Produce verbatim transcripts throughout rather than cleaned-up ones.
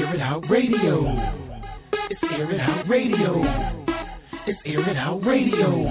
Air It Out Radio. It's Air It Out Radio. It's Air It Out Radio.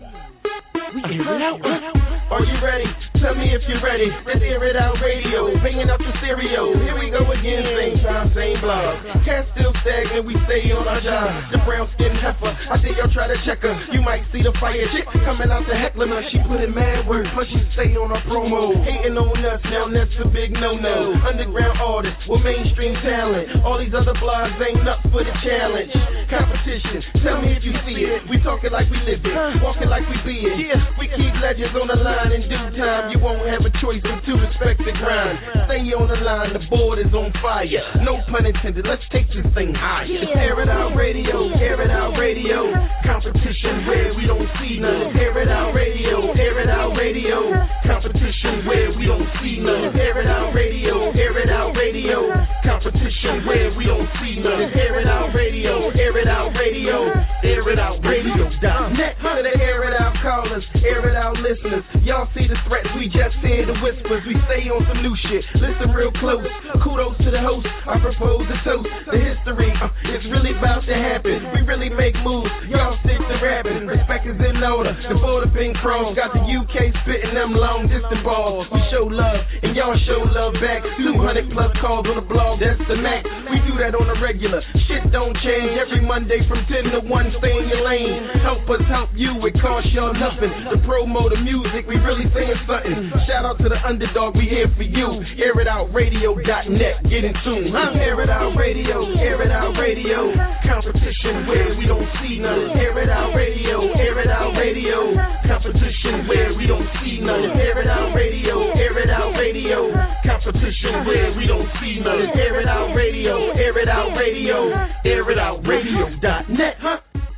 We air it out. Are you ready? Tell me if you're ready. Let's Air It Out Radio. Bringing up the stereo. Here we go again. Same time, same blog. Can't still stagnant. We stay on our job. The brown skin heifer. I think y'all try to check her. You might see the fire chick coming out to heckling her. She put in mad work. Plus she stay on her promo. Hating on us. Now that's a big no-no. Underground artists with mainstream talent. All these other blogs ain't up for the challenge. Competition. Tell me if you see it. We talking like we live it. Walking like we be it. Yeah, we keep legends on the line in due time. You won't have a choice but to respect the grind. Stay on the line, the board is on fire. No pun intended, let's take this thing higher. Air It Out Radio, Air It Out Radio. Competition where we don't see none. Air It Out Radio, Air It Out Radio. Competition where we don't see none. Air It Out Radio, Air It Out Radio. Competition where we don't see none. Air It Out Radio, Air It Out Radio. Air It Out Radio dot net. To the Air It Out callers, Air It Out listeners. Y'all see the threats, we just hear the whispers. We stay on some new shit. Listen real close. Kudos to the host. I propose a toast. The history, uh, it's really about to happen. We really make moves. Y'all stick to rapping. Respect is in order. The border been crossed. Got the U K spitting them long distance balls. We show love and y'all show love back. two hundred plus calls on the blog. That's the max. We do that on the regular. Shit don't change. Every Monday from ten to one. Stay in your lane. Help us help you. It costs y'all nothing. The promo, the music, we really saying something. Shout out to the underdog, we here for you. Air It Out Radio dot net, get in tune. I'm Air It Out Radio, Air It Out Radio. Competition where we don't see none. Air It Out Radio, Air It Out Radio. Competition where we don't see none. Air It Out Radio, Air It Out Radio. Competition where we don't see none. Air It Out Radio, Air It Out Radio. Air It Out Radio dot net, huh?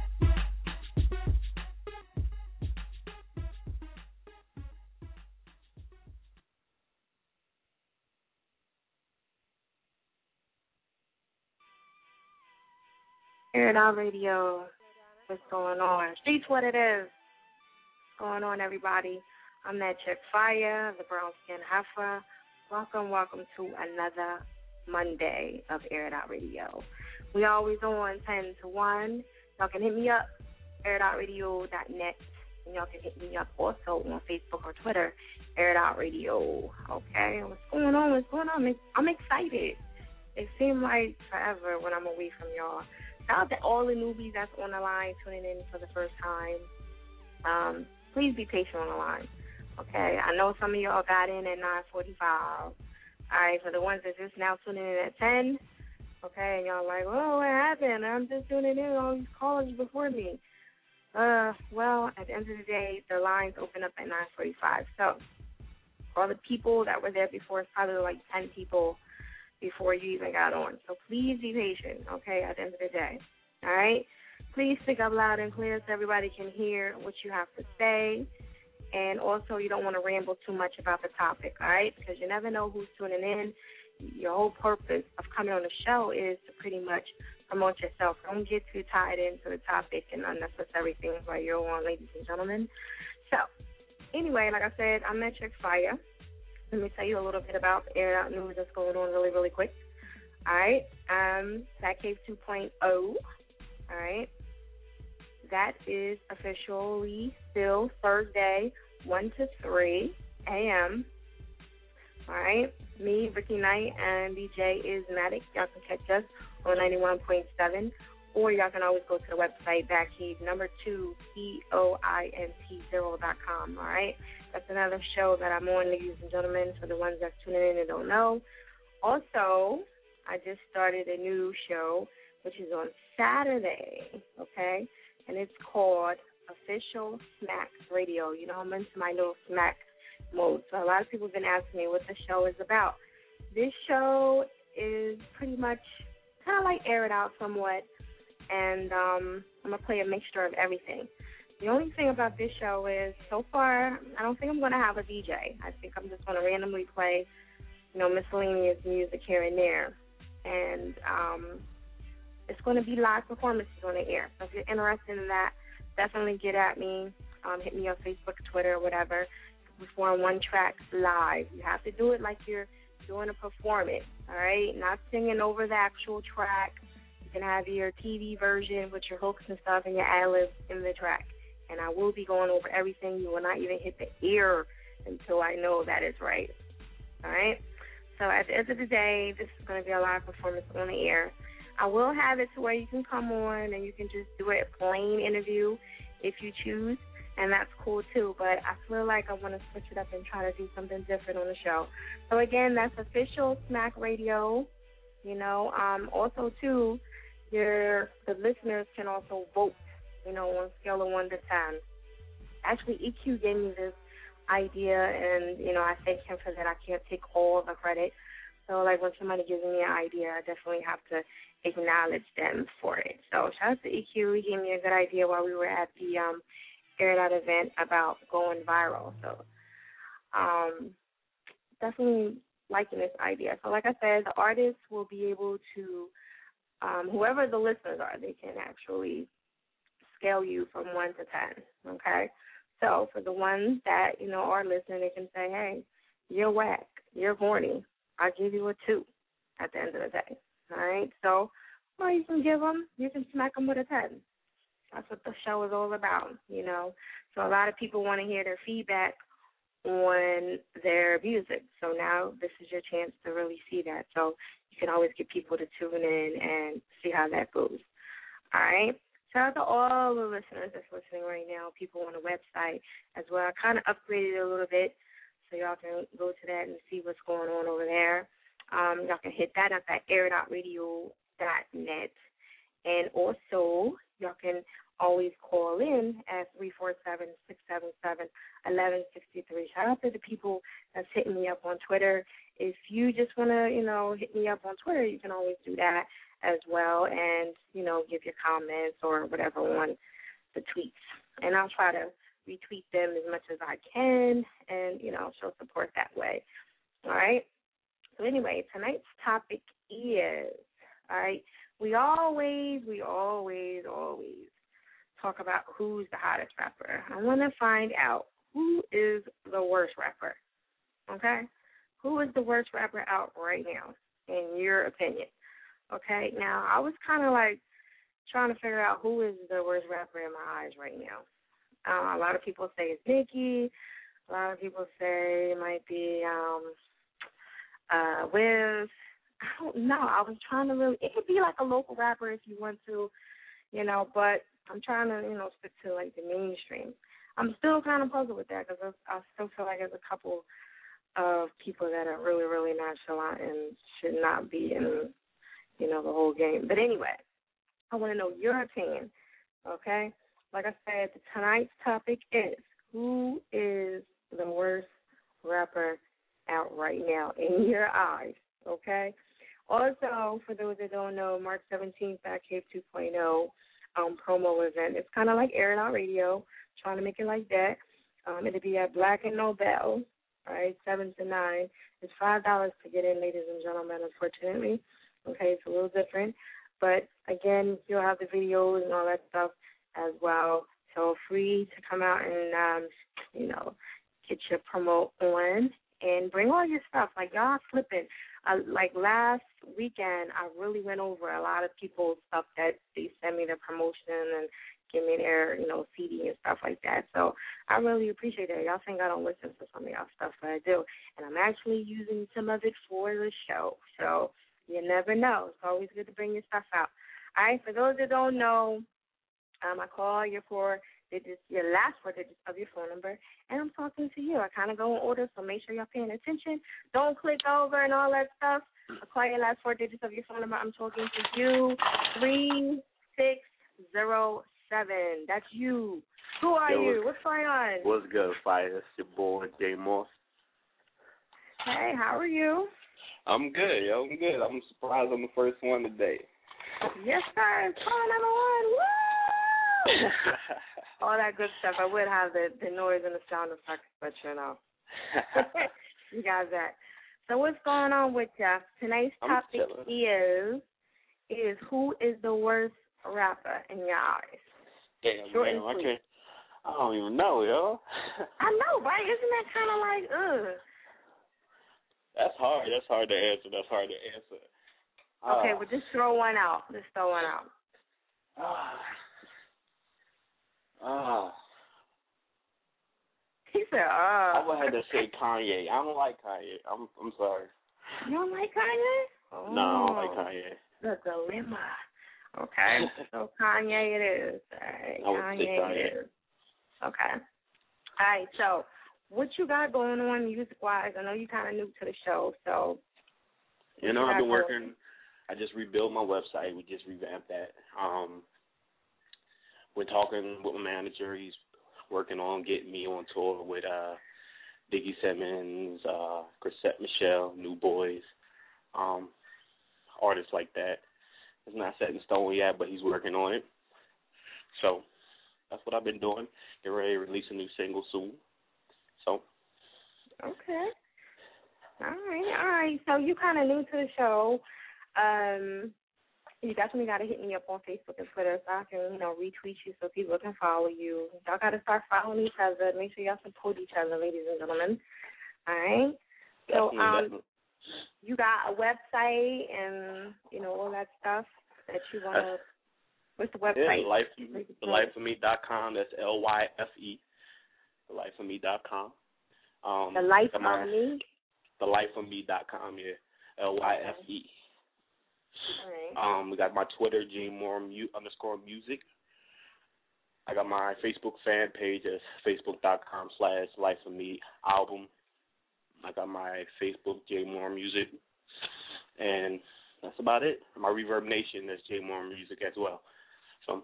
Air It Out Radio. What's going on? Streets what it is. What's going on, everybody? I'm that chick Fire, the brown skin heifer. Welcome, welcome to another Monday of Air It Out Radio. We always on ten to one. Y'all can hit me up, air it out radio dot net. And y'all can hit me up also on Facebook or Twitter, Air It Out Radio. Okay, what's going on? What's going on? I'm excited. It seemed like forever when I'm away from y'all. Shout out to all the newbies that's on the line tuning in for the first time. Um, please be patient on the line. Okay, I know some of y'all got in at nine forty-five. All right, for the ones that just now tuning in at ten, okay, and y'all like, oh, what happened? I'm just tuning in all these callers before me. Uh, well, at the end of the day, the lines open up at nine forty-five. So, all the people that were there before, it's probably like ten people before you even got on. So please be patient, okay, at the end of the day. All right? Please speak up loud and clear so everybody can hear what you have to say. And also, you don't want to ramble too much about the topic, all right? Because you never know who's tuning in. Your whole purpose of coming on the show is to pretty much promote yourself. Don't get too tied into the topic and unnecessary things while you're on, ladies and gentlemen. So, anyway, like I said, I'm Metric Fire. Let me tell you a little bit about the Air Out news that's going on really, really quick. All right. Um, Fat Cave two point oh. All right. That is officially still Thursday, one to three a.m. All right. Me, Ricky Knight, and D J Ismatic. Y'all can catch us on ninety-one point seven. Or y'all can always go to the website, Batcave, number two, C O I N T zero dot com, all right? That's another show that I'm on, ladies and gentlemen, for the ones that's tuning in and don't know. Also, I just started a new show, which is on Saturday, okay? And it's called Official Smacks Radio. You know, I'm into my little smack mode. So a lot of people have been asking me what the show is about. This show is pretty much kind of like Air It Out somewhat. And um, I'm going to play a mixture of everything. The only thing about this show is, so far, I don't think I'm going to have a D J. I think I'm just going to randomly play, you know, miscellaneous music here and there. And um, it's going to be live performances on the air. So if you're interested in that, definitely get at me. Um, hit me on Facebook, Twitter, whatever. Perform one track live. You have to do it like you're doing a performance, all right? Not singing over the actual track. You can have your T V version with your hooks and stuff and your ad-libs in the track. And I will be going over everything. You will not even hit the ear until I know that it's right, all right? So at the end of the day, this is going to be a live performance on the air. I will have it to where you can come on and you can just do it a plain interview if you choose, and that's cool too. But I feel like I want to switch it up and try to do something different on the show. So again, that's official Smack Radio. You know, um, also too, your the listeners can also vote. You know, on a scale of one to ten. Actually, E Q gave me this idea, and you know, I thank him for that. I can't take all the credit. So, like, when somebody gives me an idea, I definitely have to acknowledge them for it. So, shout out to E Q. He gave me a good idea while we were at the um, Air It Out event about going viral. So, um, definitely liking this idea. So, like I said, the artists will be able to, um, whoever the listeners are, they can actually scale you from one to ten, okay? So, for the ones that, you know, are listening, they can say, hey, you're whack, you're horny. I'll give you a two at the end of the day, all right? So, well, you can give them, you can smack them with a ten. That's what the show is all about, you know. So a lot of people want to hear their feedback on their music. So now this is your chance to really see that. So you can always get people to tune in and see how that goes, all right? Shout out to all the listeners that's listening right now, people on the website as well. I kind of upgraded it a little bit. So y'all can go to that and see what's going on over there. Um, y'all can hit that up at air dot radio dot net. And also, y'all can always call in at three four seven, six seven seven, one one six three. Shout out to the people that's hitting me up on Twitter. If you just want to, you know, hit me up on Twitter, you can always do that as well and, you know, give your comments or whatever on the tweets. And I'll try to retweet them as much as I can and, you know, show support that way. All right? So anyway, tonight's topic is, all right, we always, we always, always talk about who's the hottest rapper. I want to find out who is the worst rapper, okay? Who is the worst rapper out right now, in your opinion? Okay, now I was kind of like trying to figure out who is the worst rapper in my eyes right now. Uh, a lot of people say it's Nicki. A lot of people say it might be um, uh, Wiz. I don't know. I was trying to really, it could be like a local rapper if you want to, you know, but I'm trying to, you know, stick to like the mainstream. I'm still kind of puzzled with that because I still feel like there's a couple of people that are really, really nonchalant and should not be in, you know, the whole game. But anyway, I want to know your opinion, okay? Like I said, tonight's topic is who is the worst rapper out right now in your eyes, okay? Also, for those that don't know, March seventeenth, Batcave two point oh um, promo event. It's kind of like Air It Out Radio, trying to make it like that. Um, it'll be at Black and Nobel, all right, seven to nine. It's five dollars to get in, ladies and gentlemen, unfortunately. Okay, it's a little different. But, again, you'll have the videos and all that stuff as well. So free to come out and, um, you know, get your promo on and bring all your stuff. Like, y'all flipping. Uh, like last weekend, I really went over a lot of people's stuff that they send me the promotion and give me their, you know, C D and stuff like that. So I really appreciate it. Y'all think I don't listen to some of y'all stuff, but I do. And I'm actually using some of it for the show. So you never know. It's always good to bring your stuff out. All right, for those that don't know, um, I call your four digits, your last four digits of your phone number, and I'm talking to you. I kind of go in order, so make sure you're paying attention. Don't click over and all that stuff. I call your last four digits of your phone number. I'm talking to you, three six zero seven. That's you. Who are Yo, you? What's going on? What's good, Fire? It's your boy, Jay Moss. Hey, how are you? I'm good, yo. I'm good. I'm surprised I'm the first one today. Yes, sir. Caller number one. Woo! All that good stuff. I would have the, the noise and the sound effects, but you know. You got that. So what's going on with you? Tonight's topic is is who is the worst rapper in your eyes? Damn, Short man, I can't. I don't even know, yo. I know, right? Isn't that kind of like, ugh? That's hard. That's hard to answer. That's hard to answer. Uh, okay, well, just throw one out. Just throw one out. Ah. Ah. He said, "Ah." I would have to say Kanye. I don't like Kanye. I'm I'm sorry. You don't like Kanye? Oh. No, I don't like Kanye. The dilemma. Okay, so Kanye it is. All right, I would Kanye, say Kanye. it is. Okay. All right, so what you got going on music-wise? I know you kind of new to the show, so. You know, I've been going? working. I just rebuilt my website. We just revamped that. Um, we're talking with my manager. He's working on getting me on tour with uh, Diggy Simmons, uh, Chrisette Michelle, New Boys, um, artists like that. It's not set in stone yet, but he's working on it. So that's what I've been doing. Get ready to release a new single soon. So. Okay. All right, all right. So you kind of new to the show. Um, you definitely got to hit me up on Facebook and Twitter so I can, you know, retweet you so people can follow you. Y'all got to start following each other. Make sure y'all support each other, ladies and gentlemen. All right? So Definitely, um, definitely. you got a website and, you know, all that stuff that you want to, what's the website? Yeah, life, the life of me dot com. That's L Y F E, the life of me dot com. Um, the Life of my, Me? the life of me dot com, yeah, L Y F E. All right. Um, we got my Twitter, J Moore mu- underscore music. I got my Facebook fan page at facebook dot com slash life of me album. I got my Facebook, J Moore Music, and that's about it. My Reverb Nation, that's J Moore Music as well. So.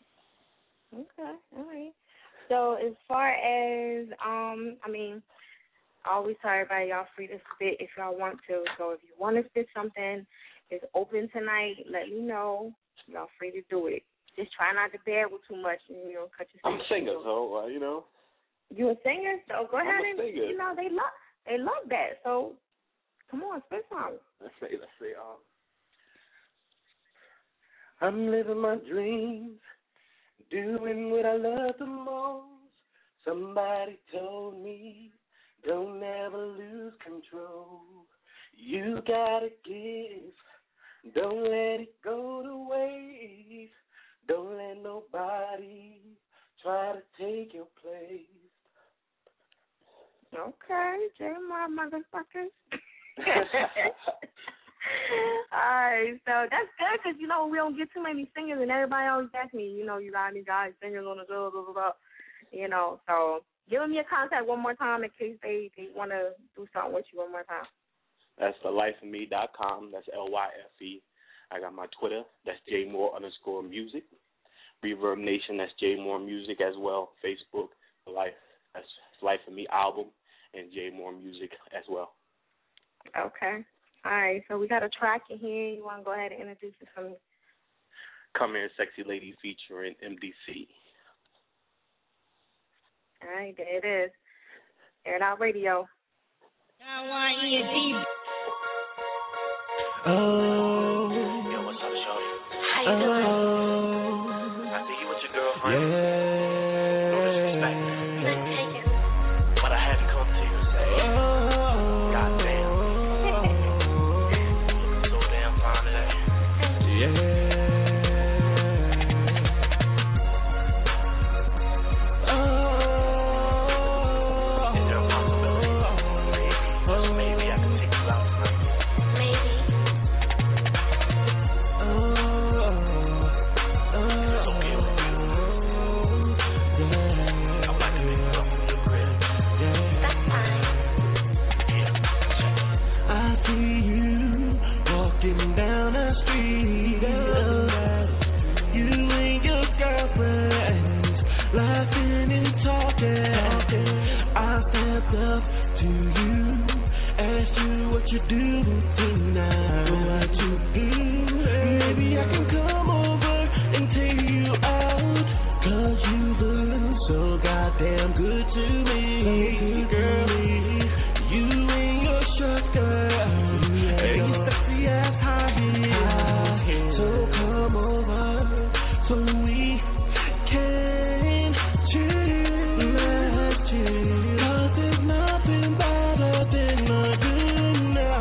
Okay, all right. So as far as, um, I mean, I always tell everybody y'all free to spit if y'all want to. So if you want to spit something, it's open tonight. Let me know. Y'all free to do it. Just try not to babble too much and, you know, cut your I'm a singer, so, uh, you know. You a singer? So go I'm ahead a and, singer. you know, they love they love that. So come on, spit something. Let's say, let's say, um, I'm living my dreams, doing what I love the most. Somebody told me, don't ever lose control. You gotta give, don't let it go to waste. Don't let nobody try to take your place. Okay, Jeremiah motherfuckers. All right, so that's good because, you know, we don't get too many singers, and everybody always asks me, you know, you got any guys singers on the show, blah, blah, blah, you know. So give me a contact one more time in case they, they want to do something with you one more time. That's the life of me dot com. That's L Y F E. I got my Twitter. That's J Moore underscore music. Reverb Nation. That's J Moore music as well. Facebook. The Life. That's Life of Me album and J Moore music as well. Okay. All right. So we got a track in here. You want to go ahead and introduce it for me? Come Here, Sexy Lady featuring M D C. All right. There it is. Air It Out Radio. Oh, Yo, what's up, shorty? How you doing? oh, I see you with your girlfriend. yeah. No disrespect. Good taking. But I had to come to you and say, goddamn. Looking so damn fine today. Yeah. Is there a possibility? Maybe, just maybe I can take you out tonight. Maybe. It's okay with you. I'd like to pick you up from your crib. That's fine. Yeah. I see you walking down the street. You and your girlfriend laughing and talking. I stepped up to you, asked you what you do tonight. What you do? Maybe I can come over and take you out. Cause you've been so goddamn good to me, girl. You and your shirt, girl. And your sexy ass high heels. So come over so we can chill. Let's chill. Cause there's nothing better than a good night.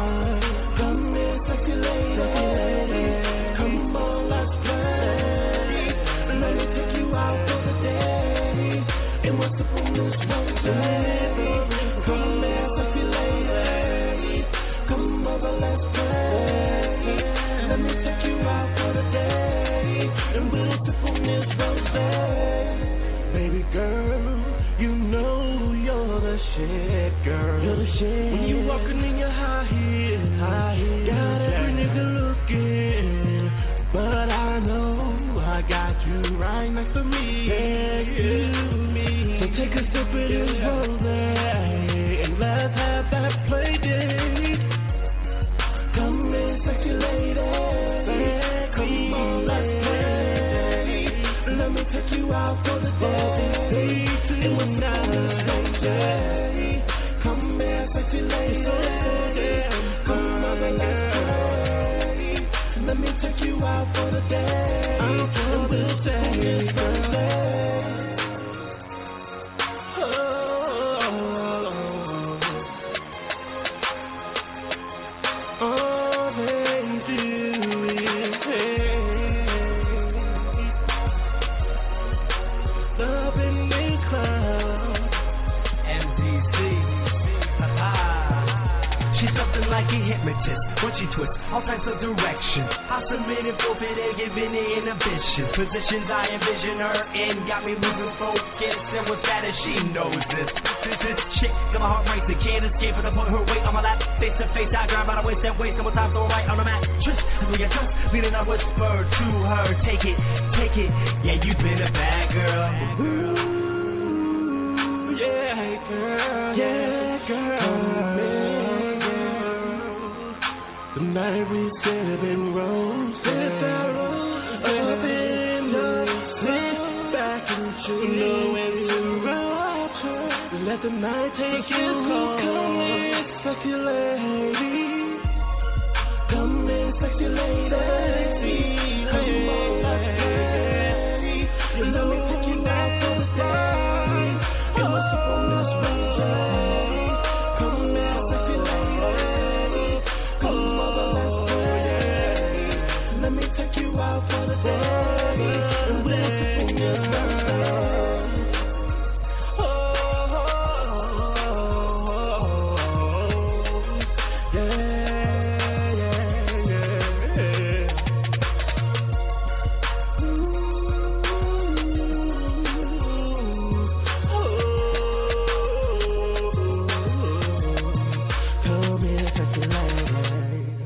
Let me take you out for the day, and we'll sip on this rosé. Baby girl, you know you're the shit, girl. You're the shit. When you walking in your high heels, high heels, got every nigga looking, but I know I got you right next to me. Yeah, you, me. So take a sip of this rosé, and let's have that play date. Come in, sexy lady. Come on, let's play. Let me take you out for the day. And we're not okay. Come in, sexy lady. Come on, let's play. Let me take you out for the day. And we'll stay, stay. Like a hypnotist, when she twists all types of directions. I submitted, forfeited, giving it inhibition. Positions I envision her in got me losing focus. And what's that is she knows this. This this chick got my heart racing, can't escape her to put her weight on my lap. Face to face, I grab by the waist and waist. And one time throw right on the mattress. As we get drunk, leading I whisper to her, take it, take it. Yeah, you've been a bad girl. Ooh, yeah, girl, yeah, girl. Tonight we sippin' roses, up in the sit back and chill, know when to rapture. Let the night take you home. Come in, sexy lady. Come in, sexy lady. Come on, let's play. You know me take you out for the day. You must have on this rosé. Come in, sexy lady. Come on. Let me take you out for the day, and we'll sip on your birthday. Oh, oh, oh, oh, yeah, yeah, yeah. Ooh, oh, come here, sexy lady.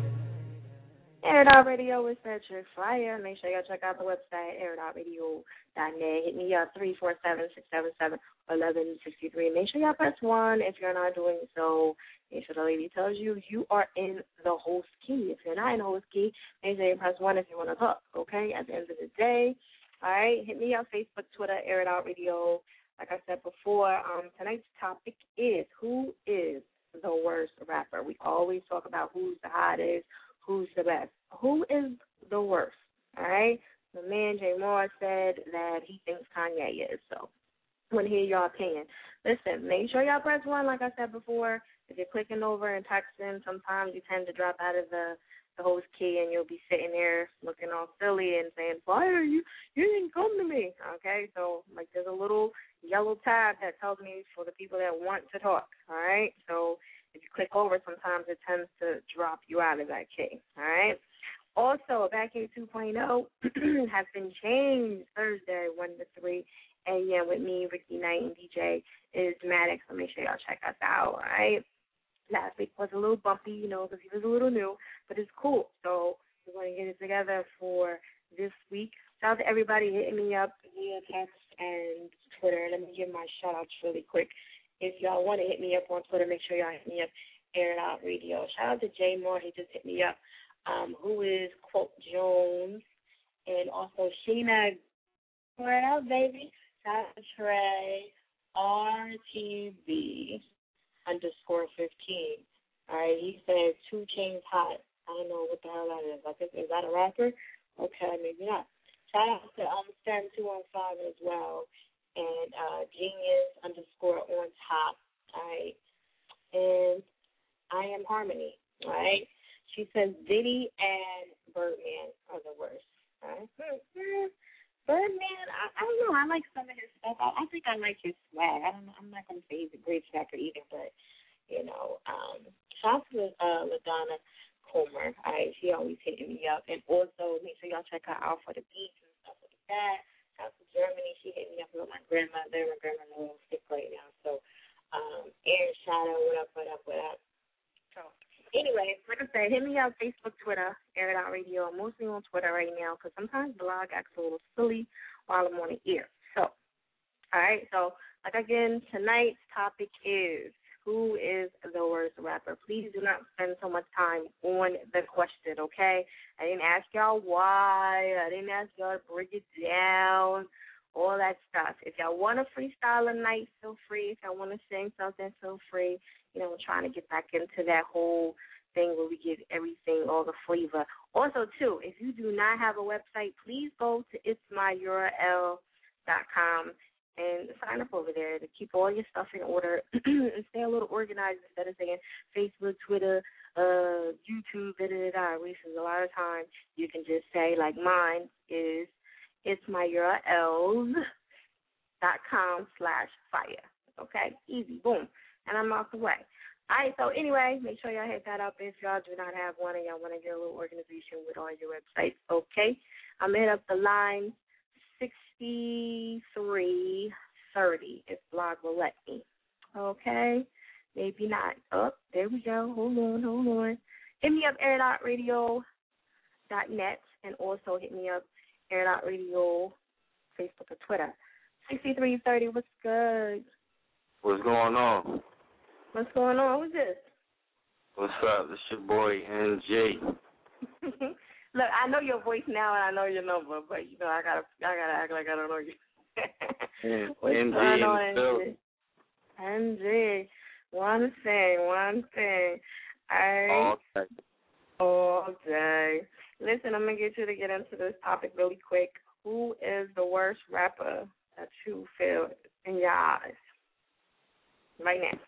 Air It Out Radio is Patrick Flyer. Make sure y'all check out the website, air it out radio dot net. Hit me up, three four seven, six seven seven, one one six three. Make sure y'all press one. If you're not doing so, make sure the lady tells you you are in the host key. If you're not in the host key, make sure you press one if you want to talk, okay? At the end of the day, all right? Hit me up, Facebook, Twitter, Air It Out Radio. Like I said before, um, tonight's topic is who is the worst rapper? We always talk about who's the hottest, who's the best. Who is the worst, all right? The man, Jay Moore, said that he thinks Kanye is, so I want to hear your opinion. Listen, make sure y'all press one, like I said before. If you're clicking over and texting, sometimes you tend to drop out of the, the host key and you'll be sitting there looking all silly and saying, Fire, you, you didn't come to me, okay? So, like, there's a little yellow tab that tells me for the people that want to talk, all right? So if you click over, sometimes it tends to drop you out of that key, all right? Also, Back in two point oh has been changed Thursday, one to three a.m. with me, Ricky Knight, and D J is Maddox, so make sure y'all check us out, all right? Last week was a little bumpy, you know, because he was a little new, but it's cool. So we're going to get it together for this week. Shout out to everybody hitting me up via text and Twitter. Let me give my shout-outs really quick. If y'all want to hit me up on Twitter, make sure y'all hit me up, Air It Out Radio. Shout out to Jay Moore. He just hit me up. Um, who is Quote Jones, and also Sheena. What up, baby? Shout out to Trey, R T V underscore fifteen. All right, he said Two Chainz hot. I don't know what the hell that is. Like, is, is that a rapper? Okay, maybe not. Shout out to um Stem two one five as well, and uh, Genius underscore on top. All right, and I Am Harmony. All right. She says Diddy and Birdman are the worst. Right? Birdman, I, I don't know. I like some of his stuff. I, I think I like his swag. I don't know. I'm not going to say he's a great rapper either, but, you know, um, shout out to uh, LaDonna Comer. All right, she always hitting me up. And also, make sure y'all check her out for the beats and stuff like that. Out to Germany, she hit me up with my grandmother. My grandmother's a little sick right now. So, um, Aaron Shadow, what up, what up, what up? So, anyway, like I said, hit me up, Facebook, Twitter, Air It Out Radio. I'm mostly on Twitter right now because sometimes blog acts a little silly while I'm on the air. So, all right, so, like again, tonight's topic is, who is the worst rapper? Please do not spend so much time on the question, okay? I didn't ask y'all why. I didn't ask y'all to break it down, all that stuff. If y'all want to freestyle a night, feel free. If y'all want to sing something, feel free. You know, we're trying to get back into that whole thing where we get everything, all the flavor. Also, too, if you do not have a website, please go to its my U R L dot com and sign up over there to keep all your stuff in order and stay a little organized instead of saying Facebook, Twitter, uh, YouTube, da-da-da-da, wastes a lot of time. You can just say, like mine is, it's my U R Ls dot com slash fire. Okay? Easy. Boom. And I'm out the way. All right, so anyway, make sure y'all hit that up if y'all do not have one and y'all want to get a little organization with all your websites. Okay? I'm hit up the line sixty-three thirty if blog will let me. Okay? Maybe not. Oh, there we go. Hold on, hold on. Hit me up, air dot radio dot net, and also hit me up, Air Dot Radio, Facebook or Twitter. sixty-three thirty, what's good? What's going on? What's going on? Who's this? What's up? This your boy, N J. Look, I know your voice now and I know your number, but, you know, I got to I gotta act like I don't know you. What's N J going on, N J? N N J, one thing, one thing. I, All day. all day. Listen, I'm going to get you to get into this topic really quick. Who is the worst rapper that you feel in your eyes right now?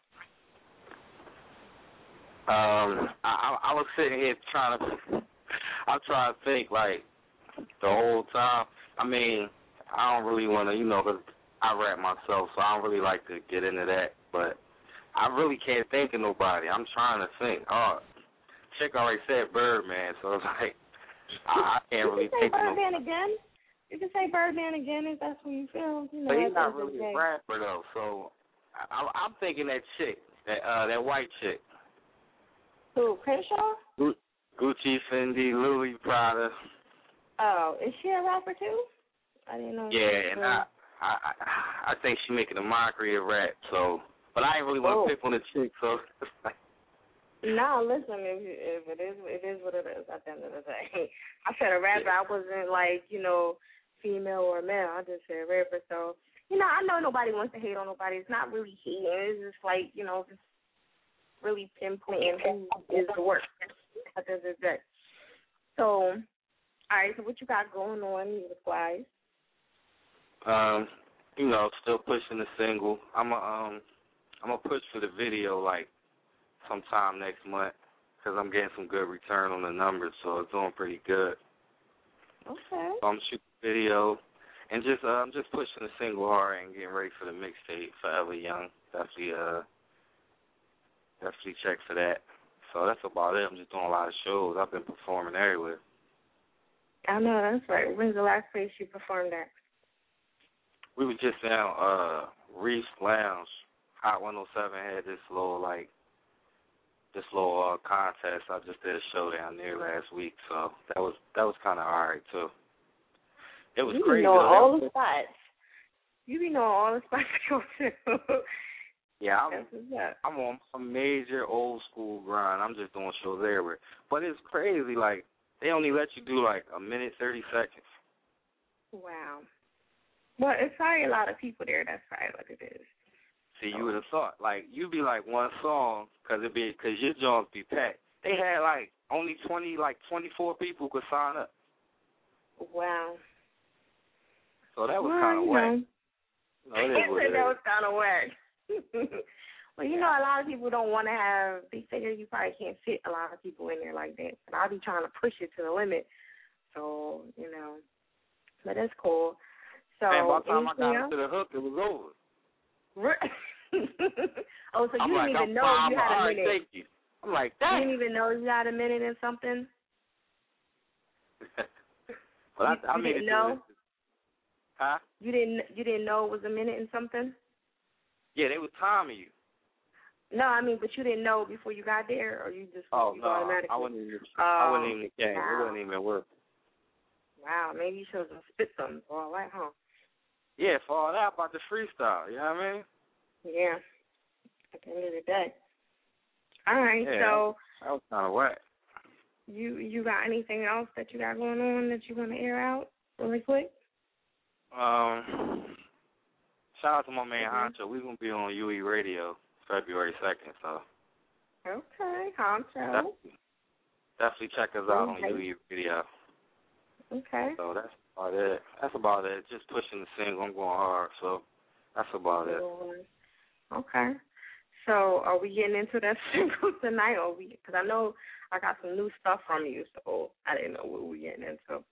Um, I, I was sitting here trying to, I'm trying to think, like, the whole time. I mean, I don't really want to, you know, 'cause I rap myself, so I don't really like to get into that. But I really can't think of nobody. I'm trying to think. Oh, chick already said Birdman, so it's like, I, I can't really think of nobody. You can say Birdman again. You can say Birdman again if that's what you feel. You know, but he's not really a rapper, though, so I, I'm thinking that chick, that uh, that white chick. Who, Crenshaw? Gu- Gucci, Fendi, Louis, Prada. Oh, is she a rapper too? I didn't know. Yeah, and I, I, I, I think she's making a mockery of rap. So, but I ain't really want to oh. pick on the chick. So, no, listen, if, if it is, it is what it is. At the end of the day, I said a rapper. Yeah. I wasn't like, you know, female or male. I just said rapper. So, you know, I know nobody wants to hate on nobody. It's not really hating. It's just like, you know, just really pinpointing who is the worst at the end of the day. So, all right. So, what you got going on music-wise? Um, you know, still pushing the single. I'm a, um, I'm gonna push for the video like sometime next month because I'm getting some good return on the numbers, so it's doing pretty good. Okay. So I'm shooting the video and just, uh, I'm just pushing the single hard and getting ready for the mixtape, Forever Young. Definitely, uh, definitely check for that. So that's about it. I'm just doing a lot of shows. I've been performing everywhere. I know, that's right. When's the last place you performed at? We were just down uh Reef's Lounge. Hot one oh seven had this little like this little uh, contest. I just did a show down there last week, so that was that was kind of alright too. It was you crazy. You know all the spots. You be knowing all the spots to go to. Yeah, I'm, I'm on a major old school grind. I'm just doing shows everywhere. But it's crazy. Like they only let you do like a minute thirty seconds. Wow. Well, it's probably a lot of people there. That's probably what it is. See, you would have thought, like, you'd be like one song, because it be, cause your joints be packed. They had, like, only twenty, like, twenty-four people could sign up. Wow. So that was well, kind of whack. No, it is what it that is. was kind of whack. Well, you know, a lot of people don't want to have, they figure you probably can't fit a lot of people in there like that. But I'll be trying to push it to the limit. So, you know, but that's cool. So, and by the time I got else? to the hook, it was over. oh, so you I'm didn't like, even I'm know fine, you had a right, minute. thank you. I'm like, You that. didn't even know you had a minute and something? But I, you, I you made didn't it know? to Huh? You didn't you didn't know it was a minute and something? Yeah, they would time you. No, I mean, but you didn't know before you got there, or you just Oh, you no, automatically? I wouldn't even, oh, I wouldn't even game. wow. It wouldn't even work. Wow, maybe you should have spit something for all that, huh? Yeah, for all that about the freestyle, you know what I mean? Yeah, at the end of the day. All right, Yeah, so that was kind of whack. you you got anything else that you got going on that you want to air out really quick? Um, shout out to my man Mm-hmm. Honcho. We're going to be on U E Radio February second, so Okay, Honcho. definitely, definitely check us out Okay. on U E Radio. Okay. So that's about it. That's about it. Just pushing the single. I'm going hard, so that's about it. Okay. So are we getting into that single tonight, or we? Because I know I got some new stuff from you, so I didn't know what we were getting into.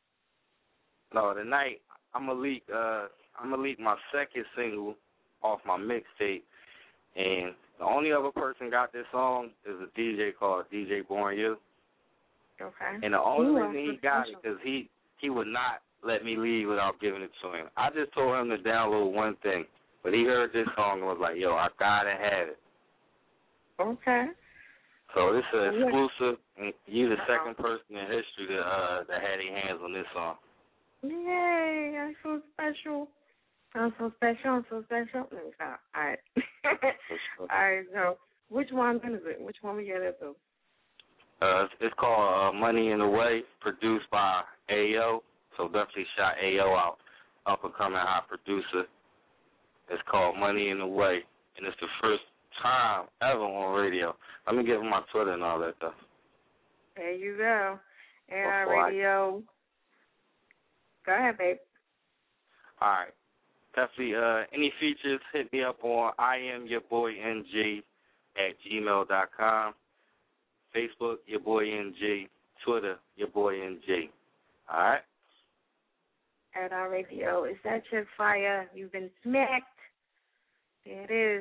No, tonight I'm gonna leak. Uh, I'm gonna leak my second single off my mixtape, and the only other person got this song is a D J called D J Born You. Okay. And the only Ooh, reason he got it because he he would not let me leave without giving it to him. I just told him to download one thing, but he heard this song and was like, "Yo, I gotta have it." Okay. So this is Yeah. exclusive, and you're the second person in history that uh, that had their hands on this song. Yay! I'm so special. I'm so special. I'm so special. Let me stop. All right. All right. So, which one is it? Which one we get into? Uh, it's, it's called uh, Money in the Way, produced by A O. So definitely shout A O out, up and coming hot producer. It's called Money in the Way, and it's the first time ever on radio. Let me give him my Twitter and all that stuff. There you go. A R Before I- Radio. Go ahead, babe. All right. Definitely, uh, any features, hit me up on I am your boy N G at gmail dot com. Facebook, your boy N G. Twitter, your boy N G. All right? At our radio. Is that your fire? You've been smacked. There it is.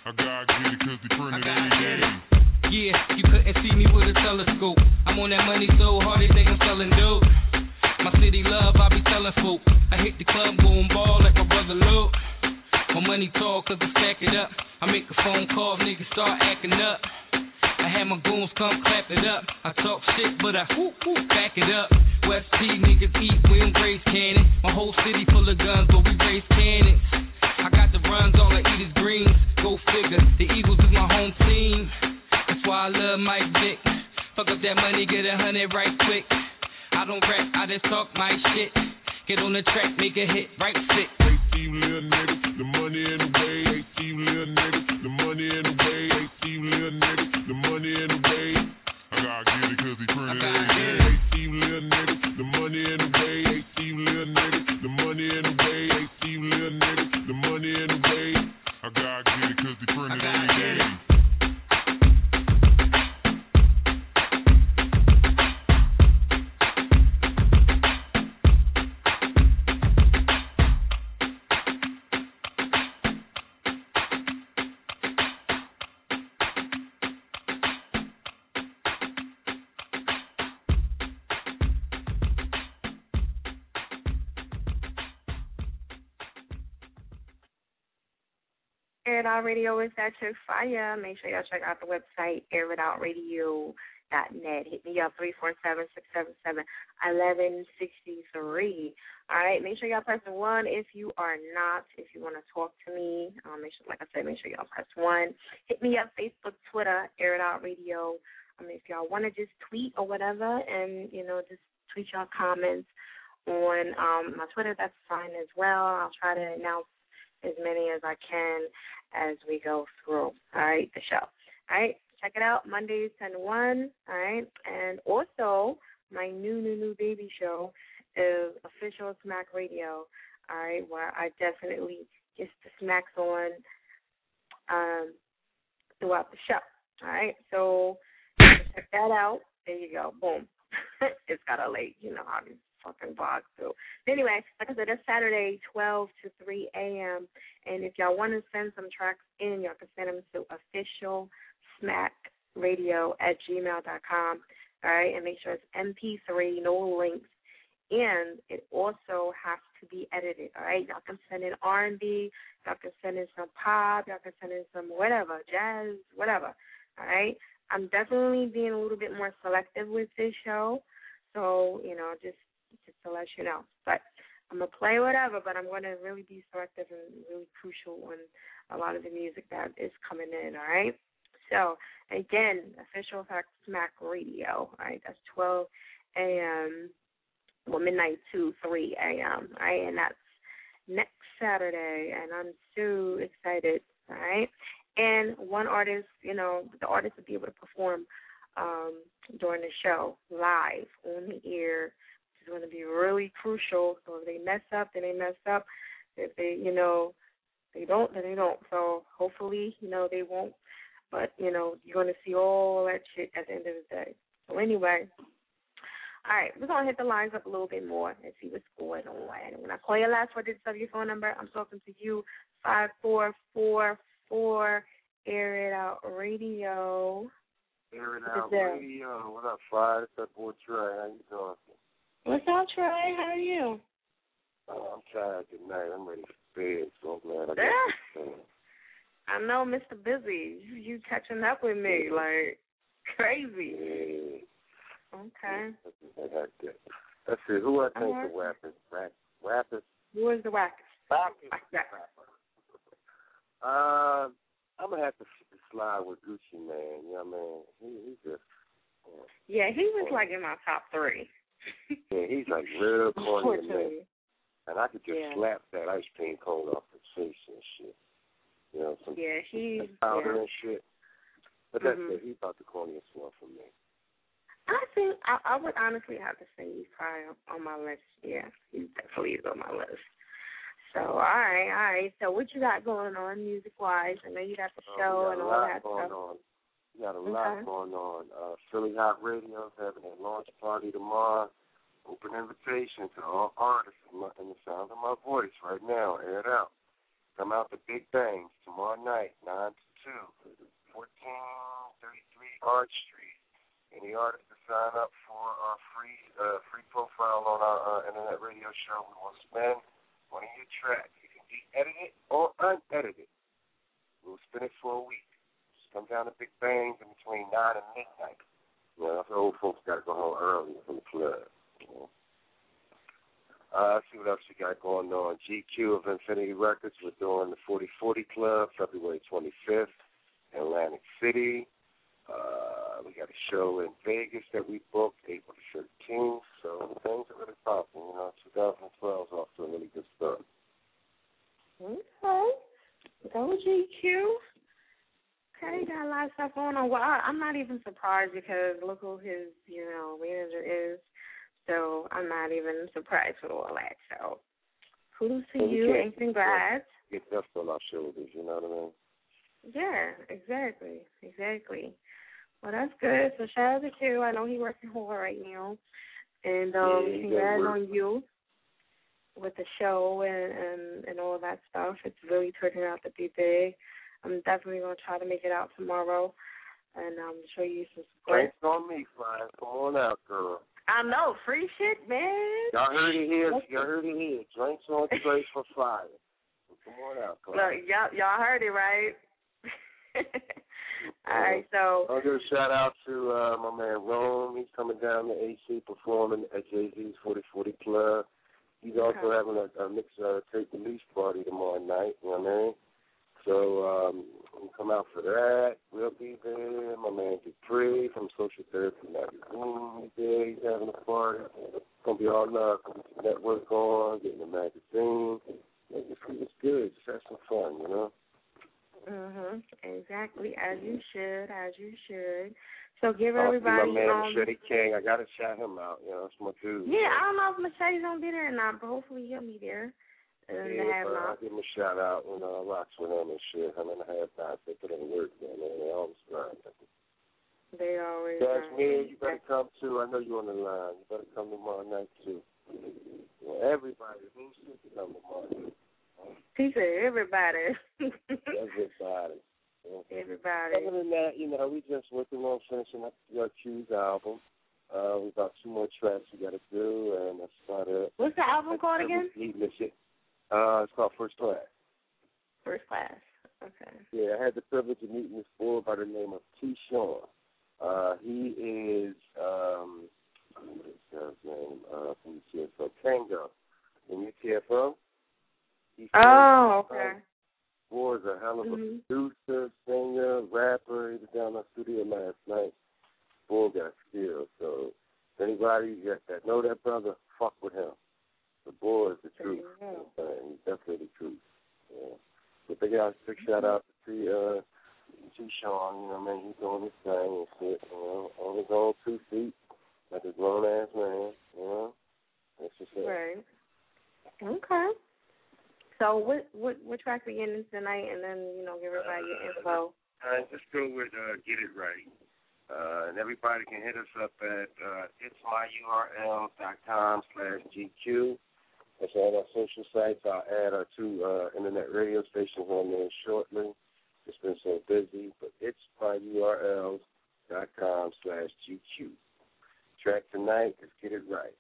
Yeah, you couldn't see me with a telescope. I'm on that money colorful. I hit the club, going ball like my brother Luke. My money tall cause I stack it up. I make a phone call, niggas start acting up. I had my goons come clap it up. I talk shit, but I whoop, whoop, back it up. West P niggas eat, we don't raise cannon. My whole city full of guns, but we raise cannons. I got the runs, all I eat is greens. Go figure, the Eagles is my home team. That's why I love Mike Vick. Fuck up that money, get a hundred right quick. I don't rap, I just talk my shit. Get on the track, make a hit, right sick. Hey, see you little niggas, the money in the way. Hey, see you little niggas, the money in the way. Hey, see you little niggas, the money in the way. I gotta get it cause he turn it every day. Hey, see you little niggas, the money in the way. Hey, see you little niggas, the money in the way. Hey, see you little niggas, the money in the way. I gotta get it cause he turn it every day. Air It Out Radio is that chick fire. Make sure y'all check out the website, air it out radio dot net. Hit me up, three four seven, six seven seven, one one six three. All right, make sure y'all press one if you are not, if you want to talk to me. Um, make sure, like I said, make sure y'all press one. Hit me up, Facebook, Twitter, Air It Out Radio. I mean, if y'all want to just tweet or whatever and, you know, just tweet y'all comments on um, my Twitter, that's fine as well. I'll try to announce as many as I can as we go through, all right, the show. All right, check it out, Mondays ten to one, all right? And also, my new, new, new baby show is Official Smack Radio, all right, where I definitely get the smacks on um, throughout the show, all right? So check that out. There you go, boom. It's got a late, you know, how these fucking blogs do. Anyway, like I said, it's Saturday, twelve to three a.m., and if y'all want to send some tracks in, y'all can send them to official smack radio at gmail dot com, all right, and make sure it's M P three, no links, and it also has to be edited, all right? Y'all can send in R and B, y'all can send in some pop, y'all can send in some whatever, jazz, whatever, all right? I'm definitely being a little bit more selective with this show, so, you know, just just to let you know. But I'm going to play whatever, but I'm going to really be selective and really crucial on a lot of the music that is coming in, all right? So, again, Official Smack Radio, all right? That's twelve a.m., well, midnight to three a.m., all right? And that's next Saturday, and I'm so excited, all right? And one artist, you know, the artist will be able to perform um, during the show live on the air. It's going to be really crucial. So if they mess up, then they mess up. If they, you know, they don't, then they don't. So hopefully, you know, they won't. But, you know, you're going to see all that shit at the end of the day. So anyway, all right, we're going to hit the lines up a little bit more and see what's going on. And when I call your last four digits of your phone number, I'm talking to you, five four four four, Air It Out Radio. Air It Out Radio. What up, Fly? It's that boy Trey. How you doing? What's up, Trey? How are you? Oh, I'm tired tonight. I'm ready for bed, so I'm glad I got this thing. I know, Mister Busy. You, you catching up with me like crazy. Yeah. Okay. That's it. That's it. Who I think right. the wackest? Rack, wackest? Who is the wackest? Wackest. Uh, I'm going to have to slide with Gucci Mane. You know what I mean? He, he just. Uh, yeah, he was like in my top three. Yeah, he's like real corny, man. And I could just yeah. slap that ice cream cone off his face and shit. You know, some yeah, he, powder yeah. and shit. But that's mm-hmm. it. He's about the corniest one for me. I think I, I would honestly have to say he's probably on my list. Yeah, he's definitely on my list. So, all right, all right. So what you got going on music-wise? I know you got the show uh, and all that going stuff. On. We got a okay. lot going on. Uh, Philly Hot Radio is having a launch party tomorrow. Open invitation to all artists in the sound of my voice right now. Air it out. Come out to Big Bangs tomorrow night, nine to two, fourteen thirty-three Arch Street Any artist to sign up for our free uh, free profile on our uh, internet radio show, we will spin one of your tracks. It can be edited or unedited. We'll spin it for a week. Just come down to Big Bangs in between nine and midnight. You know, the old folks got to go home early from the club. You know? Uh, let's see what else we got going on. G Q of Infinity Records, we're doing the forty forty Club, February twenty-fifth, in Atlantic City. Uh, we got a show in Vegas that we booked April thirteenth, so things are really popping. You know, twenty twelve is off to a really good start. Okay. Go G Q. Okay, got a lot of stuff going on. Well, I, I'm not even surprised because look who his, you know, manager is. So I'm not even surprised with all that. So kudos to well, you and congrats. Get dust on our shoulders, you know what I mean? Yeah, exactly, exactly. Well, that's good. So shout out to Q. I know he's working hard right now. And um, yeah, congrats on you with the show and, and, and all that stuff. It's really turning out to be big. I'm definitely going to try to make it out tomorrow and um, show you some support. Drinks on me, Fly. Come on out, girl. I know. Free shit, man. Y'all heard it here. Y'all heard it here. Drinks on Trace for Fire. Come on out, girl. Look, y'all, y'all heard it, right? All right, so. I'll give a shout out to uh, my man Rome. He's coming down to A C performing at Jay-Z's forty forty Club. He's also okay. having a, a mix uh, tape release party tomorrow night, you know what I mean? So um, we'll come out for that. We'll be there. My man Dupree from Social Therapy Magazine, he's there. He's having a party. It's going to be all love. Get the network on, getting the magazine. It's, it's good. Just have some fun, you know? Mm-hmm. Exactly, as you should, as you should. So give I'll everybody. See my man um, Machete King. I got to shout him out. You know, that's my dude. Yeah, man. I don't know if Machete's going to be there or not, but hopefully he'll be there. And yeah, have but not. I'll give him a shout out. You know, I rocks with him and shit. Him and a half guys, they put in the work, man. They always grind. They always Jasmine, you better come too. I know you're on the line. You better come tomorrow night too. Well, everybody, who's to come tomorrow night? He said everybody. Everybody. Yeah. Everybody. Other than that, you know, we just working on finishing up your Q's album. Uh, we got two more tracks we got to do, and that's about it. What's the album called again? Uh, it's called First Class. First Class. Okay. Yeah, I had the privilege of meeting this boy by the name of T. Sean. Uh, he is, um, what is his name? Uh, from U T F O, Tango. From U T F O. He's oh, okay. Uh, boy is a hell of a mm-hmm. producer, singer, rapper. He was down in the studio last night. Boy got skills. So, if anybody that know that brother, fuck with him. The boy is the truth. Uh, he's definitely the truth. Yeah. But they got a big shout out to T. Uh, T. Sean, you know what I mean? He's doing his thing and shit, you know, on his own two feet, like a grown ass man, you know? That's just it. Right. Okay. So what what what track we getting tonight, and then you know give everybody your info. Uh, just go with uh, Get It Right, uh, and everybody can hit us up at uh, it's my U R L dot com slash G Q. That's all our social sites. I'll add our two uh, internet radio stations on there shortly. It's been so busy, but it's my U R L dot com slash G Q. Track tonight is Get It Right.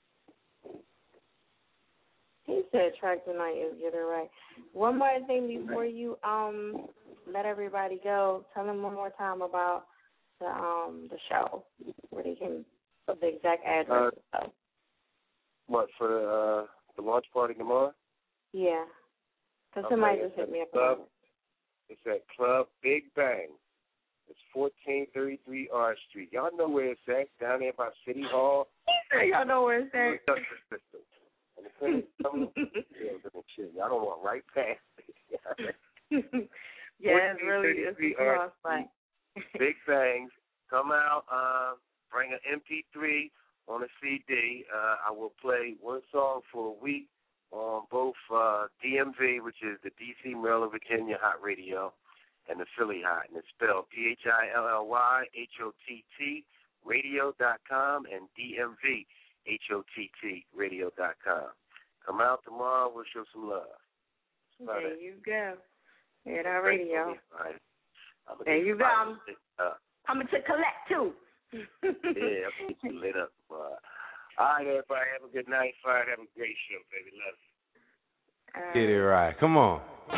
He said track tonight is Get It Right. One more thing before you um let everybody go. Tell them one more time about the um the show where they can put the exact address. Uh, what for uh, the launch party tomorrow? Yeah, because okay, somebody just hit me up. Club, it's at Club Big Bang. It's fourteen thirty-three R Street. Y'all know where it's at, down there by City Hall. He said y'all know where it's at. Justice system. And the thing is, shit, y'all don't want right past it. Yeah, it's really it's a cross fight. Big Bangs. Come out, uh, bring an M P three on a C D. Uh, I will play one song for a week on both uh, D M V, which is the D C, Maryland, Virginia Hot Radio, and the Philly Hot. And it's spelled P H I L L Y H O T T radio dot com and D M V H O T T radio dot com. Come out tomorrow. We'll show some love. There it. You go. At our radio. Right. There you go. I'm, I'm going to collect, too. Yeah, I'll keep you lit up. Uh, all right, everybody, have a good night. Fire, have a great show, baby. Love you. Uh, Get it right. Come on.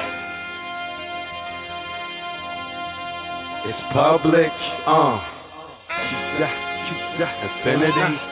It's public. Uh. Infinity.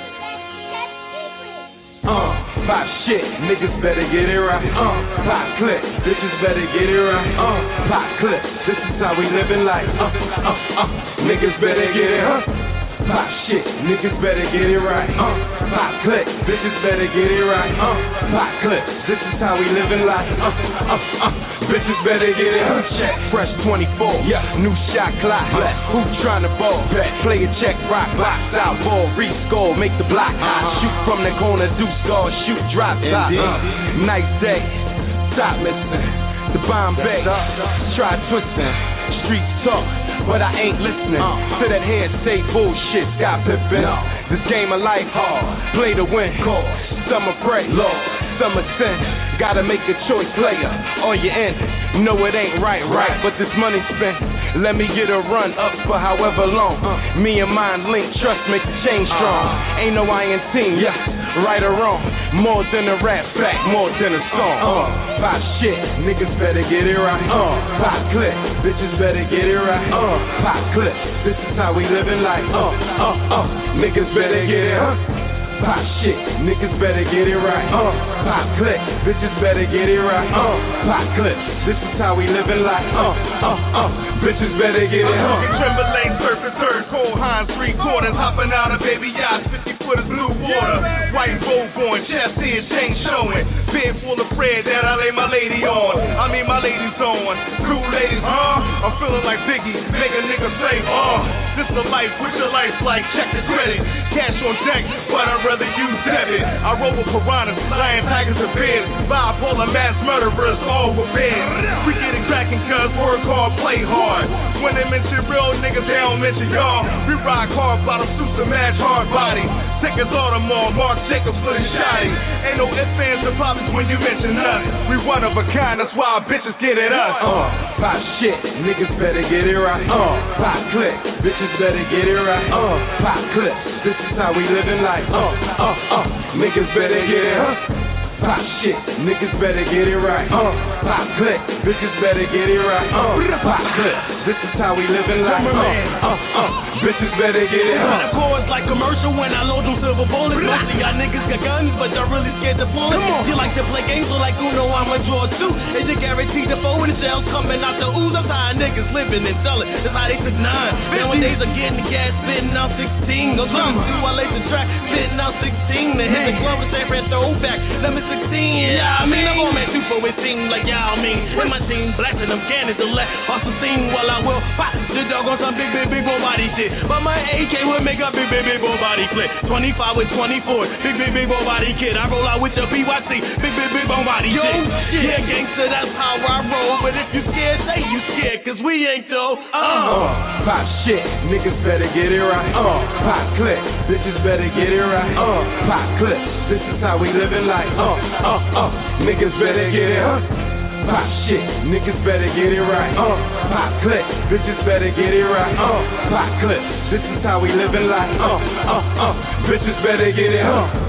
Uh, pop shit, niggas better get it right. Uh, pop clip, bitches better get it right. Uh, pop clip, this is how we living life. Uh, uh, uh, niggas better get it, huh? Pop shit, niggas better get it right. Uh, pop clip, bitches better get it right. Uh, pop clip, this is how we living life. Uh, uh, uh, bitches better get it, huh? Check, fresh twenty-four, yeah, new shot clock. Who tryna ball? Play a check, rock, box out, ball, re-score, make the block hot. Shoot from the corner, do score, shoot, drop top. Uh, nice day, stop missing. The Bombay, try twisting. Streets talk, but I ain't listening to that hearsay bullshit. Scott Pippen, this game of life hard, play to win. Some are pray, Lord, some are sin. Gotta make a choice, player, or you in. No, it ain't right, right, but this money spent. Let me get a run up for however long. Me and mine link, trust make the chain strong. Ain't no I in team, yeah, right or wrong. More than a rap fact, more than a song. Uh, pop shit, niggas better get it right. Uh, pop clip, bitches better get it right. Uh, pop clip, this is how we living life. Uh, uh, uh, niggas better get it, huh? Pop shit, niggas better get it right. Uh, pop clip, bitches better get it right. Uh, pop clip, this is how we living life. Uh, uh, uh, bitches better get it, huh? Timberlake surfing third, cold Hines three quarters, hopping out of baby yachts, fifty footers blue water. White robe on, chest in, chain showing. Bed full of bread that I lay my lady on. I mean my ladies on. Cool ladies, huh? I'm feeling like Biggie, make a nigga say, oh. This the life, what your life's like, check the credit. Cash on deck, but I'd rather use debit. I roll with piranhas, lion, tigers, and bears. Bipolar mass murderers, all with bears. We get it cracking cuz work hard, play hard. When they mention real niggas, they don't mention y'all. We rock hard, bottom suits to match hard body. Take us all the more, Mark Jacobs for the shotty. Ain't no ifs, fans, or problems when you mention us. We one of a kind, that's why our bitches get it us. Uh, pop shit, niggas better get it right. Uh, pop clip, bitches better get it right. Uh, pop clip, this is how we living life. Uh, uh, uh, niggas better get it, huh? Pop shit, niggas better get it right. Uh, pop clip, bitches better get it right. Uh, pop clip, this is how we living life. Uh, uh, uh, bitches better get it, huh? The chords like commercial when I load them silver bullets. Most of y'all niggas got guns, but y'all really scared to pull it. You like to play games, so like Uno, I'ma draw two. They just guarantee the four in the shells coming out the ooze. I'm tired of niggas living and selling. That's how they took nine. Nowadays I'm getting the gas, spitting out sixteen. No drums, do I lay the track, spitting out sixteen. To hit the club and say, friend, throw back. Let me sixteen, yeah, I mean, I'm on that two for it seem like y'all mean. When my team blasting them cannons to let also sing while I will pop the dog on some big, big, big boy body shit. But my A K will make a big, big, big boy body flip. twenty-five with twenty-four, big, big, big boy body kid. I roll out with the P Y T, big, big, big boy body Yo, shit. Yeah, gangster, that's how I roll. But if you scared, say you scared, cause we ain't though. Uh, uh pop shit, niggas better get it right. Uh, pop clip, bitches better get it right. Uh, pop clip, this is how we living life. Uh, uh, uh, niggas better get it, huh? Pop shit, niggas better get it right. Uh, pop clip, bitches better get it right. Uh, pop clip, this is how we living life. Uh, uh, uh, bitches better get it, huh?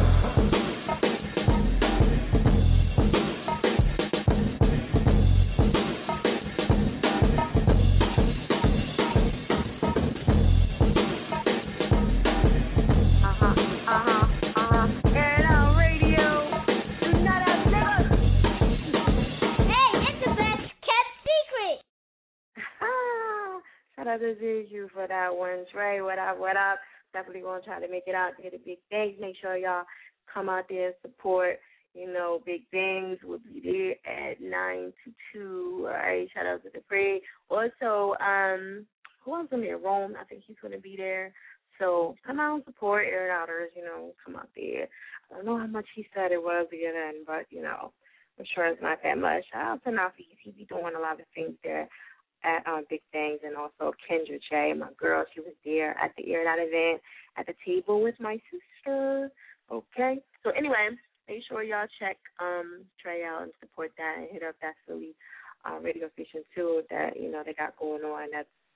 As usual for that one. Trey, what up, what up? Definitely going to try to make it out to the big things. Make sure y'all come out there and support, you know, Big Things. We'll be there at nine to two. All right, shout out to the Dupree. Also, um, who else going to be in Rome? I think he's going to be there. So come out and support Air Outers, you know, come out there. I don't know how much he said it was the other end, but, you know, I'm sure it's not that much. Shout out to Nafi. He be doing a lot of things there at um, Big Things, and also Kendra J, my girl. She was there at the Air Out event at the table with my sister. Okay. So anyway, make sure y'all check um, Trey out and support that and hit up that Philly uh, radio station too that, you know, they got going on. That's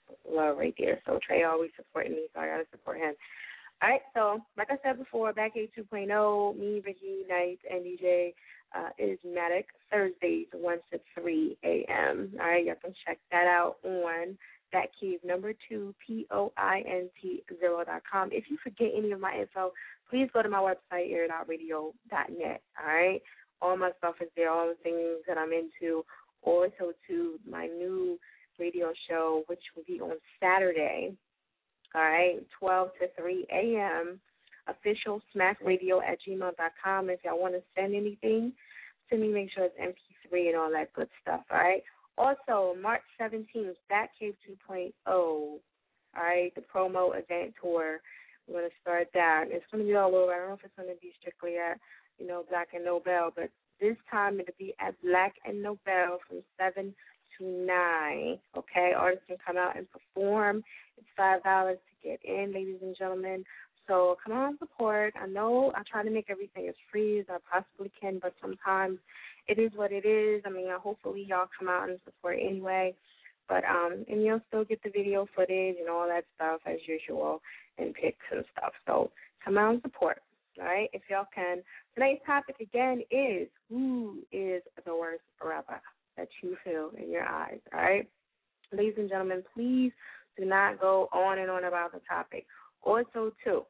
love right there. So Trey always supporting me, so I gotta support him. All right, so like I said before, Back eight two point oh, me, Ricky, Knight, and D J uh, is Matic, Thursdays, one to three a.m. All right, y'all can check that out on Batcave number two, P O I N T zero dot com. If you forget any of my info, please go to my website, air dot radio dot net. All right, all my stuff is there, all the things that I'm into. Also to my new radio show, which will be on Saturday, all right, twelve to three a.m., official smack radio at gmail dot com. If y'all want to send anything to me, make sure it's M P three and all that good stuff, all right? Also, March seventeenth, Batcave two point oh, all right, the promo event tour. We're going to start that. It's going to be all over. I don't know if it's going to be strictly at, you know, Black and Nobel, but this time it'll be at Black and Nobel from seven to nine, okay? Artists can come out and perform. It's five dollars to get in, ladies and gentlemen. So come on and support. I know I try to make everything as free as I possibly can, but sometimes it is what it is. I mean, hopefully y'all come out and support anyway. But um, and you'll still get the video footage and all that stuff as usual and pics and stuff. So come out and support, all right, if y'all can. Tonight's topic, again, is who is the worst rapper that you feel in your eyes, all right? Ladies and gentlemen, please do not go on and on about the topic. Also, too,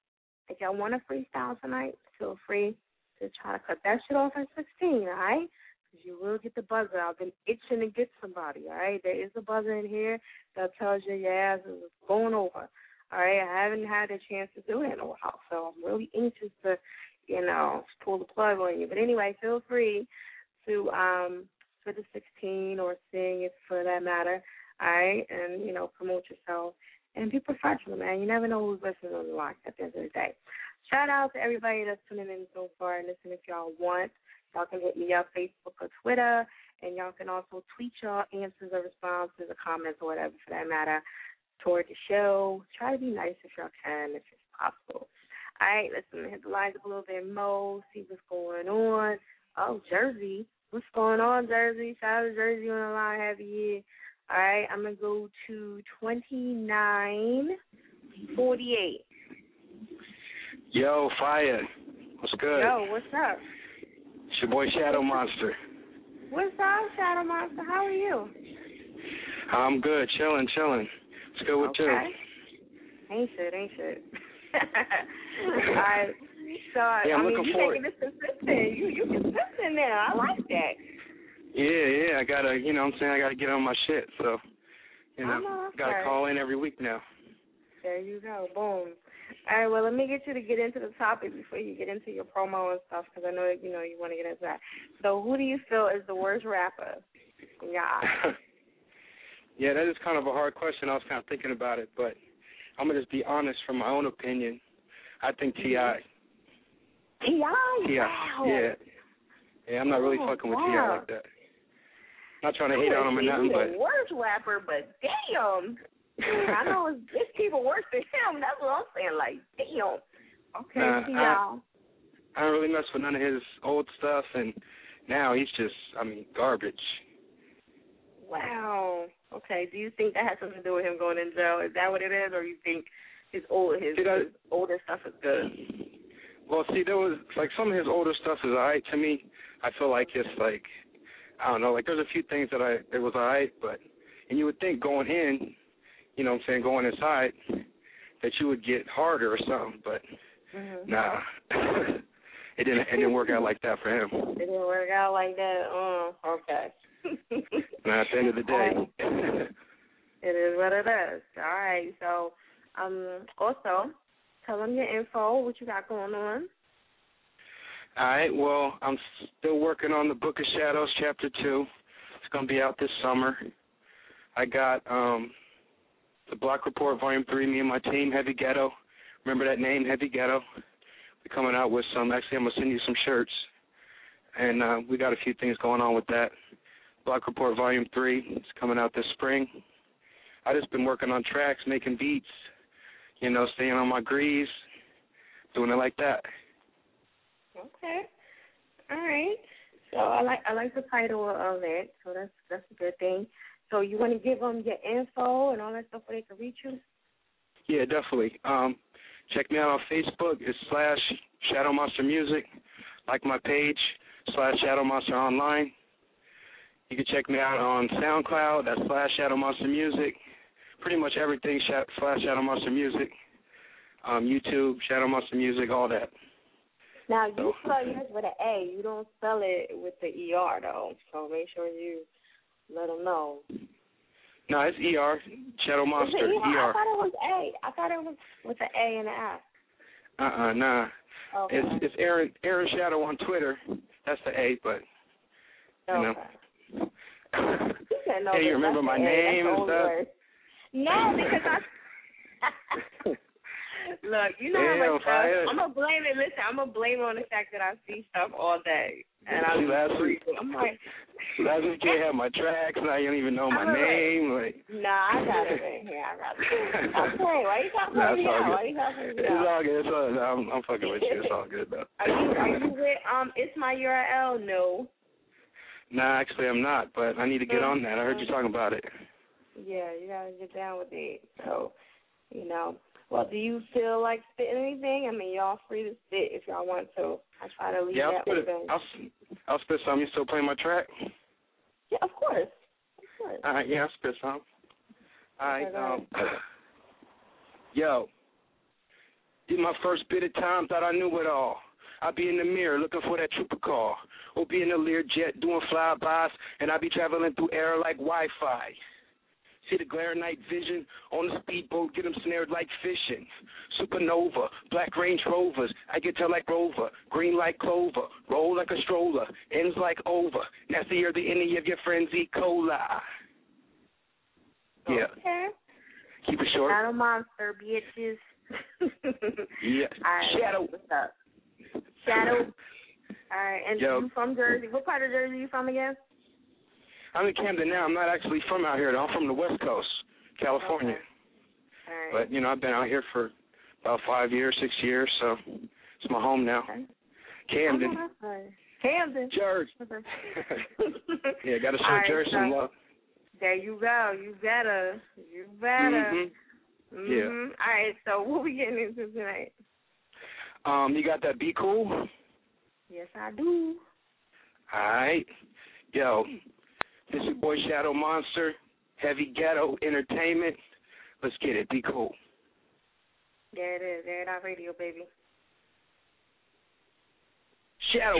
if y'all want to freestyle tonight, feel free to try to cut that shit off at sixteen, all right? Because you will get the buzzer. I've been itching to get somebody, all right? There is a buzzer in here that tells you your ass is going over, all right? I haven't had a chance to do it in a while, so I'm really anxious to, you know, pull the plug on you. But anyway, feel free to um, for the sixteen or sing it for that matter, all right? And, you know, promote yourself and be professional, man. You never know who's listening on the line at the end of the day. Shout out to everybody that's tuning in so far. And listen, if y'all want, y'all can hit me up, Facebook or Twitter, and y'all can also tweet y'all answers or responses or comments or whatever for that matter toward the show. Try to be nice if y'all can, if it's possible. All right, listen, hit the lines up a little bit more, see what's going on. Oh, Jersey. What's going on, Jersey? Shout out to Jersey on the line. Happy year. All right, I'm going to go to twenty-nine forty-eight. Yo, Fire. What's good? Yo, what's up? It's your boy Shadow Monster. What's up, Shadow Monster? How are you? I'm good. Chilling, chilling. What's good with okay. you? Ain't shit, ain't shit. All right. So, yeah, I'm I mean, looking you forward. making this consistent. You, you consistent now. I like that. Yeah, yeah. I got to, you know what I'm saying, I got to get on my shit. So, you know, know got to right. call in every week now. There you go. Boom. All right, well, let me get you to get into the topic before you get into your promo and stuff, because I know, you know, you want to get into that. So who do you feel is the worst rapper in your eyes? Yeah, that is kind of a hard question. I was kind of thinking about it, but I'm going to just be honest from my own opinion. I think T I T I? T I Wow. Yeah. Yeah, I'm not really oh, fucking with wow. T I like that. Not trying to hate on him or nothing, He's but... the worst rapper, but damn. I know it's, it's people worse than him. That's what I'm saying. Like, damn. Okay, nah, T I I, I don't really mess with none of his old stuff, and now he's just, I mean, garbage. Wow. Okay. Do you think that has something to do with him going in jail? Is that what it is, or you think his old his, See, that, his older stuff is good? Well, see, there was like some of his older stuff is alright to me. I feel like it's like I don't know, like there's a few things that I it was alright, but and you would think going in, you know what I'm saying, going inside, that you would get harder or something, but mm-hmm. nah. it didn't it didn't work out like that for him. It didn't work out like that. Oh, okay. Nah, at the end of the day. It is what it is. All right. So, um, also, tell them your info, what you got going on. All right. Well, I'm still working on the Book of Shadows, Chapter two. It's going to be out this summer. I got um, the Block Report, Volume three, me and my team, Heavy Ghetto. Remember that name, Heavy Ghetto? We're coming out with some, actually I'm going to send you some shirts. And uh, we got a few things going on with that. Block Report Volume three, it's coming out this spring. I just been working on tracks, making beats, you know, staying on my greaves, doing it like that. Okay. All right. So I like I like the title of it, so that's that's a good thing. So you want to give them your info and all that stuff where they can reach you? Yeah, definitely. Um, check me out on Facebook. It's slash Shadow Monster Music. Like my page, slash Shadow Monster Online. You can check me out on SoundCloud. That's slash Shadow Monster Music. Pretty much everything slash Shadow Monster Music. Um, YouTube, Shadow Monster Music, all that. Now, you spell yours with an A. You don't spell it with the E R, though. So make sure you let them know. No, it's E R, Shadow Monster, E R? E R. I thought it was A. I thought it was with an A and an F. Uh-uh, nah. Okay. It's it's Aaron Aaron Shadow on Twitter. That's the A, but, you okay. know. You said no, hey, you remember my name and stuff? Word. No, because I... Look, you know how Damn, much stuff. fire. I'm gonna blame it. Listen, I'm gonna blame it on the fact that I see stuff all day, and I'm last week, I'm like, last week you have my tracks, and I don't even know my I'm name. Like, nah, I got it in here. I got it. Okay, why you talking nah, to me all out? good. Why you talking to me It's out? all good. It's all, I'm, I'm fucking with you. It's all good though. Are you are you with um? It's my U R L. No. Nah, actually I'm not, but I need to get on that. I heard you talking about it. Yeah, you gotta get down with it. So, you know. Well, do you feel like spitting anything? I mean, y'all free to spit if y'all want to. I try to leave yeah, I'll that spit open. it. I'll, I'll spit some. You still playing my track? Yeah, of course. Of course. All right, yeah, I'll spit some. All right, Okay, um, yo, did my first bit of time, thought I knew it all. I'll be in the mirror looking for that trooper car, or be in a Learjet doing flybys, and I'll be traveling through air like Wi-Fi. See the glare night vision on the speedboat, get them snared like fishing. Supernova, black Range Rovers, I get to like Rover, green like clover, roll like a stroller, ends like over. Nasty or the any of your friends E. coli. Yeah. Okay. Keep it short. Shadow Monster, bitches. Yeah. Right. Shadow. What's up? Shadow. All right. And Yo. you from Jersey? What part of Jersey are you from again? I'm in Camden now. I'm not actually from out here, though. I'm from the West Coast, California. Okay. All right. But, you know, I've been out here for about five years, six years, so it's my home now. Okay. Camden. Oh, right. Camden. Jersey. Yeah, got to show right, Jersey so some love. There you go. You better. You better. Mm-hmm. Mm-hmm. Yeah. All right, so what we getting into tonight? Um, you got that Be Cool? Yes, I do. All right. Yo, this is your boy Shadow Monster, Heavy Ghetto Entertainment. Let's get it. Be cool. There it is. There it is, radio, baby. Shadow.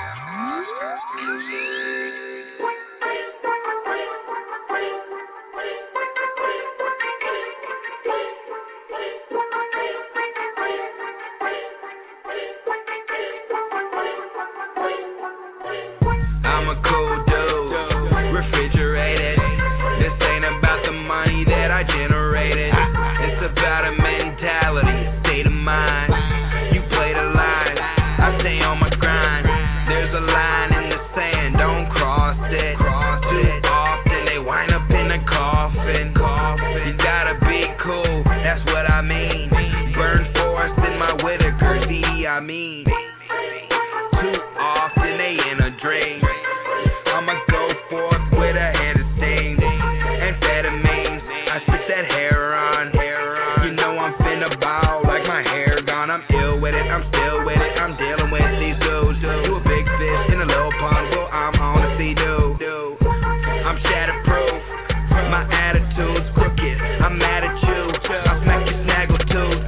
I'm a cool dude, refrigerated. This ain't about the money that I generated. It's about a mentality, a state of mind. You play the line, I stay on my grind. There's a line in the sand, don't cross it. Too often they wind up in a coffin. You gotta be cool, that's what I mean. Burn Forest in my Whitaker, see I mean. Too often they in a dream. I'ma go forth with a head of steam. Amphetamines, I sip that hair on. You know I'm finna ball like my hair gone. I'm ill with it, I'm still with it. I'm dealing with these dudes. You a big fish in a little pond, well I'm on a sea-doo. I'm shatterproof, my attitude's crooked. I'm mad at you, I'll smack your snaggle tooth.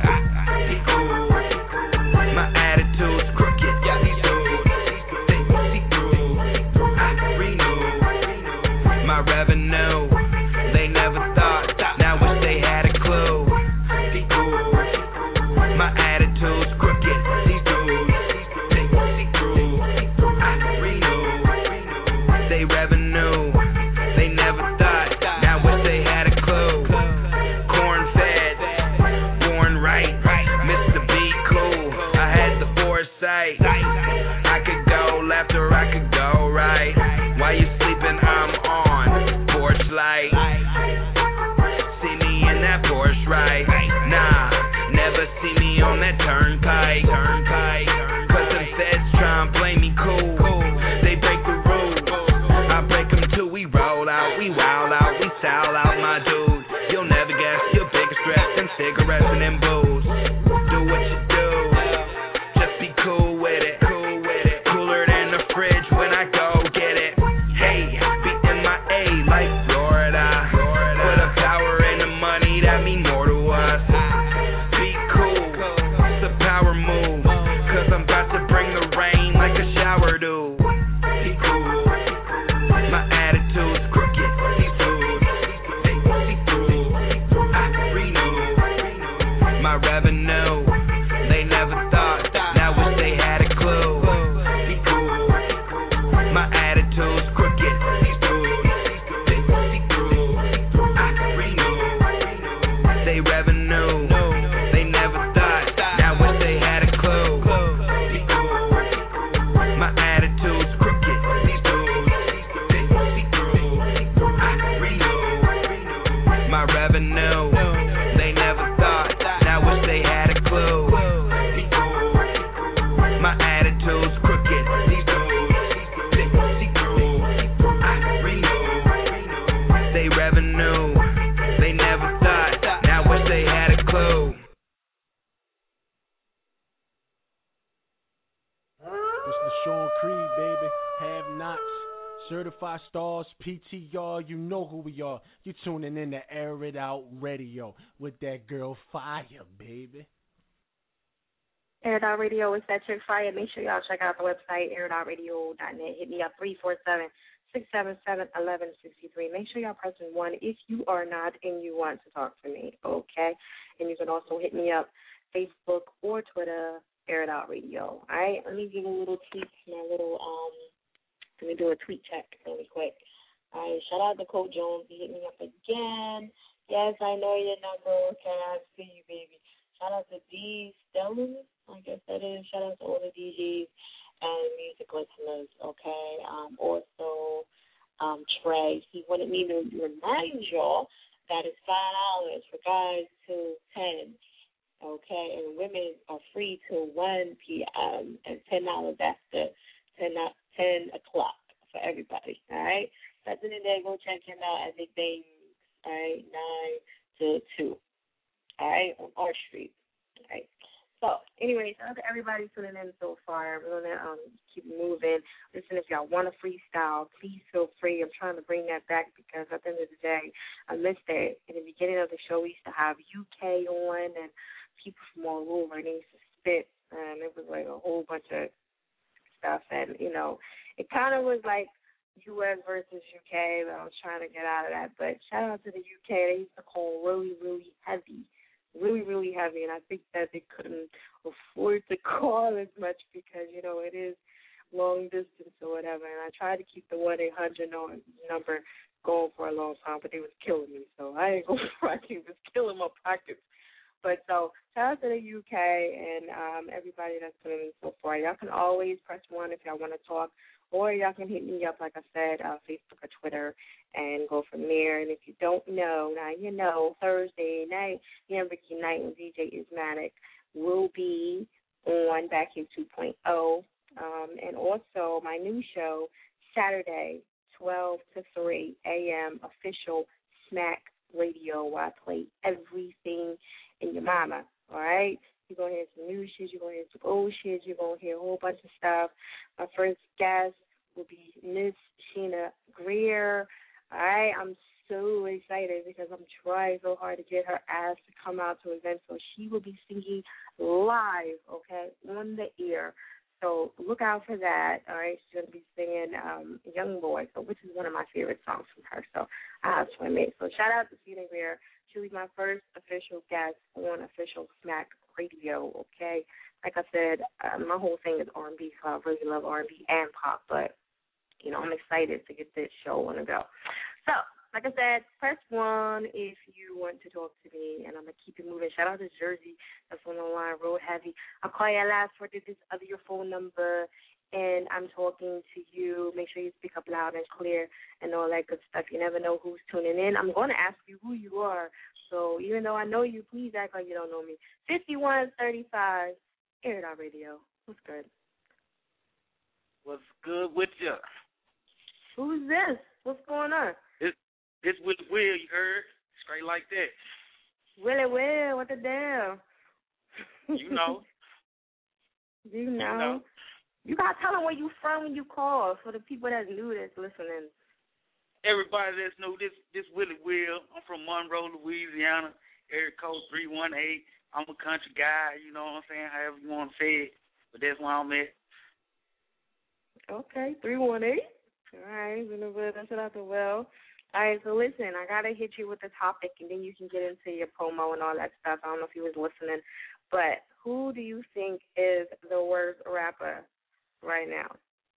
My attitude's crooked, yeah, these dudes. My revenue, they never thought, now wish they had a clue. My attitude's crooked, these dudes, they see through. I renew, they revenue, they never thought, now wish they had a clue. Corn fed, born right, Mister Be Cool, I had the foresight. I could go left or I could go right. While you sleeping, I'm on porch light. See me in that Porsche, right? Nah, never see me on that turnpike. Turnpike, cause them feds tryna play me cool. They break the rules, I break them too. We roll out, we wild out, we towel out, my dude. You'll never guess your biggest threat than cigarettes and them booze. Do what you do, just be cool with it. Cool with it. Cooler than the fridge when I go get it. Hey, be in my A like Florida. Put a power in the money that mean more to us. Be cool, it's a power move. Cause I'm about to bring the rain like a shower do. Be cool, my attitude's crooked. See through, see through. I renew my revenue. They never thought, now wish they had a clue. Be cool, my attitude's crooked. See through, see through. I renew they revenue. They never thought, now wish they had a clue. Be cool, my attitude's crooked. See through, see through. I renew my revenue. They never thought, now wish they had a clue. Be cool, my attitude's crooked. See through, see through. I renew they revenue. They never thought, now wish they had a clue. This is Sean Creed, baby. Have nots. Certified stars, P T R, you know who we are. You tuning in to Air It Out Radio with that girl Fire, baby. Air It Out Radio is that chick Fire. Make sure y'all check out the website, air it out radio dot net. Hit me up, three four seven, six seven seven, one one six three. Make sure y'all pressing one if you are not and you want to talk to me, okay? And you can also hit me up, Facebook or Twitter, Air It Out Radio. All right, let me give a little tweet, my little, um, let me do a tweet check really quick. All right, shout out to Cole Jones. He hit me up again. Yes, I know your number. Okay, I see you, baby. Shout out to D. Stellan, I guess that is. Shout out to all the D Js and music listeners, okay? Um, also, um, Trey, he wanted me to remind y'all that it's five dollars for guys till ten, okay? And women are free till one p.m. and ten dollars after ten o'clock for everybody, all right? That's in the day. Go check him out at Big Things, all right, nine to two, all right, on R Street, all right? So, anyway, shout out to everybody tuning in so far. We're going to um, keep moving. Listen, if y'all want to freestyle, please feel free. I'm trying to bring that back because at the end of the day, I missed it. In the beginning of the show, we used to have U K on and people from all over, and they used to spit, and it was like a whole bunch of stuff. And, you know, it kind of was like U S versus U K, but I was trying to get out of that. But shout out to the U K. They used to call really, really heavy. Really, really heavy, and I think that they couldn't afford to call as much because, you know, it is long distance or whatever, and I tried to keep the one eight hundred number going for a long time, but they was killing me, so I ain't going to front. It was killing my pockets. But so, shout out to the U K and um, everybody that's tuning in so far. Y'all can always press one if y'all want to talk, or y'all can hit me up, like I said, uh, Facebook or Twitter, and go from there. And if you don't know, now you know, Thursday night, Young Ricky Night and D J Ismatic will be on Back Here two point oh. Um, and also my new show, Saturday, twelve to three a.m., official Smack Radio, where I play everything in your mama, all right? You're going to hear some new shit. You're going to hear some old shit. You're going to hear a whole bunch of stuff. My first guest will be Miss Sheena Greer. All right, I'm so excited because I'm trying so hard to get her ass to come out to an event. So she will be singing live, okay, on the air. So look out for that. All right, she's going to be singing um, Young Boy, so which is one of my favorite songs from her. So I have to admit. So shout out to Sheena Greer. She'll be my first official guest on Official Smack Radio, okay? Like I said, uh, my whole thing is R and B, so I really love R and B and pop, but, you know, I'm excited to get this show on the go. So, like I said, press one if you want to talk to me, and I'm going to keep it moving. Shout out to Jersey. That's on the line, real heavy. I'll call you last for this other your phone number, and I'm talking to you. Make sure you speak up loud and clear and all that good stuff. You never know who's tuning in. I'm going to ask you who you are. So even though I know you, please act like you don't know me. fifty-one thirty-five, Air It Out Radio. What's good? What's good with you? Who's this? What's going on? It, This Willie Will, you heard? Straight like that. Willie Will, what the deal? You know. you know. You know. You got to tell them where you from when you call for the people that's new that's listening. Everybody that's new, this this Willie Will. I'm from Monroe, Louisiana, area code three one eight. I'm a country guy, you know what I'm saying, however you want to say it. But that's where I'm at. Okay, three one eight. All right, Willie Will, that's what I thought. Well, all right, so listen, I got to hit you with the topic, and then you can get into your promo and all that stuff. I don't know if you was listening. But who do you think is the worst rapper right now?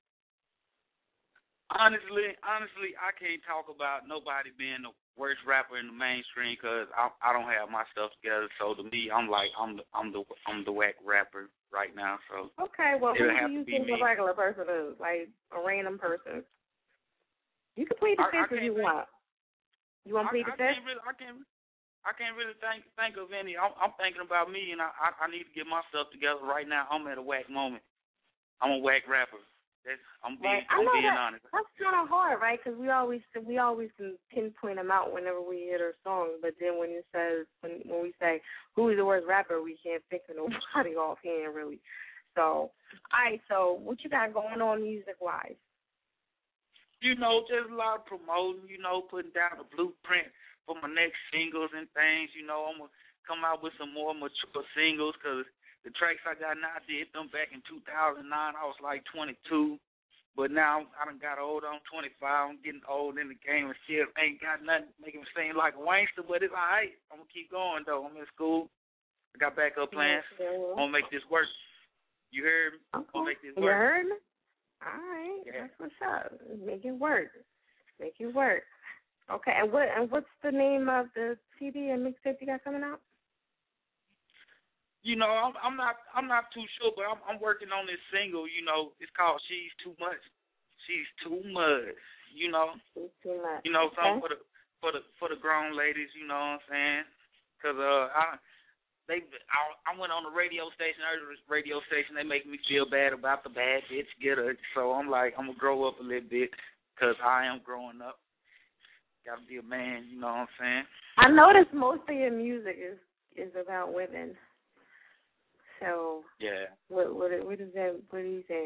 Honestly, honestly, I can't talk about nobody being the worst rapper in the mainstream because I, I don't have my stuff together. So to me, I'm like I'm the I'm the I'm the whack rapper right now. So okay, well, who have do you to be think me. a regular person is? Like a random person? You can plead the I- I fifth if can't you think- want. You want to plead I, the I fifth? can't really, I can't, I can't really think think of any. I'm, I'm thinking about me, and I, I I need to get my stuff together right now. I'm at a whack moment. I'm a whack rapper. That's, I'm being, Right. I I'm know being that, honest. That's kind of hard, right? Because we always we always can pinpoint them out whenever we hear their song. But then when it says when when we say who is the worst rapper, we can't think of nobody offhand really. So, all right. So what you got going on music wise? You know, just a lot of promoting. You know, putting down the blueprint for my next singles and things. You know, I'm gonna come out with some more mature singles because the tracks I got now, I did them back in two thousand nine. I was like twenty-two. But now I done got older. I'm twenty-five. I'm getting old in the game and shit. Ain't got nothing making me seem like a wankster, but it's all right. I'm going to keep going, though. I'm in school. I got backup plans. I'm going to make this work. You heard me? I'm going to make this You work. heard me? All right. Yeah. That's what's up. Make it work. Make it work. Okay. And what and what's the name of the C D and mixtape you got coming out? You know, I'm, I'm not, I'm not too sure, but I'm, I'm working on this single. You know, it's called "She's Too Much." She's too much. You know. She's too much. You know, something Okay. for the, for the, for the grown ladies. You know what I'm saying? Cause uh, I, they, I, I went on the radio station. I heard this radio station. They make me feel bad about the bad bitch getter. So I'm like, I'm gonna grow up a little bit, cause I am growing up. Gotta be a man. You know what I'm saying? I noticed most of your music is is about women. So Yeah. what what what is that? What are you saying?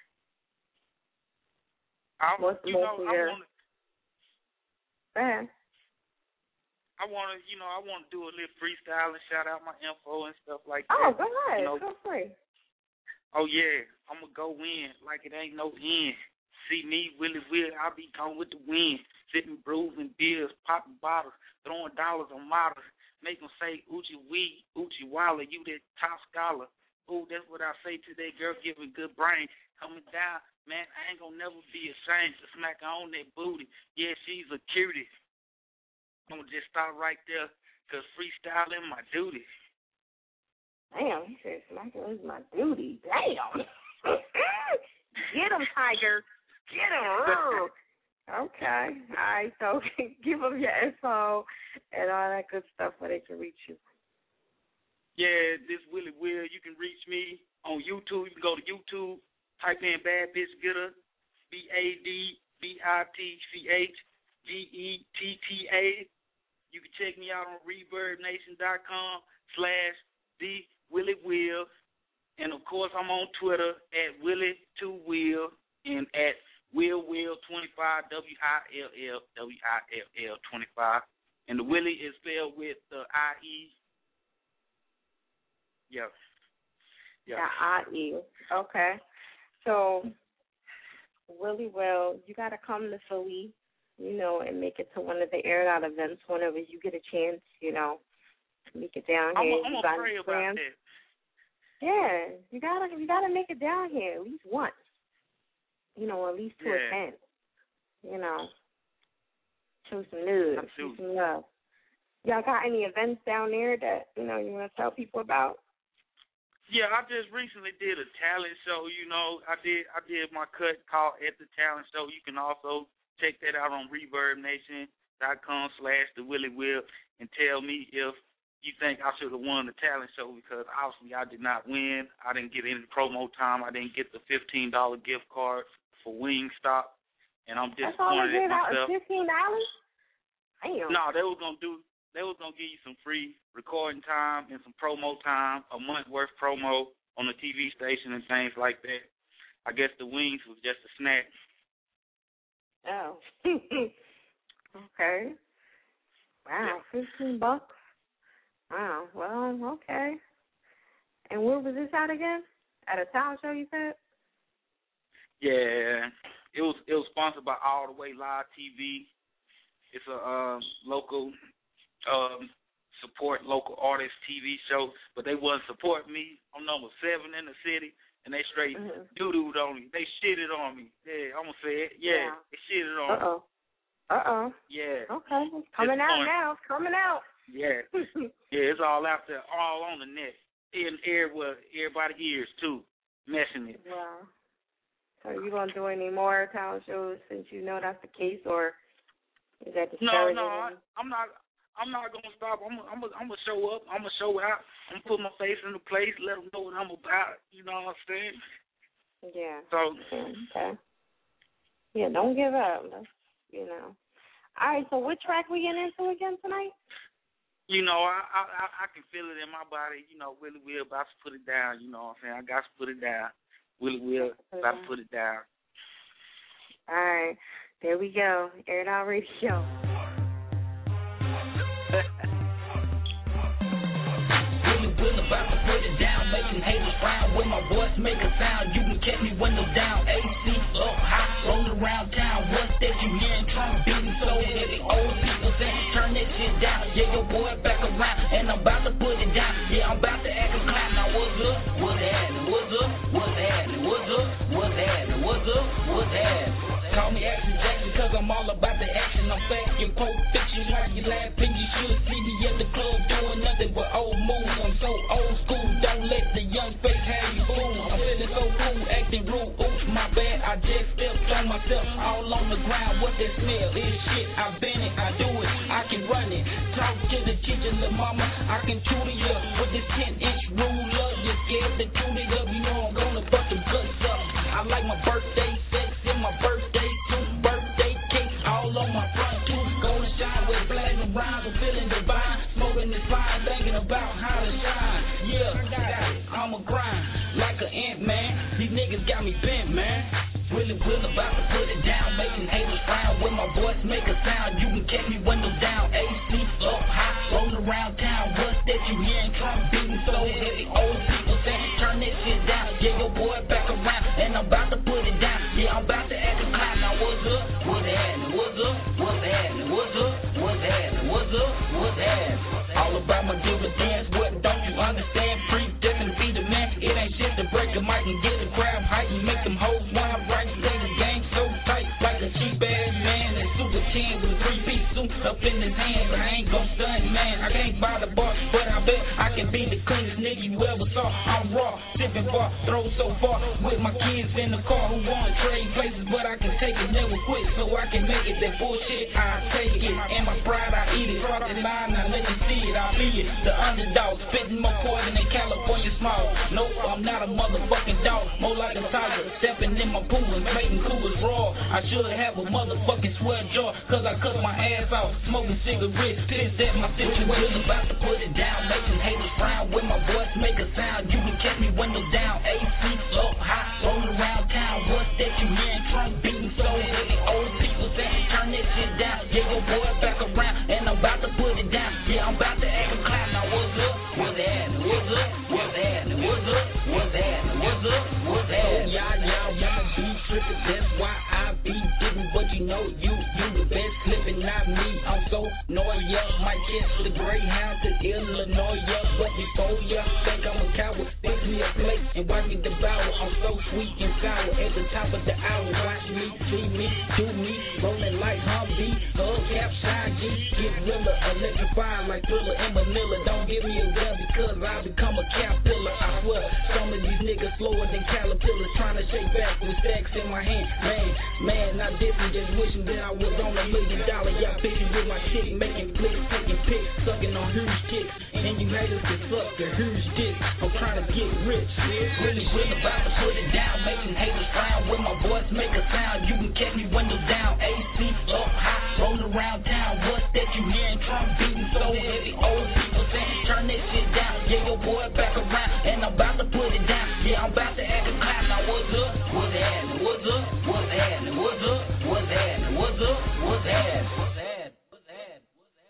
I, Most you know, most of I your. want to, Go ahead. I want to, you know, I want to do a little freestyle and shout out my info and stuff like Oh, that. go ahead. You know, Feel free. oh yeah, I'm gonna go in like it ain't no end. See me, Willie Will, I'll be gone with the wind, sipping brews and beers, popping bottles, throwing dollars on models. Make them say, Uchi wee, Uchi walla, you that top scholar. Ooh, that's what I say to that girl giving good brain. Coming down, man, I ain't gonna never be ashamed to smack her on that booty. Yeah, she's a cutie. I'm gonna just stop right there, cause freestyling my duty. Damn, he said smacking is my duty. Damn. Get him, Tiger. Get him. Okay. All right. So give them your info and all that good stuff where they can reach you. Yeah, this Willie Will. You can reach me on YouTube. You can go to YouTube, type in Bad Bitch Getter, B A D B I T C H G E T T A. You can check me out on reverb nation dot com slash the Willie Will. And, of course, I'm on Twitter at Willie two Will and at Will Will twenty-five, W I L L, W I L L twenty-five. And the Willie is spelled with the I E. Yeah. Yeah. The I E. Okay. So, Willie Will, you got to come to Philly, you know, and make it to one of the aired out events whenever you get a chance, you know. Make it down I'm here. going You to got pray any about plans? that. Yeah, you gotta you gotta make it down here at least once. You know, at least to Yeah. attend. You know, show some news, show some love. Y'all got any events down there that you know you want to tell people about? Yeah, I just recently did a talent show. You know, I did I did my cut called At the Talent Show. You can also check that out on reverb nation dot com slash the Willie Will and tell me if you think I should have won the talent show, because obviously I did not win. I didn't get any promo time. I didn't get the fifteen dollar gift card for Wingstop, and I'm That's all they disappointed gave in out myself. is fifteen dollars. Damn. No, they was gonna do. They was gonna give you some free recording time and some promo time, a month worth promo on the T V station and things like that. I guess the wings was just a snack. Oh. Okay. Wow, fifteen bucks. Wow. Well, okay. And where was this at again? At a talent show, you said? Yeah, it was. It was sponsored by All the Way Live T V. It's a um, local um, support local artist T V show, but they wouldn't support me. I'm number seven in the city, and they straight mm-hmm. doo-dooed on me. They shitted on me. Yeah, I'm going to say it. Yeah, yeah. They shitted on Uh-oh. me. Uh-oh. Yeah. Okay, it's coming it's out now. It's coming out. Yeah. Yeah, it's all out there, all on the net. In everywhere, everybody ears, too, messing it. Wow. So you going to do any more talent shows since you know that's the case, or is that the No, no, I, I'm not. I'm not gonna stop. I'm. I'm. I'm gonna show up. I'm gonna show out. I'm gonna put my face in the place. Let them know what I'm about. You know what I'm saying? Yeah. So. Okay. Yeah. Don't give up. That's, you know. All right. So what track we getting into again tonight? You know, I, I I can feel it in my body. You know, Willie Will about to put it down. You know what I'm saying? I got to put it down. Willie Will about to put it down. All right. There we go. Air It Out Radio. Willie Will about to put it down, making haters frown. When my voice make a sound, you can catch me window down. A C up high, rolling around town. What's that you hearing? Trump beating so heavy. Old people saying, turn that shit down. Yeah, your boy back around, and I'm about to put it down. Yeah, I'm about to act a clown. Now what's up? What's happening? What's up? What's happening? What's up? What's happening? What's up? What's happening? Call me Action Jackson, cause I'm all about the action. I'm fast in Pulp Fiction, like you laughing. You should see me at the club doing nothing but old moves. I'm so old school, don't let the young face have you fool. I'm feeling so cool, acting rude. Oops, my bad, I just stepped on myself all on the ground. What that smell? This shit, I've been it, I do it, I can run it. Talk to the teacher, the mama, I can tutor you with this ten inch ruler. You're scared to tune it up, you know I'm gonna fuck them guts up. I like my birthday sex and my birthday too, birthday cake all on my front too. Gonna shine with platinum rhymes, I'm feeling divine, smoking this fire, thinking about how to shine. Yeah, I'm a grind like an ant man. These niggas got me bent, man. Willie Will about to put it down, making haters frown. When my voice make a sound, you can catch me window down. A C up high, rolling around town. What's that you hearing? Trump beating so heavy. Old people saying, turn that shit down. Yeah, your boy back around, and I'm about to put it down. Yeah, I'm about to act a clown. Now what's up? What's happening? What's up? What's happening? What's up? What's happening? What's up? What's happening? All about my dividends. What don't you understand? Free different be the man. It ain't shit to break a mic and get the crowd hype and make them hoes wild right. Stay the game so tight like a cheap ass man. And Super ten with a three piece suit up in his hand. But I ain't gon' stun, man. I can't buy the bar, but I bet I can be the cleanest nigga you ever saw. I'm raw, sipping bar, throw so far with my kids in the car who wanna trade places, but I can take it, never quit, so I can make it. That bullshit, I take it, and my pride, I eat it. Cross the line, I let you see it, I be it. The underdog, spitting more poison than California small. Nope, I'm not a motherfucking dog, more like a tiger, stepping in my pool and making coolers raw. I should have a motherfucking sweat jaw, cause I cut my ass off, smoking cigarettes, pissed at my situation. About to put it down, making haters frown. When my voice make a sound, you can catch me window down. A C up high, rolling around town. What's that you hearing? Trump beating so heavy. Old people saying, turn that shit down. Yeah, your boy back around, and I'm about to put it down. Yeah, I'm about to act a clown. Now what's up? What's happening? What's up? What's happening? What's up? What's happening? What's up? What's happening? Oh, y'all, y'all wanna be tripping. That's why I be giving, but you know you, you the best clipping, not me. I'm so noya, might catch the Greyhound to Illinois, but before ya think I'm a coward, fix me a plate and watch me devour. I'm so sweet and sour at the top of the hour. Watch me, see me, do me, rolling like Humvee, hubcap, shine G, get realer, electrified like Thriller and Manila. Don't give me a gun because I become a caterpillar. I swear, some of these niggas slower than caterpillars, trying to shake back with stacks in my hand. Man, man, not different, just wishing that I was on a million dollar. Y'all bitches with my chick, making flicks, taking pics, sucking on huge chicks, and you haters can suck the huge dick. I'm trying to get rich, really, really about to put it down, making haters frown. When my voice make a sound, you can catch me window down. A C up high, rolling around town. What's that you boy back around, and I'm about to put it down. Yeah, I'm about to act a clown. Now what's up? What's happening? What's up? What's happening? What's up? What's happening? What's up? What's happening? What's happening? What's happening?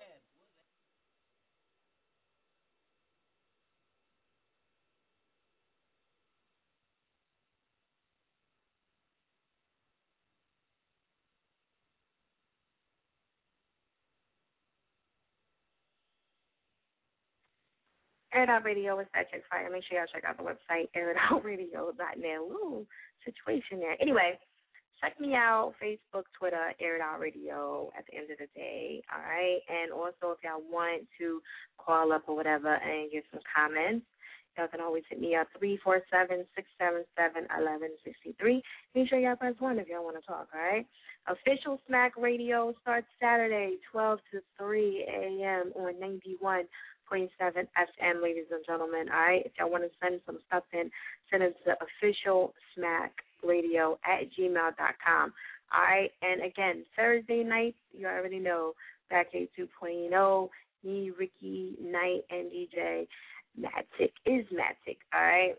Air It Out Radio is that Chick Fire. Make sure y'all check out the website, air it out radio dot net. Ooh, situation there. Anyway, check me out, Facebook, Twitter, Air It Out Radio at the end of the day, all right? And also, if y'all want to call up or whatever and give some comments, y'all can always hit me up, three four seven, six seven seven, one one six three. Make sure y'all press one if y'all want to talk, all right? Official Smack Radio starts Saturday, twelve to three a.m. on ninety-one point seven F M, ladies and gentlemen, all right? If y'all want to send some stuff in, send it to official smack radio at gmail dot com, all right? And again, Thursday night, you already know, Back A two point oh, me, Ricky, Knight, and D J Matic is Matic, all right?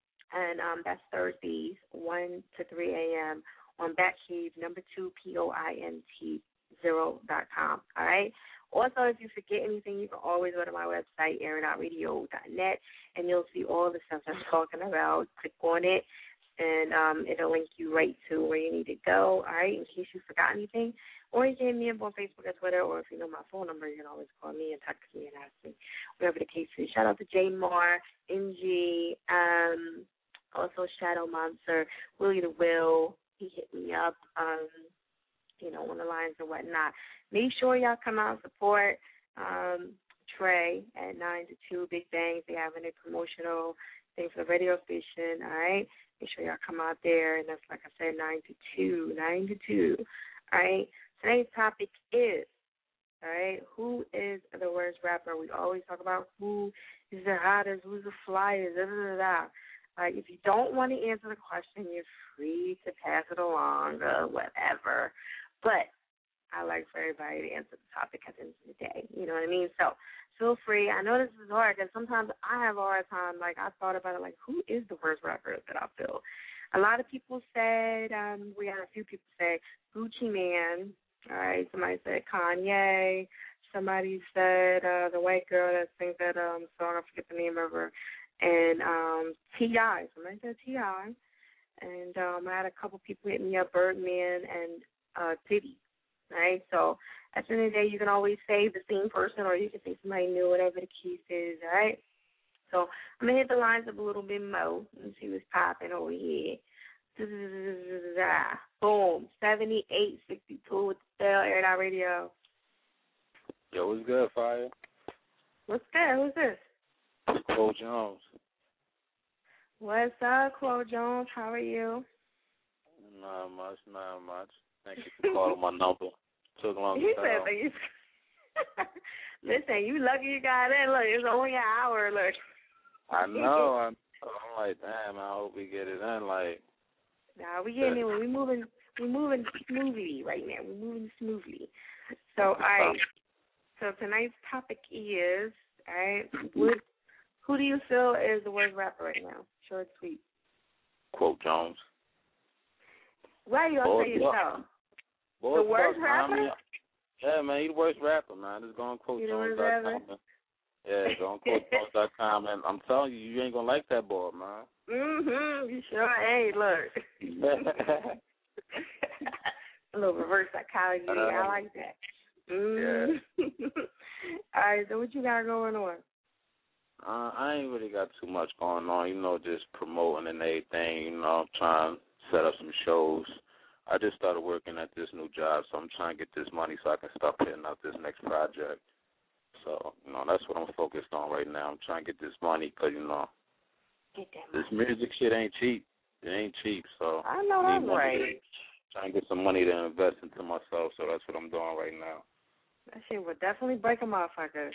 And um, that's Thursdays, one to three a.m. on Batcave, number two, P O I N T, zero dot com, all right? Also, if you forget anything, you can always go to my website, air it out radio dot net, and you'll see all the stuff I'm talking about. Click on it, and um, it'll link you right to where you need to go, all right, in case you forgot anything. Or you can hit me up on Facebook or Twitter, or if you know my phone number, you can always call me and text me and ask me, whatever the case is. Shout out to J Mar, N G, um, also Shadow Monster, Willie the Will. He hit me up, um, you know, on the lines and whatnot. Make sure y'all come out and support um, Trey at nine to two, Big Bangs. They having a promotional thing for the radio station, all right? Make sure y'all come out there, and that's, like I said, nine to two, nine to two, all right? Today's topic is, all right, who is the worst rapper? We always talk about who is the hottest, who's the flyest, da, da, da, da. Like, if you don't want to answer the question, you're free to pass it along or whatever. But I like for everybody to answer the topic at the end of the day. You know what I mean? So feel free. I know this is hard because sometimes I have a hard time. Like, I thought about it, like, who is the worst rapper that I feel? A lot of people said, um, we had a few people say Gucci Mane. All right, somebody said Kanye. Somebody said uh, the white girl that sings that um, song, I forget the name of her. And um, T I Somebody said T I And um, I had a couple people hit me up, Birdman and uh, Diddy. Right, so at the end of the day, you can always say the same person, or you can say somebody new, whatever the case is. All right. So I'm gonna hit the lines up a little bit more and see what's popping over here. Boom, seventy-eight sixty-two with the Style Air It Out Radio. Yo, what's good, Fire? What's good? Who's this? Cole Jones. What's up, Chloe Jones? How are you? Not much, not much. Thank you for calling my number. Took a long He time. said, you... Listen, you lucky you got in. Look, it's only an hour. Look. I know. I'm, I'm like, damn. I hope we get it in. Like, nah, we getting in. We moving. We moving smoothly right now. We're moving smoothly. So, all right. So tonight's topic is, all right. What, who do you feel is the worst rapper right now? Short, sweet. Quote Jones. Why you all say yourself? The worst rapper? I mean, yeah, man, he the worst rapper, man. Just go on quote Jones dot com. Yeah, go on quote Jones dot com, and I'm telling you, you ain't gonna like that boy, man. Mm-hmm. You sure ain't. Look. A little reverse psychology. Uh, I like that. Mm. Yeah. All right, so what you got going on? Uh, I ain't really got too much going on, you know, just promoting and everything, you know, trying to set up some shows. I just started working at this new job, so I'm trying to get this money so I can start putting out this next project. So, you know, that's what I'm focused on right now. I'm trying to get this money because, you know, this music shit ain't cheap. It ain't cheap, so I know I that's right. Trying to get some money to invest into myself, so that's what I'm doing right now. That shit would definitely break a motherfucker.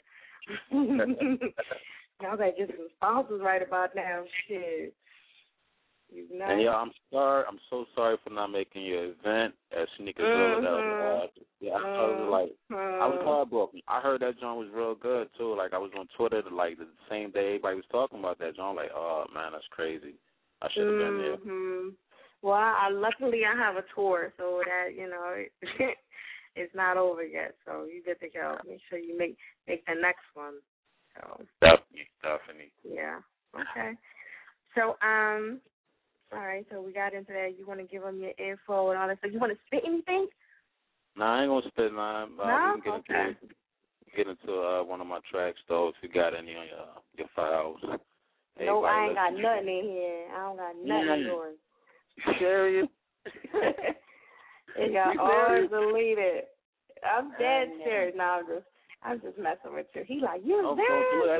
Y'all gotta get some sponsors right about now. Shit. You know? And yeah, I'm sorry. I'm so sorry for not making your event at Sneaker mm-hmm. Villa. Yeah, I mm-hmm. was like, I my car broke. I heard that joint was real good too. Like I was on Twitter, like the same day everybody was talking about that joint. Like, oh man, that's crazy. I should have been there. Mm-hmm. Well, I, luckily I have a tour, so that you know it's not over yet. So you get to go. Make sure you make make the next one. So definitely, definitely. Yeah. Okay. So um, all right. So we got into that. You want to give them your info and all that. So you want to spit anything? No, nah, I ain't gonna spit none. Uh, no. We can get okay. into get into uh, one of my tracks though. If you got any on your your files. No, I ain't got nothing in here. I don't got nothing yeah. in yours. You serious? It got all deleted. I'm dead serious. No, I'm just, I'm just messing with you. He like, you oh, serious?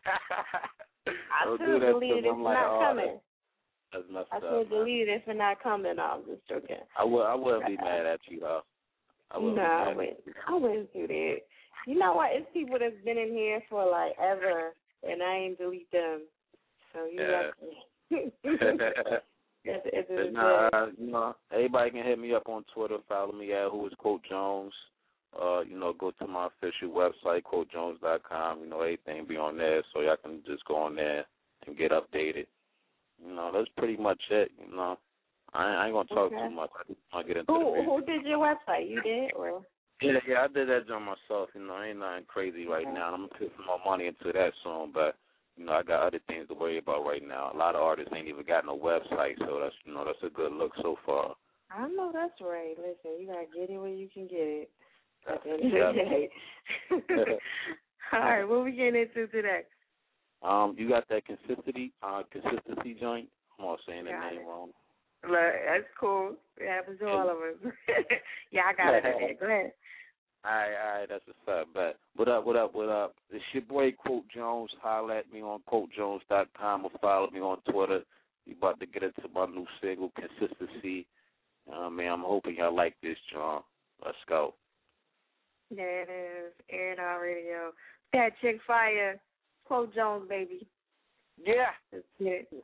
I don't should have deleted it for like, not oh, coming. That's messed I up. should have deleted it for not coming. No, I'm just joking. I would, I wouldn't be mad at you though. I wouldn't no, be mad I wouldn't. I wouldn't do that. You know what? It's people that's been in here for like ever, and I ain't delete them. So you yeah. have to. It's, it's, it's, nah, uh, you know, everybody can hit me up on Twitter. Follow me at Who Is Quote Jones. Uh, you know, go to my official website, quote jones dot com. You know, everything be on there, so y'all can just go on there and get updated. You know, that's pretty much it. You know, I, I ain't gonna talk okay. too much. I want to get into who, the music. Who did your website? You did, or? Yeah, yeah, I did that job myself. You know, ain't nothing crazy right okay. now. I'm gonna put some more money into that soon, but. You know, I got other things to worry about right now. A lot of artists ain't even got no website, so that's you know that's a good look so far. I know that's right. Listen, you gotta get it where you can get it. At the end of the day. All right, what we getting into today? Um, you got that consistency, uh, consistency joint. I'm all saying the got name it. wrong. Look, that's cool. It happens to all of us. Yeah, I got it. Okay, go ahead. All right, all right, that's what's up. But what up, what up, what up? It's your boy, Quote Jones. Holler at me on quote jones dot com or follow me on Twitter. We about to get into my new single, Consistency. Uh, man, I'm hoping y'all like this, John. Let's go. There it is. Air It Out Radio. That chick fire. Quote Jones, baby. Yeah. Let's get it.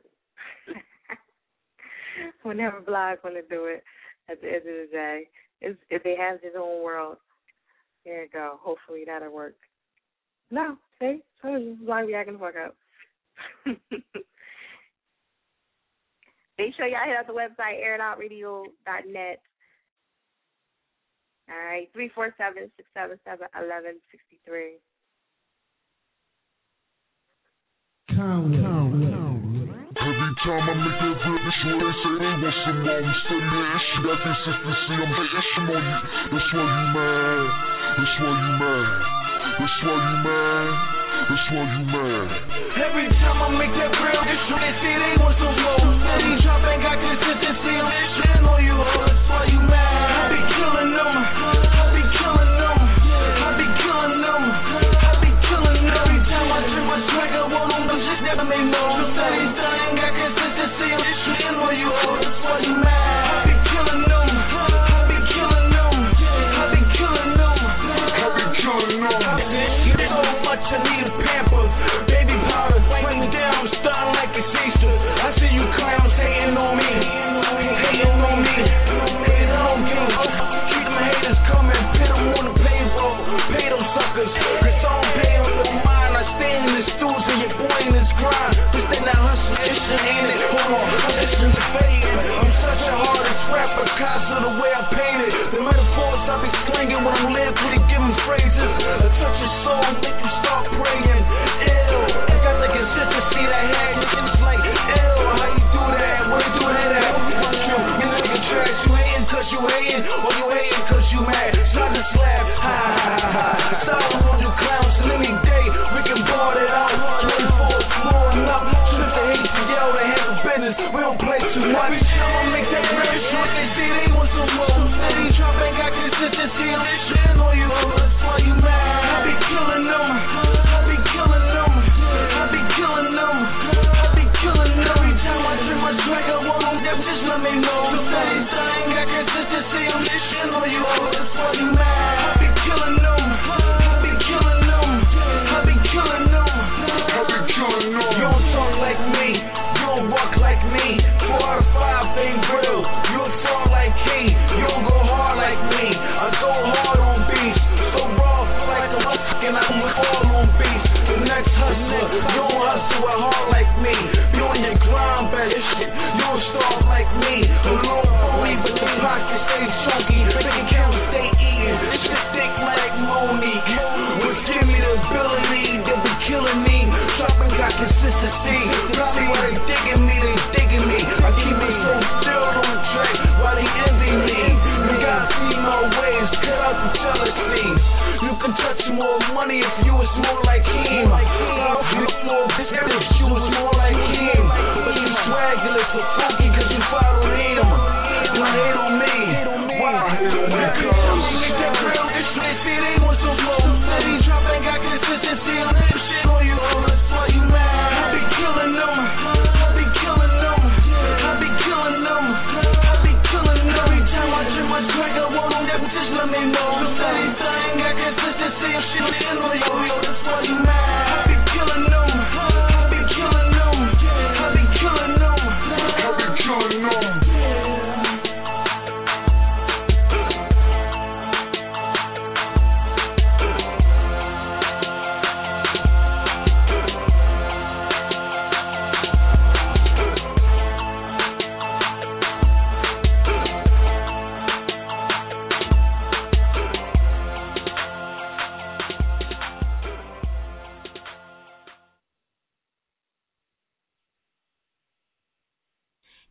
Whenever Blog want to do it, at the end of the day, it's, if they have their own world. There you go. Hopefully that'll work. No, see? So you Blog be acting the fuck up. Make sure y'all hit up the website, air it out radio dot net. All right, three four seven, six seven seven, one one six three. Every time I make that video, sure they say they want some more. I'm steady and shit, that consistency, I'm hating on you. That's why you mad. That's why you mad. That's why you mad. That's why you mad. Every time I make that real, they sure they say they want some more. Steady dropping, got consistency, I'm shitting on you. That's why you mad. I be killing them. I be killing them. I be killing them. I be killing them. Every time I trip a trigger, one of them just never made no. Steady dying, got consistency, I'm shitting on you. That's why you mad. I be killing them. I be killing them. I be killing them. I be killing them. I be so much I need a Pampers. Baby powder, swing down, starting like a Easter. I see you clowns hating on me, hating on me.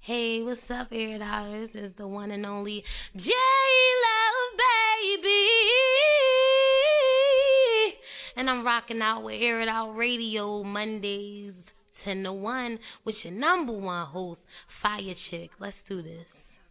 Hey, what's up, Air It Out? This is the one and only J-Love, baby. And I'm rocking out with Air It Out Radio Mondays ten to one with your number one host, Fire Chick. Let's do this.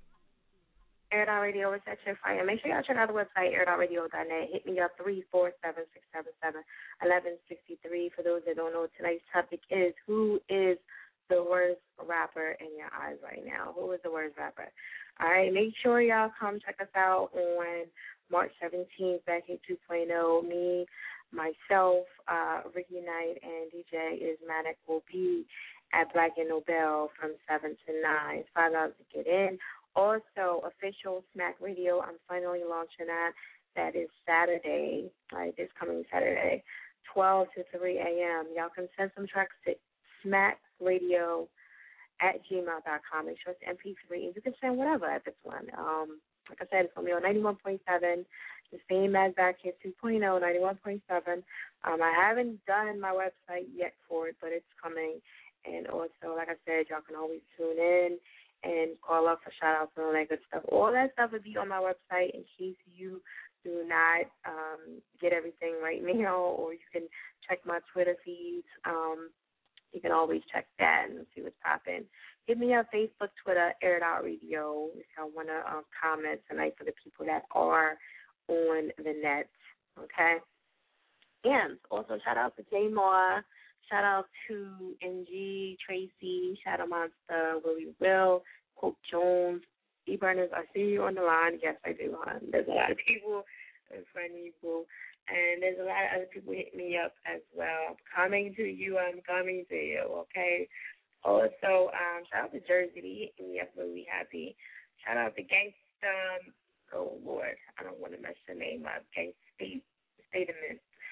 Air It Out Radio is at your fire. Make sure y'all check out the website, air it out radio dot net. Hit me up, three four seven, six seven seven, one one six three. For those that don't know, tonight's topic is, who is the worst rapper in your eyes right now? Who is the worst rapper? All right, make sure y'all come check us out on March seventeenth, Back Hit two point oh. Me, myself, uh, Ricky Knight, and D J Ismatic will be at Black and Nobel from seven to nine. It's five dollars to get in. Also, official Smack Radio, I'm finally launching that. That is Saturday, right, this coming Saturday, twelve to three a.m. Y'all can send some tracks to smack radio at gmail dot com. Make sure it's M P three, and you can send whatever at this one. Um, like I said, it's going to be on ninety-one point seven, the same as Back Hit two point oh, ninety-one point seven. Um, I haven't done my website yet for it, but it's coming. And also, like I said, y'all can always tune in and call up for shout-outs and all that good stuff. All that stuff will be on my website in case you do not um, get everything right now, or you can check my Twitter feeds. Um, you can always check that and see what's popping. Hit me up, Facebook, Twitter, Air It Out Radio, if y'all want to um, comment tonight for the people that are on the net, okay? And also shout out to J Moore. Shout out to N G, Tracy, Shadow Monster, Willie Will, Coach Jones, E. Burners. I see you on the line. Yes, I do. Hon. There's a lot of people, there's friendly people, and there's a lot of other people hitting me up as well. I'm coming to you. I'm coming to you, okay? Also, um, shout out to Jersey. They hitting me up really happy. Shout out to Gangsta. Oh, Lord. I don't want to mess the name up. Gangsta State, State of Mint.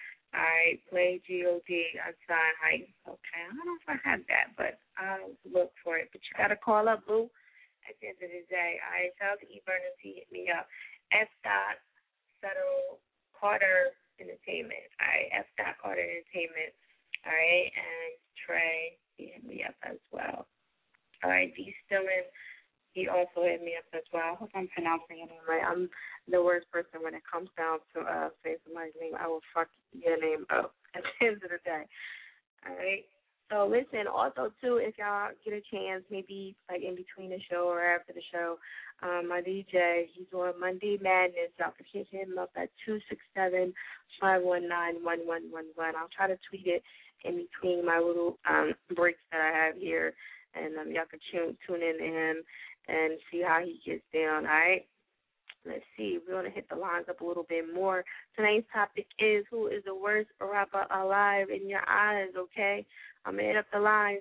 I play G O D outside Heights. Okay, I don't know if I have that, but I'll look for it. But you got to call up, boo, at the end of the day. All right, shout out to E. Burners. He hit me up. F. Dot Settle Carter Entertainment. All right, F. Dot Carter Entertainment. All right, and Trey, he hit me up as well. All right, D. Stillin, he also hit me up as well. I hope I'm pronouncing your name right. I'm the worst person when it comes down to uh, saying somebody's name. I will fuck your name up at the end of the day. All right? So, listen, also, too, if y'all get a chance, maybe like in between the show or after the show, um, my D J, he's on Monday Madness. Y'all can hit him up at two six seven, five one nine, one one one one. I'll try to tweet it in between my little um, breaks that I have here, and um, y'all can tune, tune in to him and see how he gets down, all right? Let's see. We're going to hit the lines up a little bit more. Tonight's topic is, who is the worst rapper alive in your eyes, okay? I'm going to hit up the line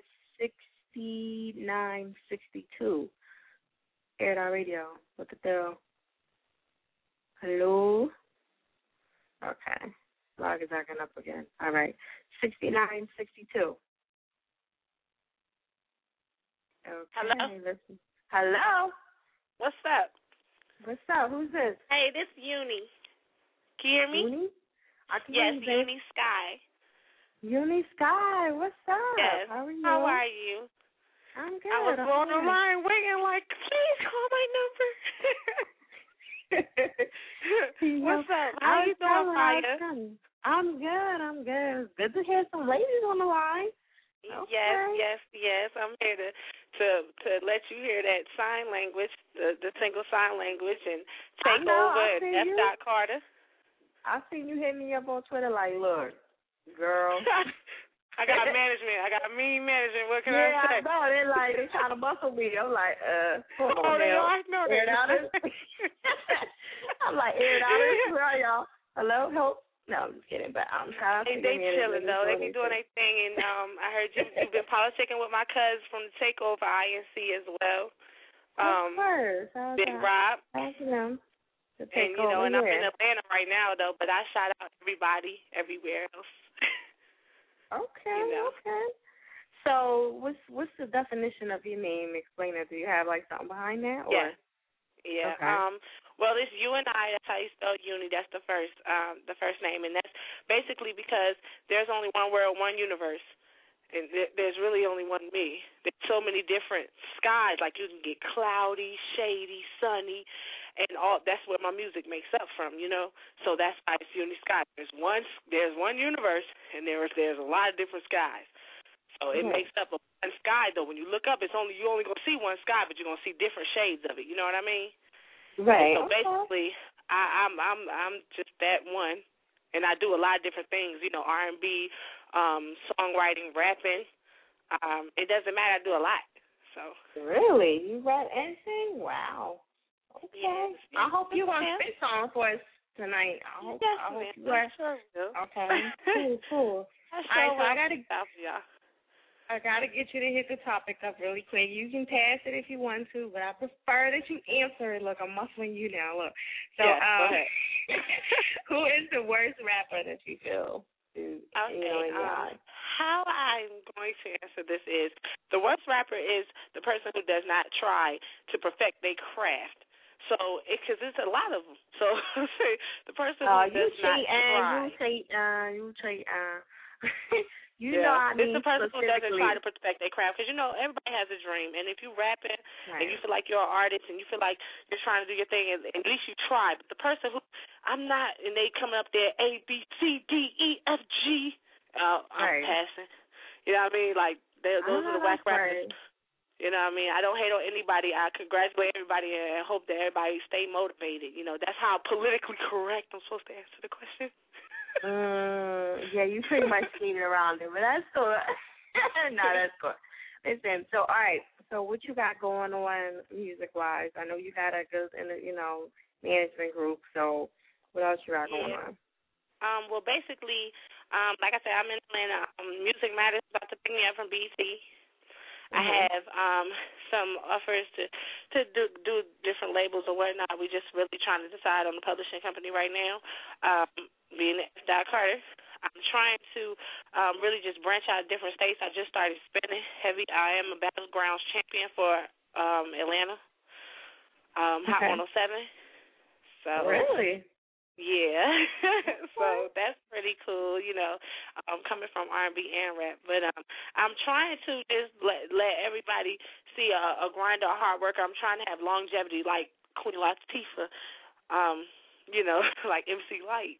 sixty-nine sixty-two. Air It Out Radio. What the deal? Hello? Okay. Log is acting up again. All right. sixty-nine sixty-two. Okay. Hello? Listen. Hello? What's up? What's up? Who's this? Hey, this is Uni. Can you hear me? Uni? I can yes, hear you, Uni Sky. Uni Sky, what's up? Yes. How are you? How are you? I'm good. I was I'm on the good. line waiting like, please call my number. What's up? How you doing, Fire? I'm good. I'm good. It's good to hear some ladies on the line. Okay. Yes, yes, yes. I'm here to, to to let you hear that sign language, the the single sign language, and take know, over at F. you. Dot Carter. I seen you hit me up on Twitter like, look, girl. I got management. I got mean management. What can yeah, I say? Yeah, I know. They're like, they trying to bustle me. I'm like, uh, hold oh, on they now. are? No, Air they it out. I'm like, air it out. Where are y'all? Hello? Help? No, I'm just kidding. But I'm trying to Hey, they chilling, though. They be doing their thing. And um, I heard you, you've been politicking with my cuz from the Takeover I N C as well. Um, of course. Big Rob. Thank you. And, you know, and I'm in Atlanta right now, though, but I shout out everybody everywhere else. Okay, you know. okay. So what's what's the definition of your name? Explain it. Do you have, like, something behind that? Or? Yeah. Yeah. Okay. Um, well, it's you and I. That's how you spell Uni. That's the first, um, the first name, and that's basically because there's only one world, one universe, And th- there's really only one me. There's so many different skies. Like you can get cloudy, shady, sunny, and all. That's where my music makes up from, you know. So that's why it's Uni Sky. There's one. There's one universe, and there's there's a lot of different skies. So it Mm-hmm. makes up a one sky. Though when you look up, it's only you only gonna see one sky, but you're gonna see different shades of it. You know what I mean? Right. And so okay. basically, I, I'm I'm I'm just that one, and I do a lot of different things. You know, R and B. Um, songwriting, rapping. Um, it doesn't matter. I do a lot. So really, you rap and sing? Wow. Okay. Yes, yes, I hope you're gonna yes. spit songs for us tonight. I hope. Yes, I hope ma'am. you are. I sure will. Okay. Cool. Cool. I All sure right. So will. I gotta. Stop y'all. I gotta get you to hit the topic up really quick. You can pass it if you want to, but I prefer that you answer it. Look, I'm muscling you now. Look. So, yes, um, go ahead. who is the worst rapper that you feel? Is, Okay. you know, in your Um, eyes? how I'm going to answer this is the worst rapper is the person who does not try to perfect their craft. So, because it's a lot of them. So, the person who Uh, you does not cheat, try. uh, you cheat, uh, you cheat, uh, you yeah. know I mean It's the person who doesn't specifically. try to perfect their craft. Because, you know, everybody has a dream. And if you rapping Right. and you feel like you're an artist and you feel like you're trying to do your thing, and at least you try. But the person who, I'm not, and they coming up there, A, B, C, D, E, F, G, uh, I'm Right. passing. You know what I mean? Like, they, those I are the know whack that's rappers. right. You know what I mean? I don't hate on anybody. I congratulate everybody and hope that everybody stay motivated. You know, that's how politically correct I'm supposed to answer the question. Mm, yeah, you pretty much skated around it, but that's cool. No, that's cool. Listen, so all right, so what you got going on music wise? I know you got a good, you know, management group. So what else you got going Yeah. on? Um, well, basically, um, like I said, I'm in Atlanta. Um, Music Matters is about to pick me up from B C. I Mhm. have um, some offers to to do, do different labels or whatnot. We're just really trying to decide on the publishing company right now. Um, being Doc Carter, I'm trying to um, really just branch out different states. I just started spinning heavy. I am a Battlegrounds champion for um, Atlanta, um, Hot Okay. one oh seven. So Really? yeah, so that's pretty cool, you know, um, coming from R and B and rap. But um, I'm trying to just let let everybody see a, a grinder, a hard worker. I'm trying to have longevity like Queen Latifah, um, you know, like M C Light.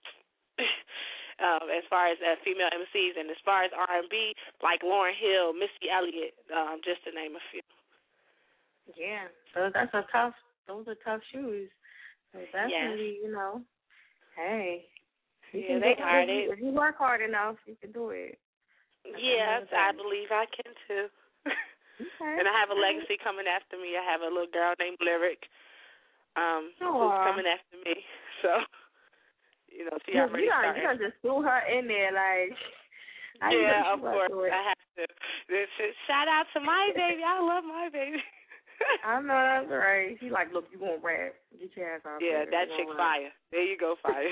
um, as far as uh, female M Cs, and as far as R and B, like Lauryn Hill, Missy Elliott, um, just to name a few. Yeah. So that's a tough. Those are tough shoes. So definitely, you know. Hey, you Yeah, can they do it. are. If They, you, if you work hard enough, you can do it. yes, I believe I can too. Okay. And I have a legacy coming after me. I have a little girl named Lyric, um, who's coming after me. So, you know, she you, already you done, started. you done just threw her in there, like. how you Yeah, gonna of do course. to it? I have to. This is- Shout out to my baby. I love my baby. I know that's right. She like, look, you won't rap. Get your ass out Yeah, there. that You chick won't rap. fire. There you go, fire.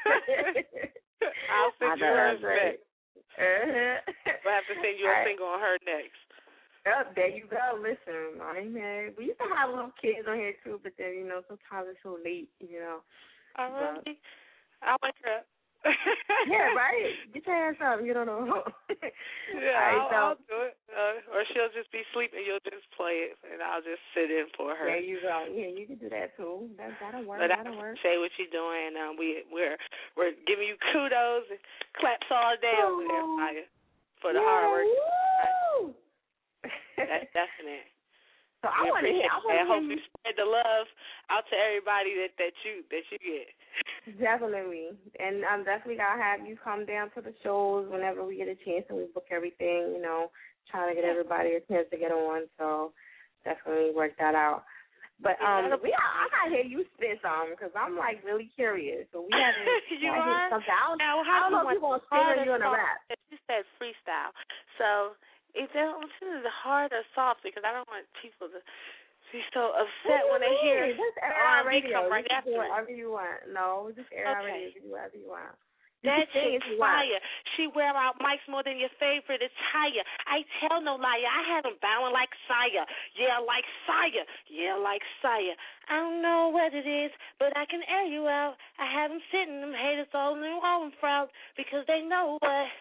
I'll send I you know her that's right. next. Uh-huh. We'll have to send you a All right. single on her next. Oh, there you go. Listen, I ain't mad. We used to have little kids on here too, but then you know sometimes it's so late, you know. All But- right. I'll wake her up. Yeah, right. Get your ass up. You don't know. Yeah, All right, I'll, so, I'll do it. Uh, or she'll just be sleeping. You'll just play it, and I'll just sit in for her. There you go. Yeah, you can do that too. That that'll work. But I that'll work. say what you're doing. Um, we we're we're giving you kudos and claps all day Oh. over there, Maya, for the Yeah, hard work. woo! That's definite. So I We want to appreciate hear. I it. want I to hope hear you spread the love out to everybody that that you that you get. Definitely, and I'm definitely gonna have you come down to the shows whenever we get a chance, and we book everything. You know, trying to get everybody a chance to get on. So definitely work that out. But um, Yeah, we I gotta hear you spit some because I'm like really curious. So we haven't. You gotta hear are? something. I don't, Now, I how don't know if you you gonna want spit hard or or you gonna soft? rap. You said freestyle. So is that is it hard or soft? Because I don't want people to be so upset What when do they you hear mean? Just air R out and B radio. come right You can after do it. whatever you want. No, just air out Okay. radio. You can do whatever you want. That You can sing chick if you want. fire. She wear out mics more than your favorite attire. I tell no liar. I have them bowing like Sire. Yeah, like Sire. Yeah, like Sire. I don't know what it is, but I can air you out. I have them sitting, them haters all in all proud because they know what,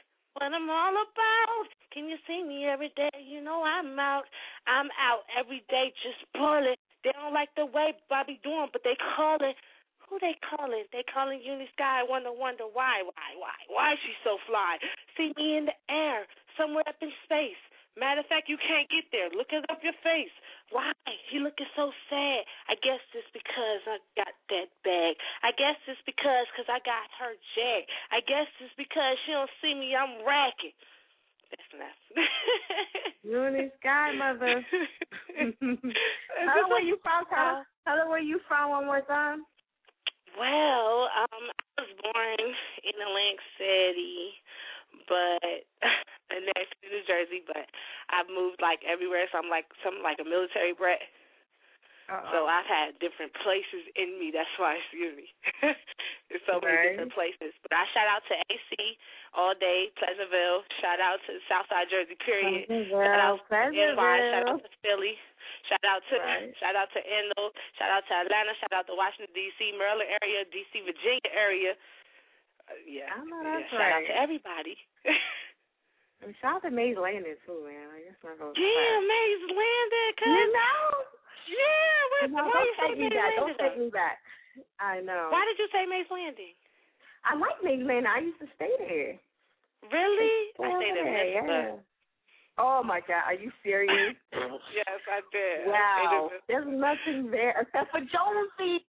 what I'm all about. Can you see me every day? You know I'm out. I'm out every day just pulling. They don't like the way Bobby doing, but they calling. Who they calling? They calling Uni Sky. Wonder, wonder why, why, why, why is she so fly? See me in the air, somewhere up in space. Matter of fact, you can't get there. Look it up your face. Why? He looking so sad. I guess it's because I got that bag. I guess it's because cause I got her jag. I guess it's because she don't see me, I'm racking. That's enough. Uni Sky, mother. Tell her where you from. Tell her, tell her where you from one more time. Well, um, I was born in Atlantic City, but in New Jersey, but I've moved like everywhere, so I'm like something like a military brat. Uh-oh. So I've had different places in me. That's why it's Uni. There's so many right. different places. But I shout out to A C all day, Pleasantville. Shout out to Southside Jersey, period. Shout out to N Y. Shout out to Philly. Shout out to right. shout out to Endo. Shout out to Atlanta. Shout out to Washington D C, Maryland area, D C, Virginia area. Uh, yeah, I know that's yeah. Shout right. out to everybody. And shout out to Mays Landing too, man. Like, that's not gonna yeah, Mays Landing. You know? Yeah. What, no, why don't you say take me Mays back. Landing? Don't take me back. I know. Why did you say Mays Landing? I like Mays Landing. I used to stay there. Really? I stayed there. Yeah. Oh my God, are you serious? Yes, I did. Wow, I there's nothing there except for Jonesy.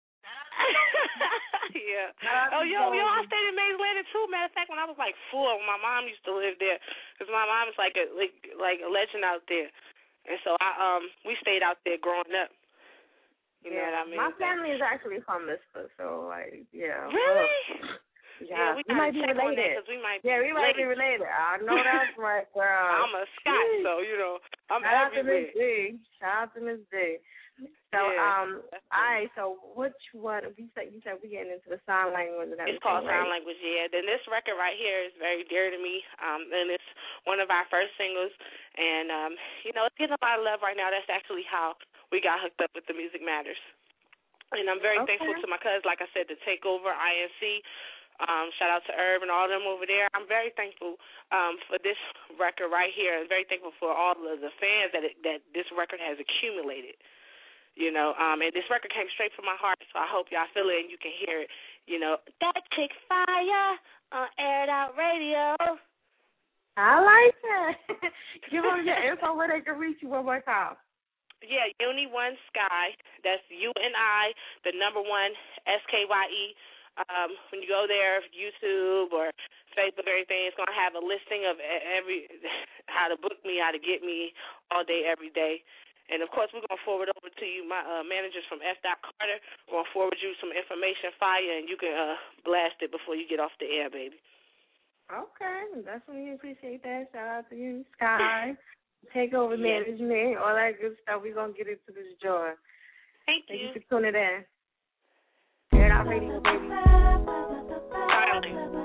Yeah. Oh, yo, yo, I stayed in Mays Landing too. Matter of fact, when I was like four, when my mom used to live there, because my mom is like a like like a legend out there, and so I um we stayed out there growing up. You yeah. know what I mean? My family is actually from Mister, so like yeah. Really? Oh. Yeah, Yeah, we, we might be related. We might yeah, be we might related. be related. I know that's right, girl. I'm a Scot, so you know I'm Shout everywhere. Out to Miss D. Shout out to Miss D. So yeah, um, all right. So which one? You said you said we getting into the sign language and everything. It's called right? sign language. Yeah. Then this record right here is very dear to me. Um, and it's one of our first singles, and um, you know it's getting a lot of love right now. That's actually how we got hooked up with the Music Matters. And I'm very okay. thankful to my cousins, like I said, to Takeover, I N C. Um, shout out to Herb and all of them over there. I'm very thankful um, for this record right here. I'm very thankful for all of the fans that it, that this record has accumulated. You know, um, and this record came straight from my heart, so I hope y'all feel it and you can hear it. You know, that chick fire on Air It Out Radio. I like that. Give them your info where they can reach you one more time. Yeah, Uni One Sky. That's U N I, the number one, S K Y E. Um, when you go there, YouTube or Facebook or everything, it's going to have a listing of every how to book me, how to get me all day, every day. And, of course, we're going to forward over to you, my uh, managers from F. Carter. We're going to forward you some information, fire, and you can uh, blast it before you get off the air, baby. Okay. Definitely appreciate that. Shout out to you, Sky. Takeover yes. management, all that good stuff. We're going to get into this joy. Thank, Thank you. you for tuning in. Air It Out Radio, baby. Darling.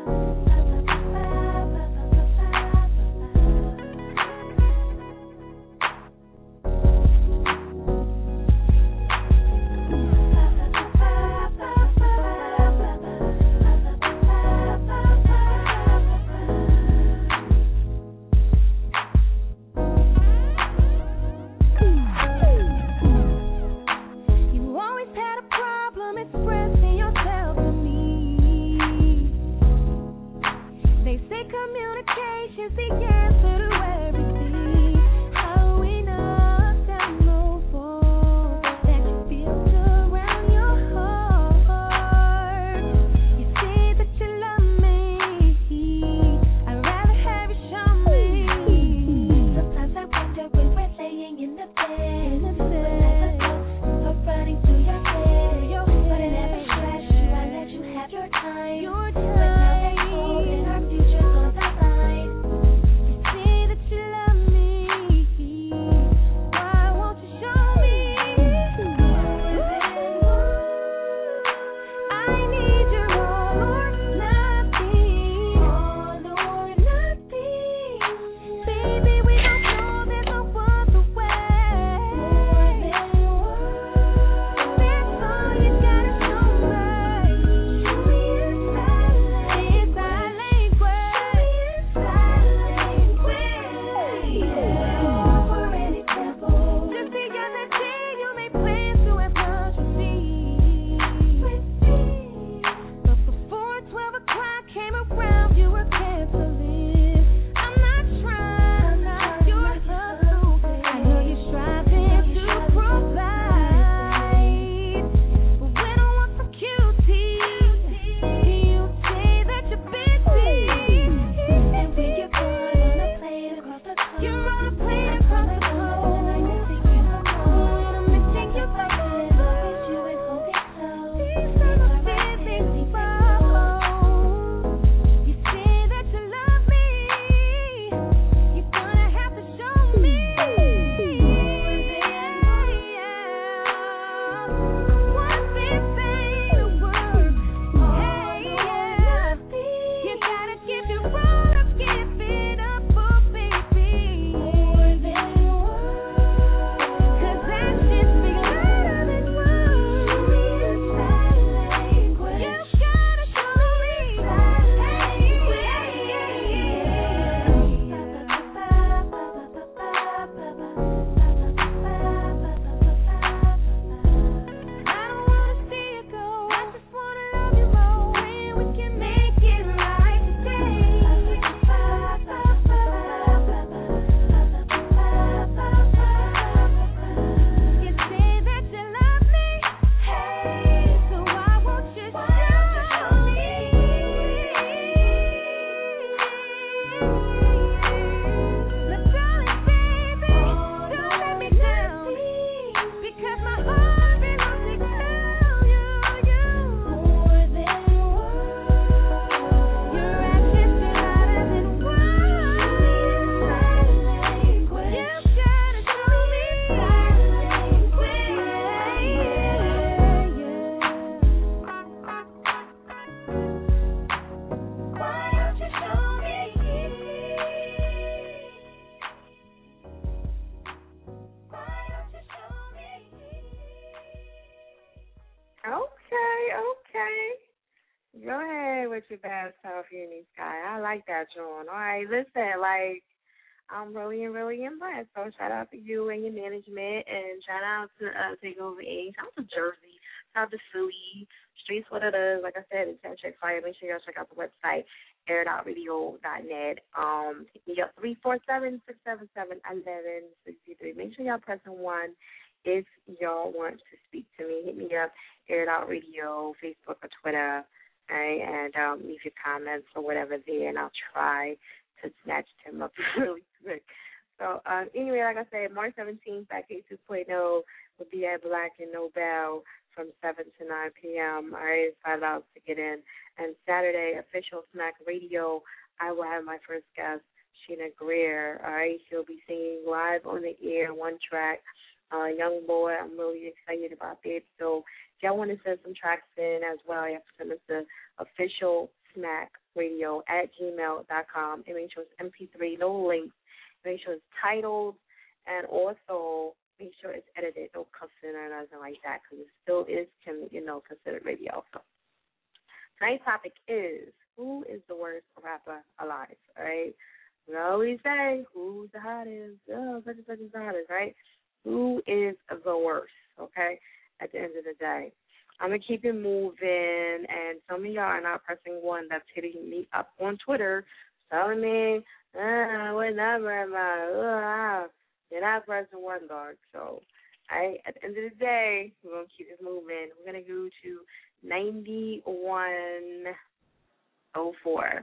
Bishop Bass, South Union Sky. I like that, John. All right, listen, like, I'm really, really impressed. So shout out to you and your management, and shout out to uh, Takeover Incorporated. Shout out to Jersey. Shout out to Philly. Streets what it is. Like I said, it's at Check Fire. Make sure y'all check out the website, air it out radio dot net. Um, hit me up, three four seven, six seven seven, one one six three. Make sure y'all pressing one if y'all want to speak to me. Hit me up, Air It Out Radio, Facebook or Twitter, right? And um, leave your comments or whatever there, and I'll try to snatch them up really quick. So um, anyway, like I said, March seventeenth, Back eight two point oh will be at Black and Nobel from seven to nine p.m. All right, five dollars to get in. And Saturday, Official Smack Radio, I will have my first guest, Sheena Greer. All right, she'll be singing live on the air, one track. Uh, young boy, I'm really excited about that. So if y'all want to send some tracks in as well, you have to send us to Official Smack Radio at gmail dot com. And make sure it's M P three, no links. Make sure it's titled, and also make sure it's edited, no cussing or nothing like that, because it still is, can, you know, considered radio. So tonight's topic is, who is the worst rapper alive, all right? We always say, who's the hottest? Oh, such and such is the hottest, right? Who is the worst, okay, at the end of the day? I'm going to keep it moving, and some of y'all are not pressing one. That's hitting me up on Twitter, telling me, ah, what number am I? Uh, you're not pressing one, dog. So, I, at the end of the day, we're going to keep this moving. We're going to go to ninety-one oh four.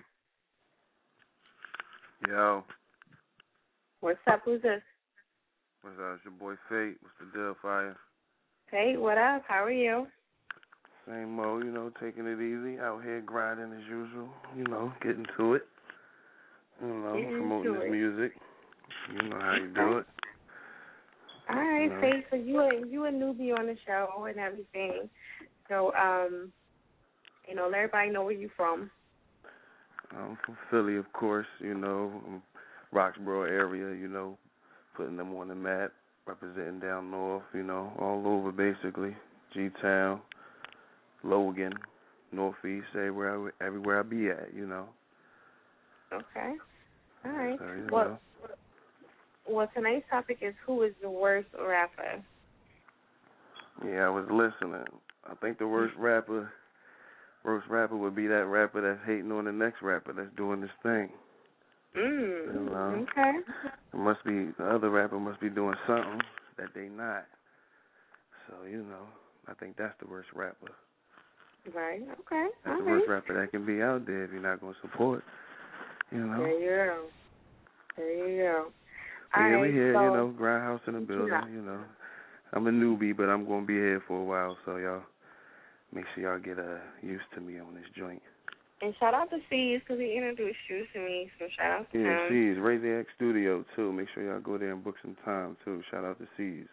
Yo. What's up? Who's this? What's up? It's your boy Fate. What's the deal, Fire? Hey, what up? How are you? Same old, you know, taking it easy. Out here grinding as usual. You know, getting to it. You know, Getting promoting to this it. music. You know how you do it. All right, You know. Faith, so you a, you a newbie on the show and everything. So, um, you know, let everybody know where you from. I'm from Philly, of course, you know, um, Roxborough area, you know, putting them on the map, representing down north, you know, all over basically. G-Town, Logan, Northeast, everywhere I, everywhere I be at, you know. Okay. All right. So, you well, know. well, tonight's topic is who is the worst rapper? Yeah, I was listening. I think the worst rapper, worst rapper would be that rapper that's hating on the next rapper that's doing this thing. Mm, You know? okay. It must be, the other rapper must be doing something that they not. So, you know, I think that's the worst rapper. Right, okay. That's all the right. worst rapper that can be out there if you're not going to support. You know? There you go. There you go. But All yeah, right, we here, so, you know, Grindhouse in the building, yeah. you know. I'm a newbie, but I'm going to be here for a while, so y'all make sure y'all get uh, used to me on this joint. And shout out to C's because he introduced you to me, so shout out to Yeah, him. C's, Raise the X Studio, too. Make sure y'all go there and book some time, too. Shout out to C's.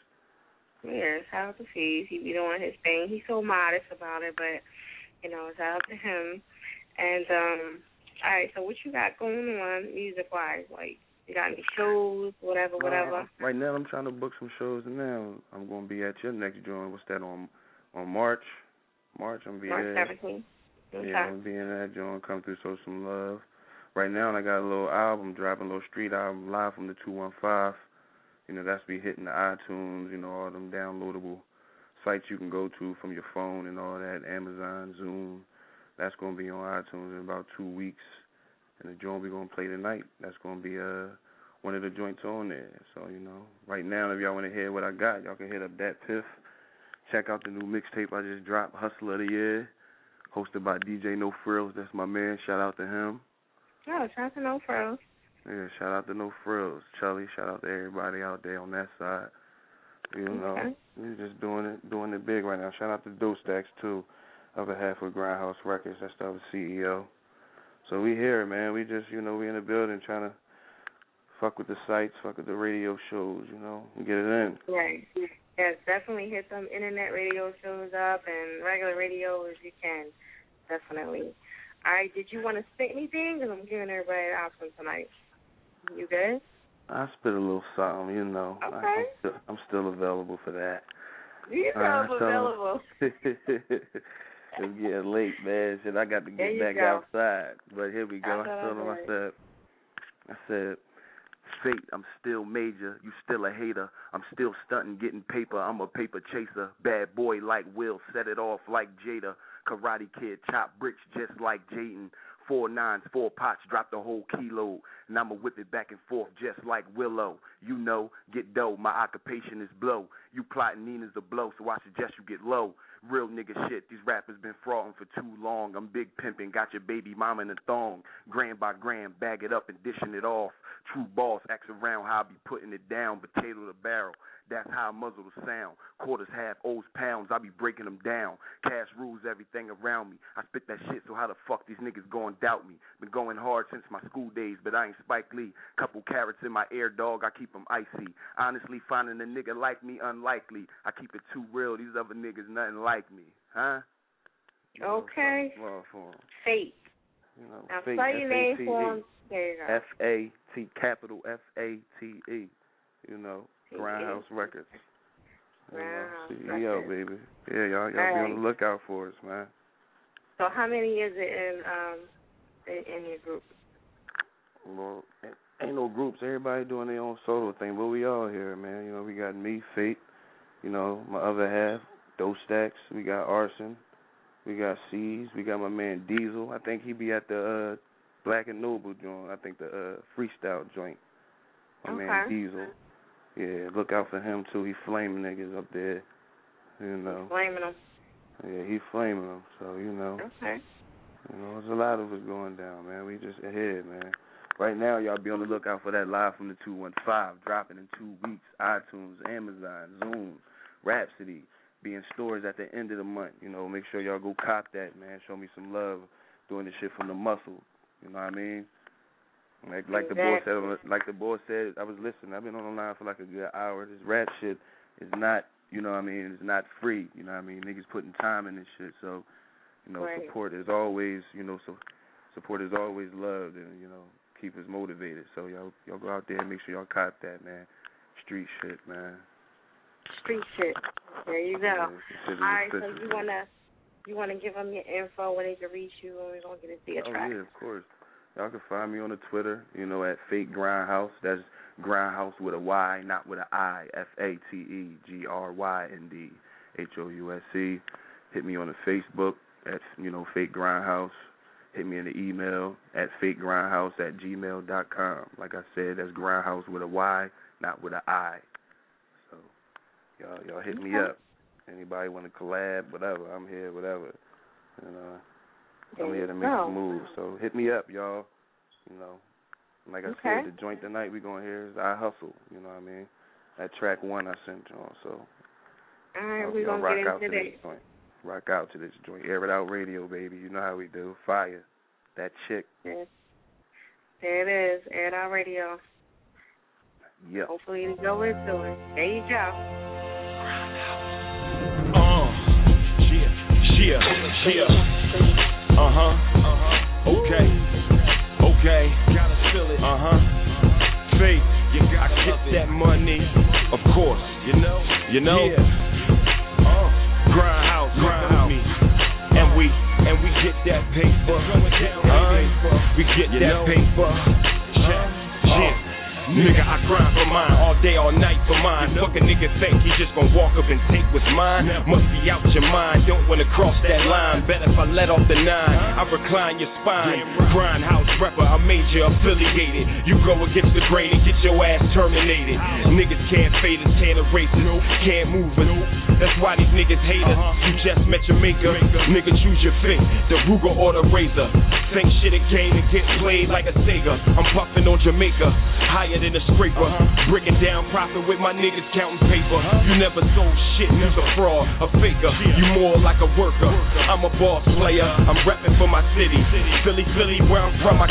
Yeah, shout out to C's. He be doing his thing. He's so modest about it, but, you know, shout out to him. And, um, all right, so what you got going on music-wise? Like, you got any shows, whatever, whatever? Uh, right now, I'm trying to book some shows now. I'm going to be at your next joint. What's that, on on March? March, I'm going to be March there. seventeenth. Okay. Yeah, I'm going to be in that joint. Come through, show some love. Right now, I got a little album, dropping a little street album live from the two one five. You know, that's be hitting the iTunes, you know, all them downloadable sites you can go to from your phone and all that, Amazon, Zoom. That's going to be on iTunes in about two weeks. And the joint we're going to play tonight, that's going to be uh, one of the joints on there. So, you know, right now, if y'all want to hear what I got, y'all can hit up Dat Piff. Check out the new mixtape I just dropped, Hustler of the Year, hosted by D J No Frills. That's my man. Shout out to him. Oh, shout out to No Frills. Yeah, shout out to No Frills. Charlie, shout out to everybody out there on that side. You know, Okay. we're just doing it doing it big right now. Shout out to Doe Stacks, too, other half of Grindhouse Records. That's the other C E O. So we here, man. We just, you know, we in the building trying to fuck with the sites, fuck with the radio shows, you know, and get it in. Right. Yes, definitely hit some internet radio shows up and regular radio if you can. Definitely. All right, did you want to spit anything? Because I'm giving everybody an option tonight. You good? I spit a little something, you know. Okay. I, I'm, still, I'm still available for that. You All right, know so- available. It's getting late, man. Shit, I got to get back go. outside. But here we go. I, I told him, I said, I said, Fate, I'm still major. You still a hater. I'm still stunting, getting paper. I'm a paper chaser. Bad boy like Will, set it off like Jada. Karate Kid, chop bricks just like Jaden. Four nines, four pots, drop the whole kilo. And I'ma whip it back and forth just like Willow. You know, get dough, my occupation is blow. You plotting Nina's a blow, so I suggest you get low. Real nigga shit, these rappers been frauding for too long. I'm big pimping, got your baby mama in a thong. Gram by gram, bag it up and dishing it off. True boss, acts around how I be putting it down. Potato to barrel, that's how I muzzle the sound. Quarters, half, O's, pounds, I be breaking them down. Cash rules everything around me. I spit that shit, so how the fuck these niggas gon' doubt me? Been going hard since my school days, but I ain't Spike Lee. Couple carrots in my ear, dog, I keep them icy. Honestly, finding a nigga like me unlikely. I keep it too real, these other niggas nothing like me. Huh? Okay. Well, for Fate. You know, now Fate, spell your name for him. There you go. F A T, capital F A T E. You know, Grindhouse Records. Grindhouse C E O, baby. Yeah, y'all, y'all All be right. on the lookout for us, man. So how many is it in um in, in your group? Well, ain't no groups. Everybody doing their own solo thing, but we all here, man. You know, we got me, Fate. You know, my other half, Doe Stacks. We got Arson. We got C's. We got my man Diesel. I think he be at the uh, Black and Noble joint. I think the uh, freestyle joint. My Okay. man Diesel. Yeah, look out for him too. He flaming niggas up there. You know. Flaming them. Yeah, he flaming them. So you know. Okay. You know, there's a lot of us going down, man. We just ahead, man. Right now, y'all be on the lookout for that live from the two one five, dropping in two weeks. iTunes, Amazon, Zoom, Rhapsody, be in stores at the end of the month. You know, make sure y'all go cop that, man. Show me some love doing this shit from the muscle. You know what I mean? Like like the boy said, like the boy said, I was listening. I've been on the line for like a good hour. This rap shit is not, you know what I mean? It's not free. You know what I mean? Niggas putting time in this shit. So, you know, Right. support is always, you know, so support is always loved, and you know, keep us motivated. So y'all y'all go out there and make sure y'all cop that, man. Street shit, man. Street shit. There you go. Yeah, All right, so you wanna you wanna give them your info where they can reach you, and we're gonna get into your Oh track. yeah, of course. Y'all can find me on the Twitter, you know, at Fate Grindhouse. That's Grindhouse with a Y, not with an I. F A T E G R Y N D H O U S C. Hit me on the Facebook at, you know, Fate Grindhouse. Hit me in the email at fategrindhouse at gmail dot com. Like I said, that's Grindhouse with a Y, not with an I. So y'all y'all hit me up. Anybody want to collab, whatever, I'm here, whatever. And uh I'm here to make some moves. So hit me up, y'all. You know, like I Okay. said, the joint tonight we gonna hear is I Hustle. You know what I mean? That track one I sent y'all. So All right, y'all, we're y'all gonna rock get out into to that. this joint. Rock out to this joint. Air it out radio, baby. You know how we do. Fire. That chick. Yes. There it is. Air It Out Radio. Yeah. Hopefully you go into it. There you go. Uh, yeah, yeah, yeah. Uh huh. Okay. Okay. Gotta feel it. Uh huh. Faith. You got I get that money, of course. You know. You know. Yeah. Uh. Grindhouse, Grindhouse. And we and we get that paper. Uh, we get that paper. Yeah. Yeah. Nigga, I grind for mine, all day, all night for mine. Fuck a nigga think he just gon' walk up and take what's mine. Must be out your mind, don't wanna cross that line. Bet if I let off the nine, I recline your spine. Grindhouse rapper, I'm major affiliated. You go against the grain and get your ass terminated. Niggas can't fade us, can't erase us, can't move us. That's why these niggas hate us. You just met your maker, nigga choose your fate. The Ruger or the Razor. Think shit it came and get played like a Sega. I'm puffing on Jamaica, higher than a scraper. Breaking down profit with my niggas counting paper. You never sold shit, you's a fraud, a faker. You more like a worker. I'm a boss player, I'm repping for my city. Philly, Philly, where I'm from, I get you smacked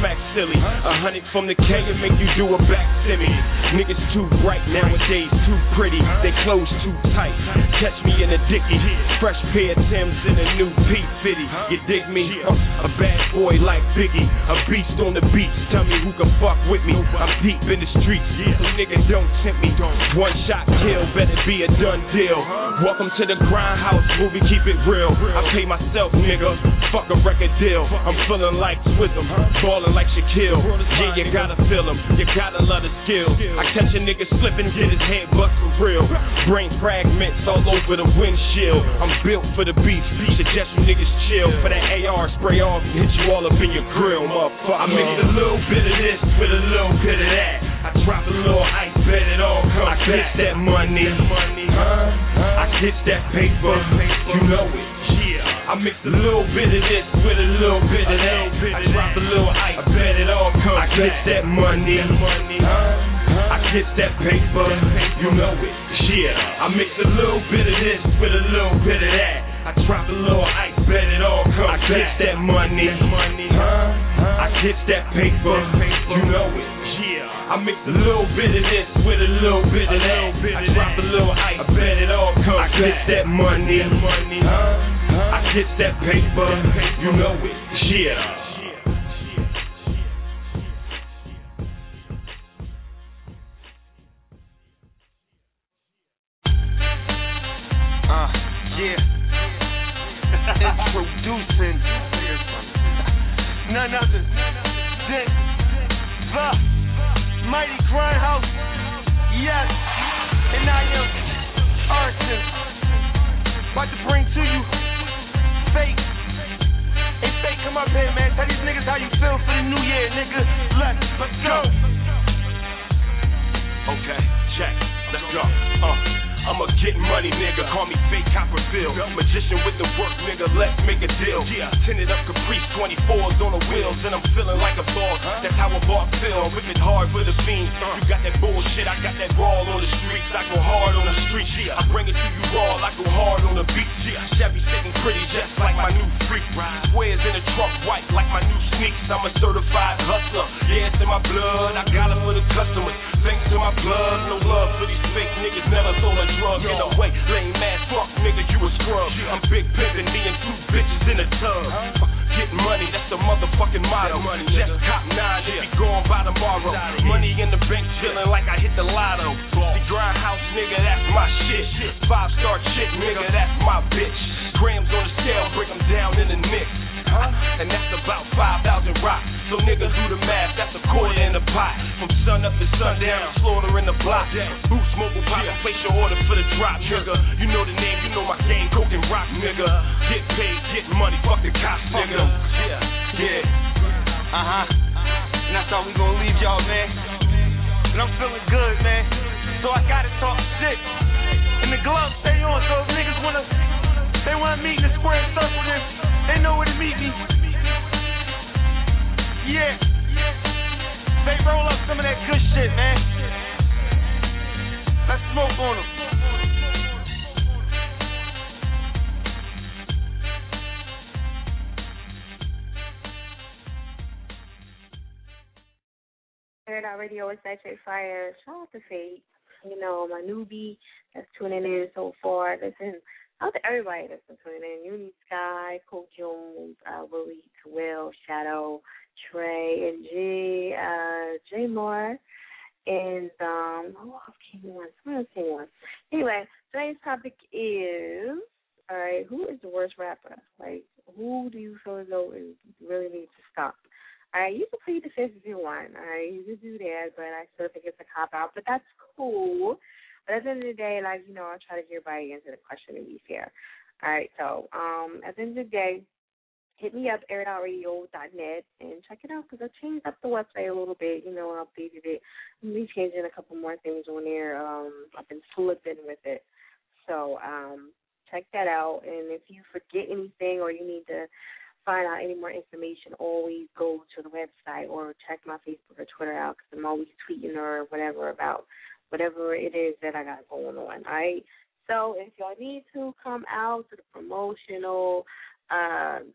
smack silly. A hundred from the K and make you do a back semi. Niggas too bright nowadays, too pretty. They clothes too tight. Catch me in a dickie. Fresh pair of Timbs in a new P fifty. You dig me? Uh, a bad boy like Biggie. A beast on the beach. Tell me who can fuck with me. I'm deep in the streets. So nigga don't tempt me. One shot kill, better be a done deal. Welcome to the Grindhouse movie, keep it real. I pay myself, nigga. Fuck a record deal. I'm feeling like Swizz-em, ballin' like Shaquille. Yeah, you gotta feel him. You gotta love the skill. I catch a nigga slipping, get his head bust for real. Brain fragments all over the windshield. I'm built for the beef. Suggest you niggas chill. For that A R spray off and hit you all up in your grill, motherfucker. I mix a little bit of this with a little bit of that. I drop a little ice, bet it all comes I catch that money, huh? I catch that paper, you know it. Yeah, I mix a little bit of this with a little bit of that. I drop a little ice, I bet it all comes I catch that money, huh? I catch that paper, you know it. Yeah, I mix a little bit of this with a little bit of that. I drop a little ice, bet it all comes I catch that money, huh? I catch that paper, you know it. I mix a little bit of this with a little bit of that. I drop a little ice, I bet it all comes I catch that money, huh? I catch that paper, you know it. Yeah. Uh, yeah. Introducing none other than the Mighty Grindhouse, yes, and I am Arson, about to bring to you Fake. Hey Fake, come up here, man, tell these niggas how you feel for the new year, nigga. Let's, let's go. Okay, check, let's go, uh. I'm a getting money nigga, call me Fake Copperfield. Magician with the work nigga, let's make a deal. Yeah, tinted up Caprice, twenty-fours on the wheels, and I'm feeling like a dog. That's how a bar feel, whipping hard for the fiends. You got that bullshit, I got that brawl on the streets. I go hard on the streets, yeah. I bring it to you raw, I go hard on the beach, yeah. Chevy sitting pretty, just like my new freak. Squares in the trunk, white like my new sneaks. I'm a certified hustler, yeah, it's in my blood. I got it for the customers, thanks to my blood. No love for these fake niggas, never sold a drug. In a way, lame ass fuck nigga, you a scrub. I'm big pimpin', me and two bitches in a tub. Getting money, that's the motherfucking motto. Just cop nine, if we going by tomorrow. Money in the bank, chillin' like I hit the lotto. The Grindhouse nigga, that's my shit. Five star chick nigga, that's my bitch. Grams on the scale, break them down in the mix. Huh? And that's about five thousand rocks. So niggas do the math, that's a quarter in the pot. From sun up to sundown, slaughter in the block. Boost mobile pop and place your order for the drop, nigga. You know the name, you know my game, coke and rock, nigga. Get paid, get money, fuck the cops, nigga. Yeah, yeah. Uh-huh. And that's how we gonna leave y'all, man. And I'm feeling good, man. So I gotta talk shit. And the gloves stay on, so if niggas wanna, they wanna meet in the square circle, then they know where to meet me. Yeah. They roll up some of that good shit, man. Let's smoke on them. Air Out Radio is that J Fire. Shout out to Fate. You know, my newbie that's tuning in so far. Listen, out to everybody that's been tuning in. Uni Sky, Coach Jones, uh, Willie, Will, Shadow, Trey, and G, uh, J Moore, and um, who else came on? Someone else came on. Anyway, today's topic is, all right, who is the worst rapper? Like, who do you feel as though is really needs to stop? All right, you can plead the fifth if you want. All right, you can do that, but I still think it's a cop-out, but that's cool. But at the end of the day, like, you know, I try to get everybody answer the question and be fair. All right, so um, at the end of the day, hit me up, air it out radio dot net, and check it out, because I changed up the website a little bit. You know, I updated it. I'm going to be changing a couple more things on there. Um, I've been flipping with it. So um, check that out. And if you forget anything or you need to find out any more information, always go to the website or check my Facebook or Twitter out, because I'm always tweeting or whatever about whatever it is that I got going on, all right? So if y'all need to come out to the promotional uh,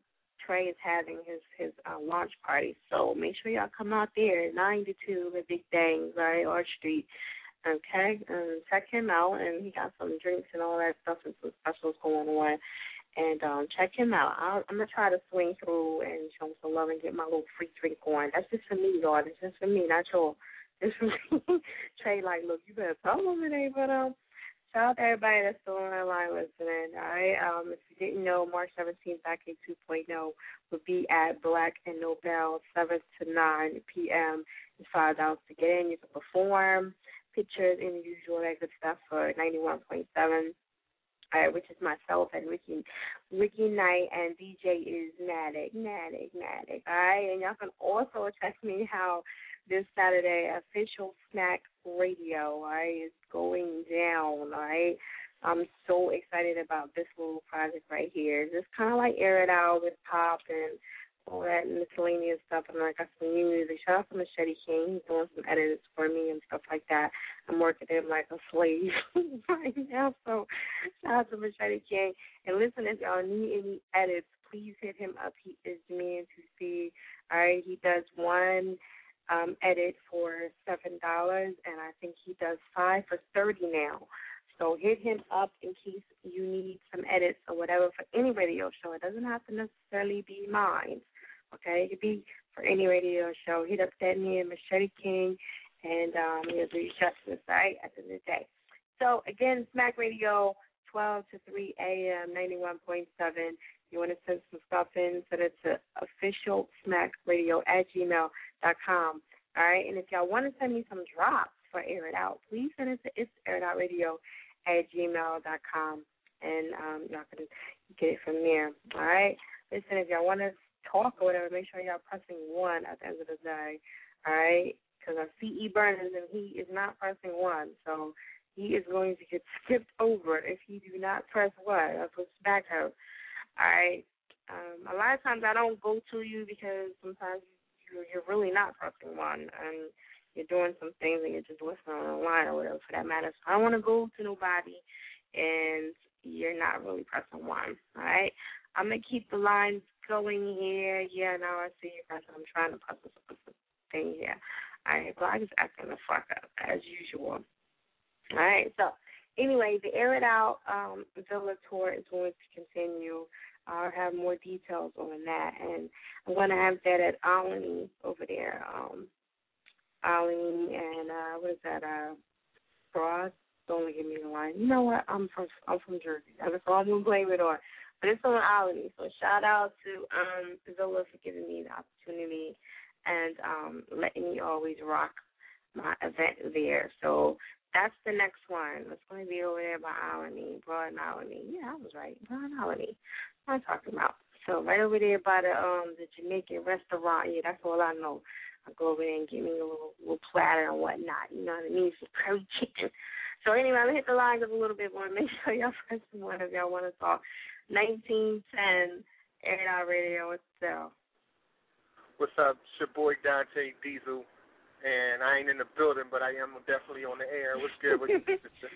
Trey is having his his uh, launch party. So make sure y'all come out there, nine to two, at Big Things, right, Arch Street. Okay, and check him out, and he got some drinks and all that stuff and some specials going on. And um, check him out. I'll, I'm gonna try to swing through and show him some love and get my little free drink on. That's just for me, y'all. That's just for me, not y'all. Just for me. Trey, like, look, you better tell him it ain't, but um. Shout out to everybody that's still on the line listening. All right. Um, if you didn't know, March seventeenth, Back in two point oh will be at Black and Nobel, seven to nine p.m. It's five dollars to get in. You can perform, pictures, and the usual that good stuff for ninety-one point seven, all right, which is myself and Ricky Ricky Knight, and D J is Matic, Matic, Matic. All right. And y'all can also check me out this Saturday, Official Smack Radio, all right, is going down, all right. I'm so excited about this little project right here. Just kind of like air it out with pop and all that miscellaneous stuff, and I got some new music. Shout out to Machete King. He's doing some edits for me and stuff like that. I'm working him like a slave right now, so shout out to Machete King. And listen, if y'all need any edits, please hit him up. He is the man to see, all right. He does one Um, edit for seven dollars, and I think he does five for thirty now. So hit him up in case you need some edits or whatever for any radio show. It doesn't have to necessarily be mine, okay? It could be for any radio show. Hit up that man, Machete King, and um, he'll do you justice, right, at the end of the day. So, again, Smack Radio, twelve to three a.m., ninety-one point seven. You want to send some stuff in, send it to officialsmackradio at gmail dot com. All right, and if y'all want to send me some drops for Air It Out, please send it to it's airitoutradio at gmail dot com, and um, y'all can get it from there. All right, listen, if y'all want to talk or whatever, make sure y'all pressing one at the end of the day. All right, because I see E. Burners and he is not pressing one, so he is going to get skipped over if he do not press one. That's what's back out. All right. Um, a lot of times I don't go to you because sometimes you're, you're really not pressing one and you're doing some things and you're just listening online or whatever for that matter. So I don't want to go to nobody and you're not really pressing one. All right. I'm going to keep the lines going here. Yeah, now I see you pressing. I'm trying to press this thing here. All right. Blog is acting the fuck up as usual. All right. So, anyway, the Air It Out um, Villa tour is going to continue. I'll have more details on that, and I'm going to have that at Alany over there. Um, Alany and uh, what is that? Uh, Broad. Don't give me the line. You know what? I'm from I'm from Jersey. That's all I'm gonna blame it on. But it's on Alany. So shout out to um, Villa for giving me the opportunity and um, letting me always rock my event there. So that's the next one. It's going to be over there by Alany, Broad and Alany. Yeah, I was right. Broad and Alany. What I'm talking about. So right over there by the um the Jamaican restaurant. Yeah, that's all I know. I go over there and get me a little, little platter and whatnot. You know what I mean? Some curry chicken. So anyway, I'm going to hit the lines up a little bit more. Make sure y'all press one if y'all want to talk. nineteen ten Air It Out Radio itself. What's up? It's your boy Dante Diesel. And I ain't in the building, but I am definitely on the air. What's good? What you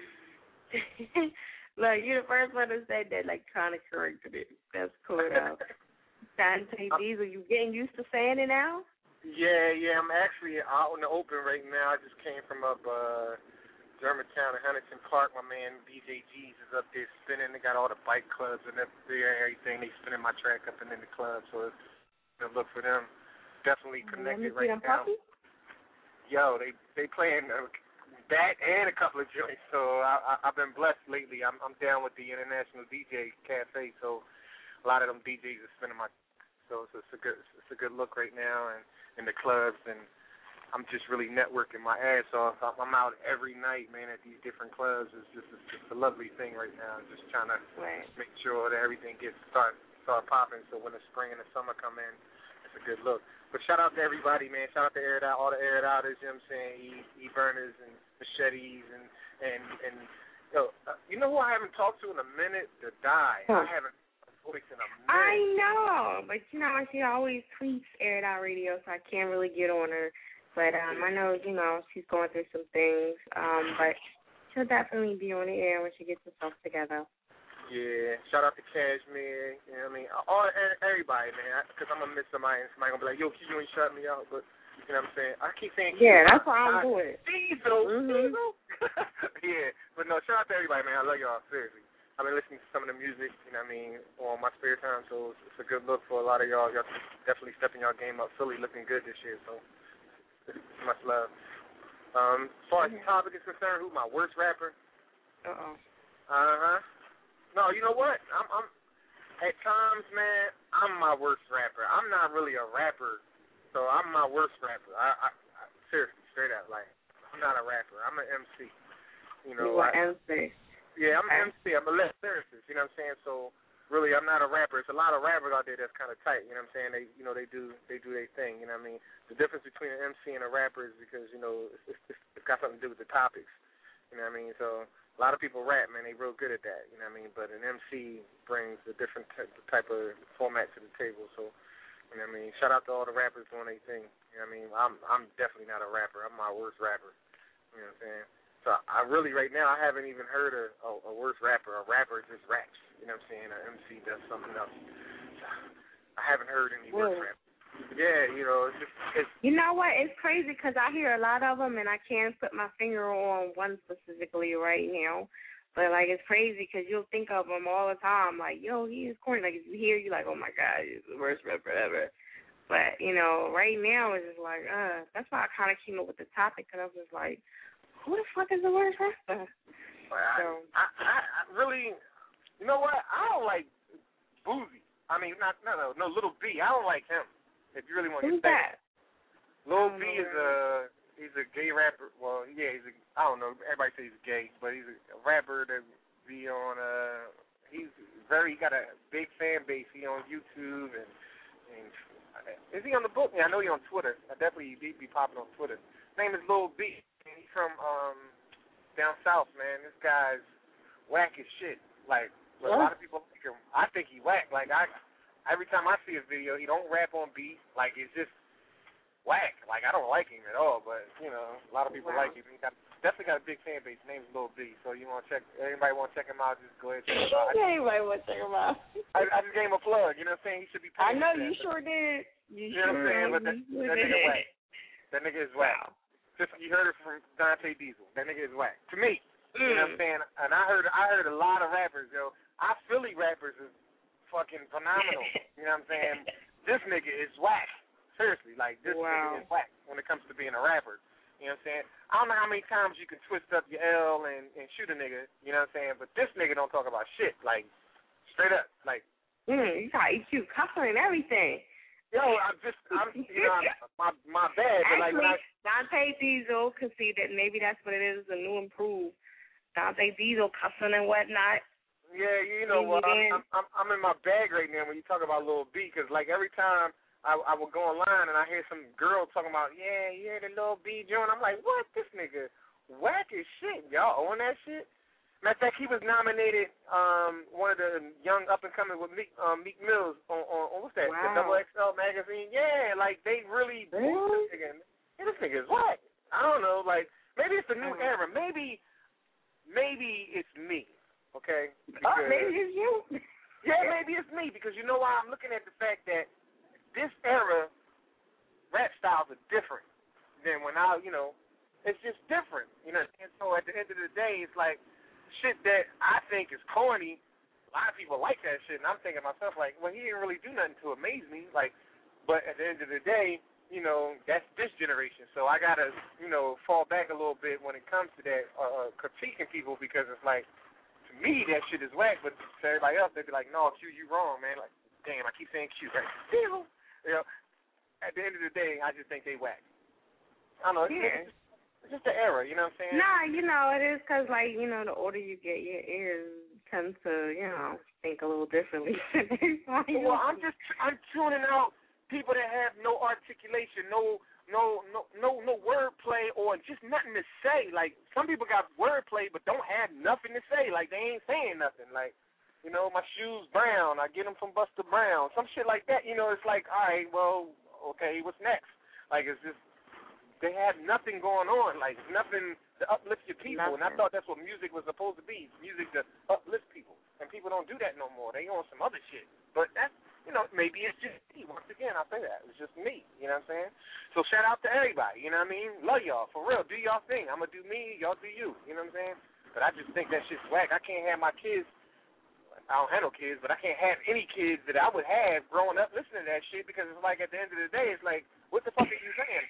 Look, you're the first one to say that, like, kind of corrected it. That's cool, though. Dante Diesel, you getting used to saying it now? Yeah, yeah. I'm actually out in the open right now. I just came from up uh, Germantown and Huntington Park. My man D J G's is up there spinning. They got all the bike clubs and everything. They spinning my track up and in the club, so it's a look for them. Definitely connected right now. Puppy? Yo, they they playing uh, that and a couple of joints. So I, I, I've been blessed lately. I'm I'm down with the International D J Cafe. So a lot of them D Js are spinning my. So it's, it's a good it's a good look right now, and in the clubs, and I'm just really networking my ass off. I'm out every night, man, at these different clubs. It's just it's just a lovely thing right now. Just trying to right. make sure that everything gets start start popping. So when the spring and the summer come in, it's a good look. But shout out to everybody, man. Shout out to Air It Out, all the Air It Outers, you know what I'm saying, E, e Burners and Machetes and, and, and yo, uh, you know who I haven't talked to in a minute? The Die. Huh. I haven't voice in a minute. I know, but you know, she always tweets Air It Out Radio, so I can't really get on her. But um, I know, you know, she's going through some things, um, but she'll definitely be on the air when she gets herself together. Yeah, shout out to Cashmere, you know what I mean? All, everybody, man, because I'm going to miss somebody, and somebody going to be like, yo, Q, you ain't shut me out, but, you know what I'm saying? I keep saying Q. Yeah, that's why I'm doing it. Diesel, mm-hmm. Diesel. Yeah, but no, shout out to everybody, man. I love y'all, seriously. I've been listening to some of the music, you know what I mean, on my spare time, so it's, it's a good look for a lot of y'all. Y'all definitely stepping y'all game up. Philly looking good this year, so much love. Um, as far as the topic is concerned, who's my worst rapper? Uh-oh. Uh-huh. No, you know what? I'm, I'm at times, man, I'm my worst rapper. I'm not really a rapper, so I'm my worst rapper. I, I, I seriously, straight up, like, I'm not a rapper. I'm an M C. You know, you are I, M C. Yeah, I'm an M C. I'm a lyricist. You know what I'm saying? So really, I'm not a rapper. It's a lot of rappers out there that's kind of tight. You know what I'm saying? They, you know, they do, they do their thing. You know what I mean? The difference between an M C and a rapper is because you know it's, it's, it's got something to do with the topics. You know what I mean? So a lot of people rap, man. They real good at that. You know what I mean? But an M C brings a different t- type of format to the table. So you know what I mean? Shout out to all the rappers doing their thing. You know what I mean? I'm, I'm definitely not a rapper. I'm my worst rapper. You know what I'm saying? So I really, right now, I haven't even heard a, a, a worse rapper. A rapper just raps. You know what I'm saying? An M C does something else. So I haven't heard any worse Really? rappers. Yeah, you know, it's just... It's, you know what? It's crazy because I hear a lot of them, and I can't put my finger on one specifically right now. But, like, it's crazy because you'll think of them all the time. Like, yo, he is corny. Like, if you hear, you're like, oh, my God, he's the worst rapper ever. But, you know, right now it's just like, uh, that's why I kind of came up with the topic because I was just like, who the fuck is the worst rapper? I, So, I, I, I really, you know what? I don't like Boozy. I mean, not no no no Little B. I don't like him. If you really want to who's get that? Lil B is a he's a gay rapper. Well, yeah, he's a I don't know. Everybody says he's gay, but he's a rapper that be on. Uh, he's very he got a big fan base. He on YouTube and and is he on the book? Yeah, I know he on Twitter. I definitely he be popping on Twitter. His name is Lil B. He's from um down south, man. This guy's whack as shit. Like a lot of people think him. I think he whack. Like I, every time I see a video, he don't rap on beat. Like it's just whack. Like I don't like him at all. But you know, a lot of people Wow. like him. He got definitely got a big fan base. His name's Lil B. So you want to check? Anybody want to check him out? Just go ahead and check him out. Anybody want to check him out? I, I just gave him a plug. You know what I'm saying? He should be. I know that, you sure did. You, you know sure what I'm saying? But that, you that did. nigga whack. That nigga is whack. Wow. Just you heard it from Dante Diesel. That nigga is whack. To me. Mm. You know what I'm saying? And I heard I heard a lot of rappers, yo. Our Philly rappers is fucking phenomenal. You know what I'm saying? This nigga is whack. Seriously, like this Wow. nigga is whack when it comes to being a rapper. You know what I'm saying? I don't know how many times you can twist up your L and, and shoot a nigga, you know what I'm saying? But this nigga don't talk about shit. Like, straight up. Like, Mm, you got E Q cussing and everything. yo, I'm just, I'm, you know, I'm, my my bad, but like, when Actually, I, Dante Diesel could see that maybe that's what it is, a new improved. Dante Diesel cussing and whatnot. yeah, you know what? Maybe I'm, I'm, I'm in my bag right now when you talk about Lil B, because like every time I, I would go online and I hear some girl talking about, yeah, yeah, the Lil B joint. I'm like, what? This nigga whack as shit. Y'all own that shit? Matter of fact, he was nominated um, one of the young up and coming with Meek, um, Meek Mills on, on, on what's that? Wow. The Double X L magazine. Yeah, like they really Really? this nigga. Yeah, this nigga is whack. I don't know. Like maybe it's a new Oh. era. Maybe maybe it's me. Okay. Oh, Because- maybe it's you. yeah, maybe it's me because you know why? I'm looking at the fact that this era rap styles are different than when I, you know, it's just different, you know. And so at the end of the day, it's like shit that I think is corny. A lot of people like that shit, and I'm thinking to myself like, well, he didn't really do nothing to amaze me. Like, but at the end of the day, you know, that's this generation. So I gotta, you know, fall back a little bit when it comes to that uh, critiquing people because it's like, to me, that shit is whack. But to everybody else, they'd be like, no, Q, you wrong, man. Like, damn, I keep saying Q, right? You know, at the end of the day, I just think they whack. I don't know. It's, Yeah. just, it's just the era, you know what I'm saying? Nah, you know, it is because, like, you know, the older you get, your ears tend to, you know, think a little differently. Well, I'm just, I'm tuning out people that have no articulation, no, no, no, no, no wordplay, or just nothing to say. Like, some people got wordplay but don't have nothing to say. Like, they ain't saying nothing. Like, you know, my shoes brown, I get them from Buster Brown, some shit like that. You know, it's like, all right, well, okay, what's next? Like, it's just, they have nothing going on, like nothing to uplift your people. Nothing. And I thought that's what music was supposed to be, music to uplift people. And people don't do that no more. They on some other shit. But that's, you know, maybe it's just me. Once again, I'll say that. It's just me. You know what I'm saying? So shout out to everybody. You know what I mean? Love y'all. For real. Do y'all thing. I'm going to do me. Y'all do you. You know what I'm saying? But I just think that shit's whack. I can't have my kids. I don't have no kids, but I can't have any kids that I would have growing up listening to that shit because it's like at the end of the day, it's like, what the fuck are you saying?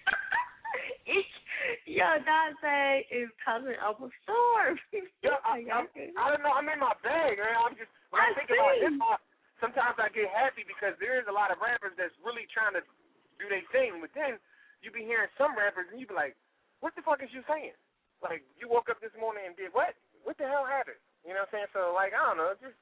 Yo, Dante is cousin of a storm. Yo, I, I, I don't know. I'm in my bag, man. I'm just when I, I think see. about hip hop, sometimes I get happy because there is a lot of rappers that's really trying to do their thing. But then you be hearing some rappers and you be like, what the fuck is you saying? Like you woke up this morning and did what? What the hell happened? You know what I'm saying? So like I don't know. Just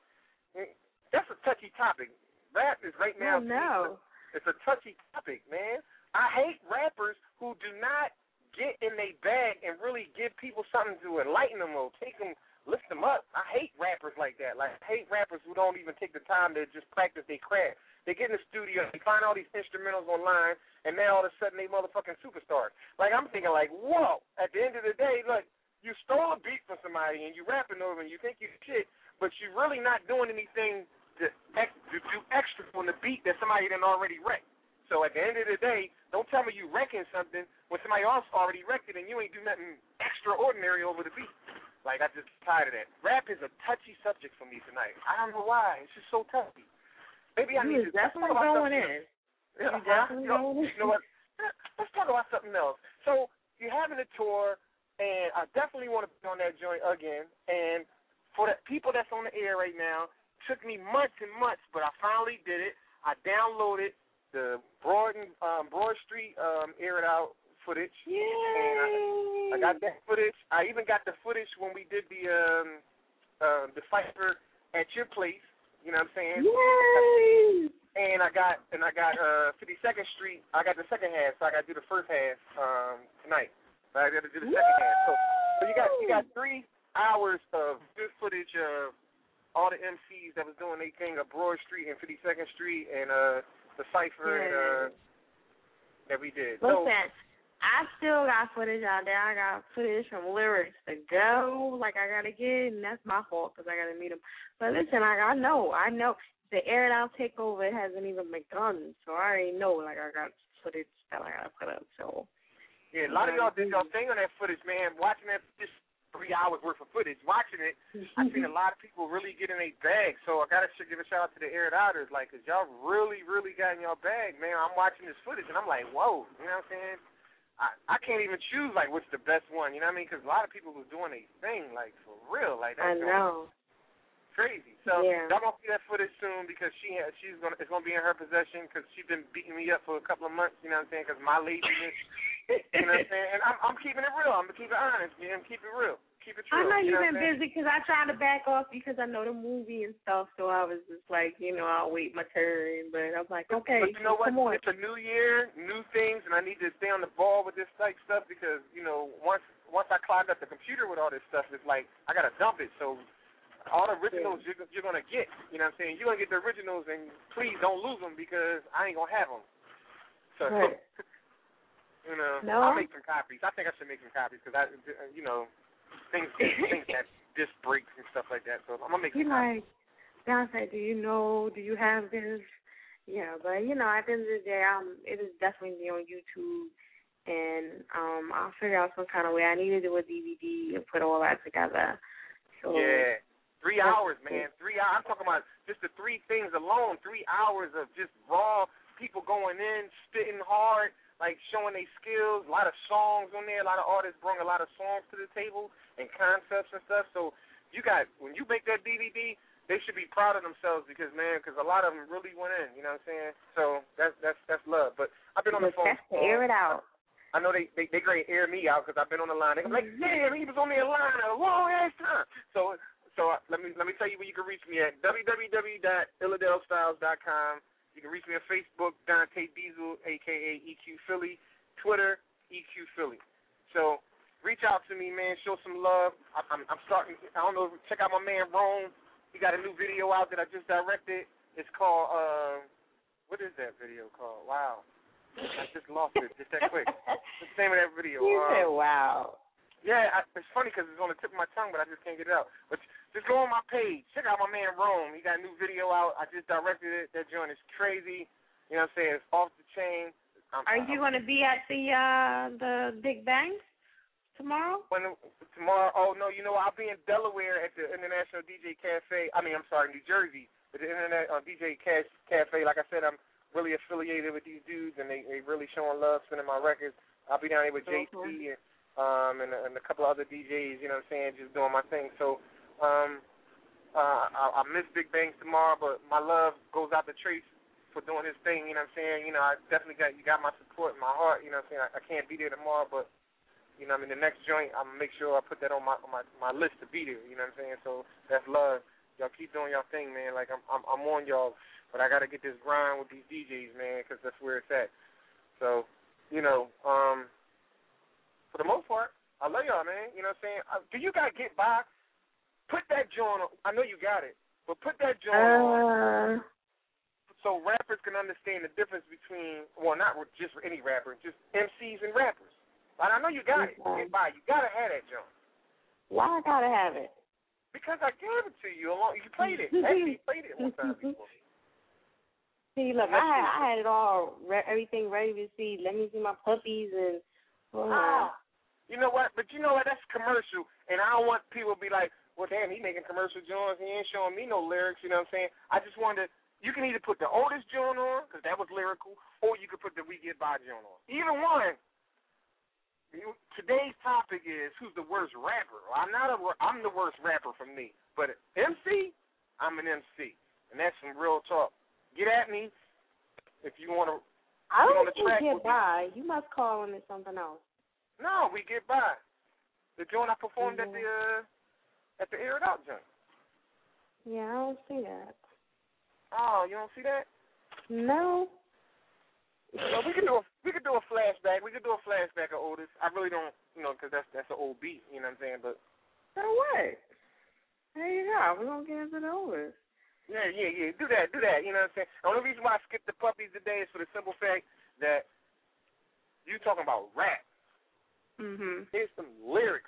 that's a touchy topic. Rap is right now. Oh, no. It's a touchy topic, man. I hate rappers who do not get in their bag and really give people something to enlighten them or take them, lift them up. I hate rappers like that. Like, I hate rappers who don't even take the time to just practice their craft. They get in the studio, they find all these instrumentals online, and now all of a sudden they motherfucking superstars. Like, I'm thinking like, whoa, at the end of the day, look, you stole a beat from somebody and you rapping over and you think you shit, but you're really not doing anything to, ex- to do extra on the beat that somebody done already wrecked. So at the end of the day, don't tell me you wrecking something when somebody else already wrecked it and you ain't do nothing extraordinary over the beat. Like, I just tired of that. Rap is a touchy subject for me tonight. I don't know why. It's just so touchy. Maybe I you need to definitely talk about going something. in. Yeah, you definitely you know, going in. You know what? Let's talk about something else. So you're having a tour, and I definitely want to be on that joint again. And for the people that's on the air right now, it took me months and months, but I finally did it. I downloaded the Broad, um, Broad Street um, Air It Out footage. Yay! And I, I got that footage. I even got the footage when we did the um, uh, the Cypher at your place. You know what I'm saying? Yay! And I got and I got uh, fifty-second Street. I got the second half, so I got to do the first half um, tonight. So I got to do the second half. So, so you got you got three hours of good footage of all the M Cs that was doing their thing of Broad Street and fifty-second Street and uh. the Cypher yeah. and, uh, that we did. Listen, so, I still got footage out there. I got footage from lyrics to go, like I gotta get, and that's my fault because I gotta meet them. But listen, I, I know, I know the Air It Out takeover hasn't even begun, so I already know, like I got footage that I gotta put up. So yeah, a lot of y'all did y'all thing on that footage, man. Watching that just three hours worth of footage, watching it, I seen a lot of people really get in their bag. So I gotta give a shout out to the Air It Outers, like, cause y'all really, really got in y'all bag, man. I'm watching this footage and I'm like, whoa, you know what I'm saying? I, I can't even choose like what's the best one, you know what I mean? Because a lot of people was doing their thing, like for real, like that's I know. Crazy. So yeah. y'all gonna see that footage soon because she has, she's gonna it's gonna be in her possession because she's been beating me up for a couple of months, you know what I'm saying? Because my laziness. You know what I'm saying? And I'm, I'm keeping it real. I'm going to keep it honest, man. Keep it real. Keep it true. I know you've you know been busy because I tried to back off because I know the movie and stuff, so I was just like, you know, I'll wait my turn. But I'm like, okay, but you know what? come on. It's a new year, new things, and I need to stay on the ball with this type stuff because, you know, once once I clogged up the computer with all this stuff, it's like I got to dump it. So all the originals yeah. you're, you're going to get, you know what I'm saying? You're going to get the originals, and please don't lose them because I ain't going to have them. So, right. You know, no. I'll make some copies. I think I should make some copies because I, you know, things things that disc breaks and stuff like that. So I'm gonna make some you copies. Like, Dante, do you know? Do you have this? Yeah, but you know, at the end of the day, um, it is definitely on YouTube, and um, I'll figure out some kind of way. I need to do a D V D and put all that together. So yeah, three hours, man. Three hours. I'm talking about just the three things alone. Three hours of just raw people going in, spitting hard. Like showing their skills, a lot of songs on there. A lot of artists bring a lot of songs to the table and concepts and stuff. So you got when you make that D V D, they should be proud of themselves because man, because a lot of them really went in. You know what I'm saying? So that's that's that's love. But I've been on the phone. To air it out. I know they they they going to air me out because I've been on the line. They're like, damn, he was on the line a long ass time. So so let me let me tell you where you can reach me at w w w dot illadel styles dot com. You can reach me on Facebook, Dante Diesel, a k a. E Q Philly, Twitter, E Q Philly. So reach out to me, man. Show some love. I, I'm, I'm starting, I don't know, check out my man, Rome. He got a new video out that I just directed. It's called, uh, what is that video called? Wow. I just lost it just that quick. What's the name of that video? You um, said wow. Yeah, I, it's funny because it's on the tip of my tongue, but I just can't get it out. But just go on my page. Check out my man Rome. He got a new video out. I just directed it. That joint is crazy. You know what I'm saying? It's off the chain. I'm, Are I'm, you going to be at the uh, the Big Bang tomorrow? When, tomorrow? Oh, no, you know what? I'll be in Delaware at the International D J Cafe. I mean, I'm sorry, New Jersey. At the Internet uh, D J Cafe. Like I said, I'm really affiliated with these dudes, and they, they really showing love, spinning my records. I'll be down here with J C and Um, and, and a couple of other D Js, you know what I'm saying, just doing my thing. So um, uh, I, I miss Big Bangs tomorrow, but my love goes out to Trace for doing his thing, you know what I'm saying. You know, I definitely got, you got my support in my heart, you know what I'm saying. I, I can't be there tomorrow, but, you know, I mean, the next joint, I'm going to make sure I put that on my, on my my list to be there, you know what I'm saying. So that's love. Y'all keep doing y'all thing, man. Like, I'm I'm, I'm on y'all, but I got to get this grind with these D Js, man, because that's where it's at. So, you know, um... for the most part, I love y'all, man. You know what I'm saying? Uh, do you got to get by? Put that joint on. I know you got it, but put that joint uh... on so rappers can understand the difference between, well, not just any rapper, just M Cs and rappers. But I know you got it. Get by. You got to have that joint. Why I got to have it? Because I gave it to you. Along, you played it. Actually, you played it one time before. See, look, I had, I had it all, re- everything ready to see. Let me see my puppies and, oh, ah. You know what? But you know what? That's commercial, and I don't want people to be like, well, damn, he making commercial joints. He ain't showing me no lyrics, you know what I'm saying? I just wanted to, you can either put the oldest joint on, because that was lyrical, or you could put the We Get By joint on. Either one. You, today's topic is who's the worst rapper. Well, I'm not a, I'm the worst rapper for me. But M C, I'm an M C, and that's some real talk. Get at me if you want to. I don't think Get By. You must call on it something else. No, We Get By. The joint I performed mm-hmm. at the uh, at the Air It Out joint. Yeah, I don't see that. Oh, you don't see that? No. Well, we could do a we could do a flashback. We could do a flashback of Otis. I really don't, you know, because that's that's an old beat. You know what I'm saying? But so what? There you go. We're gonna get into the Otis. Yeah, yeah, yeah. Do that, do that. You know what I'm saying? The only reason why I skipped the puppies today is for the simple fact that you talking about rap. Mm-hmm. Here's some lyrics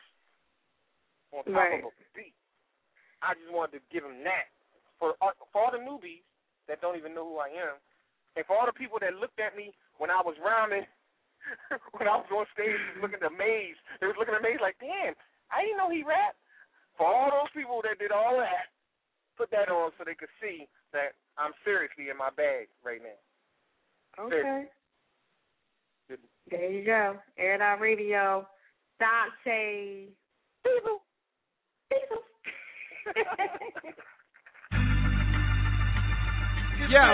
on top right. of a beat. I just wanted to give them that. For, for all the newbies that don't even know who I am, and for all the people that looked at me when I was rhyming, when I was on stage looking amazed, they was looking amazed like, damn, I didn't know he rapped. For all those people that did all that, put that on so they could see that I'm seriously in my bag right now. Okay. Seriously. There you go. Air It Out Radio. Dante. People. People. Yo.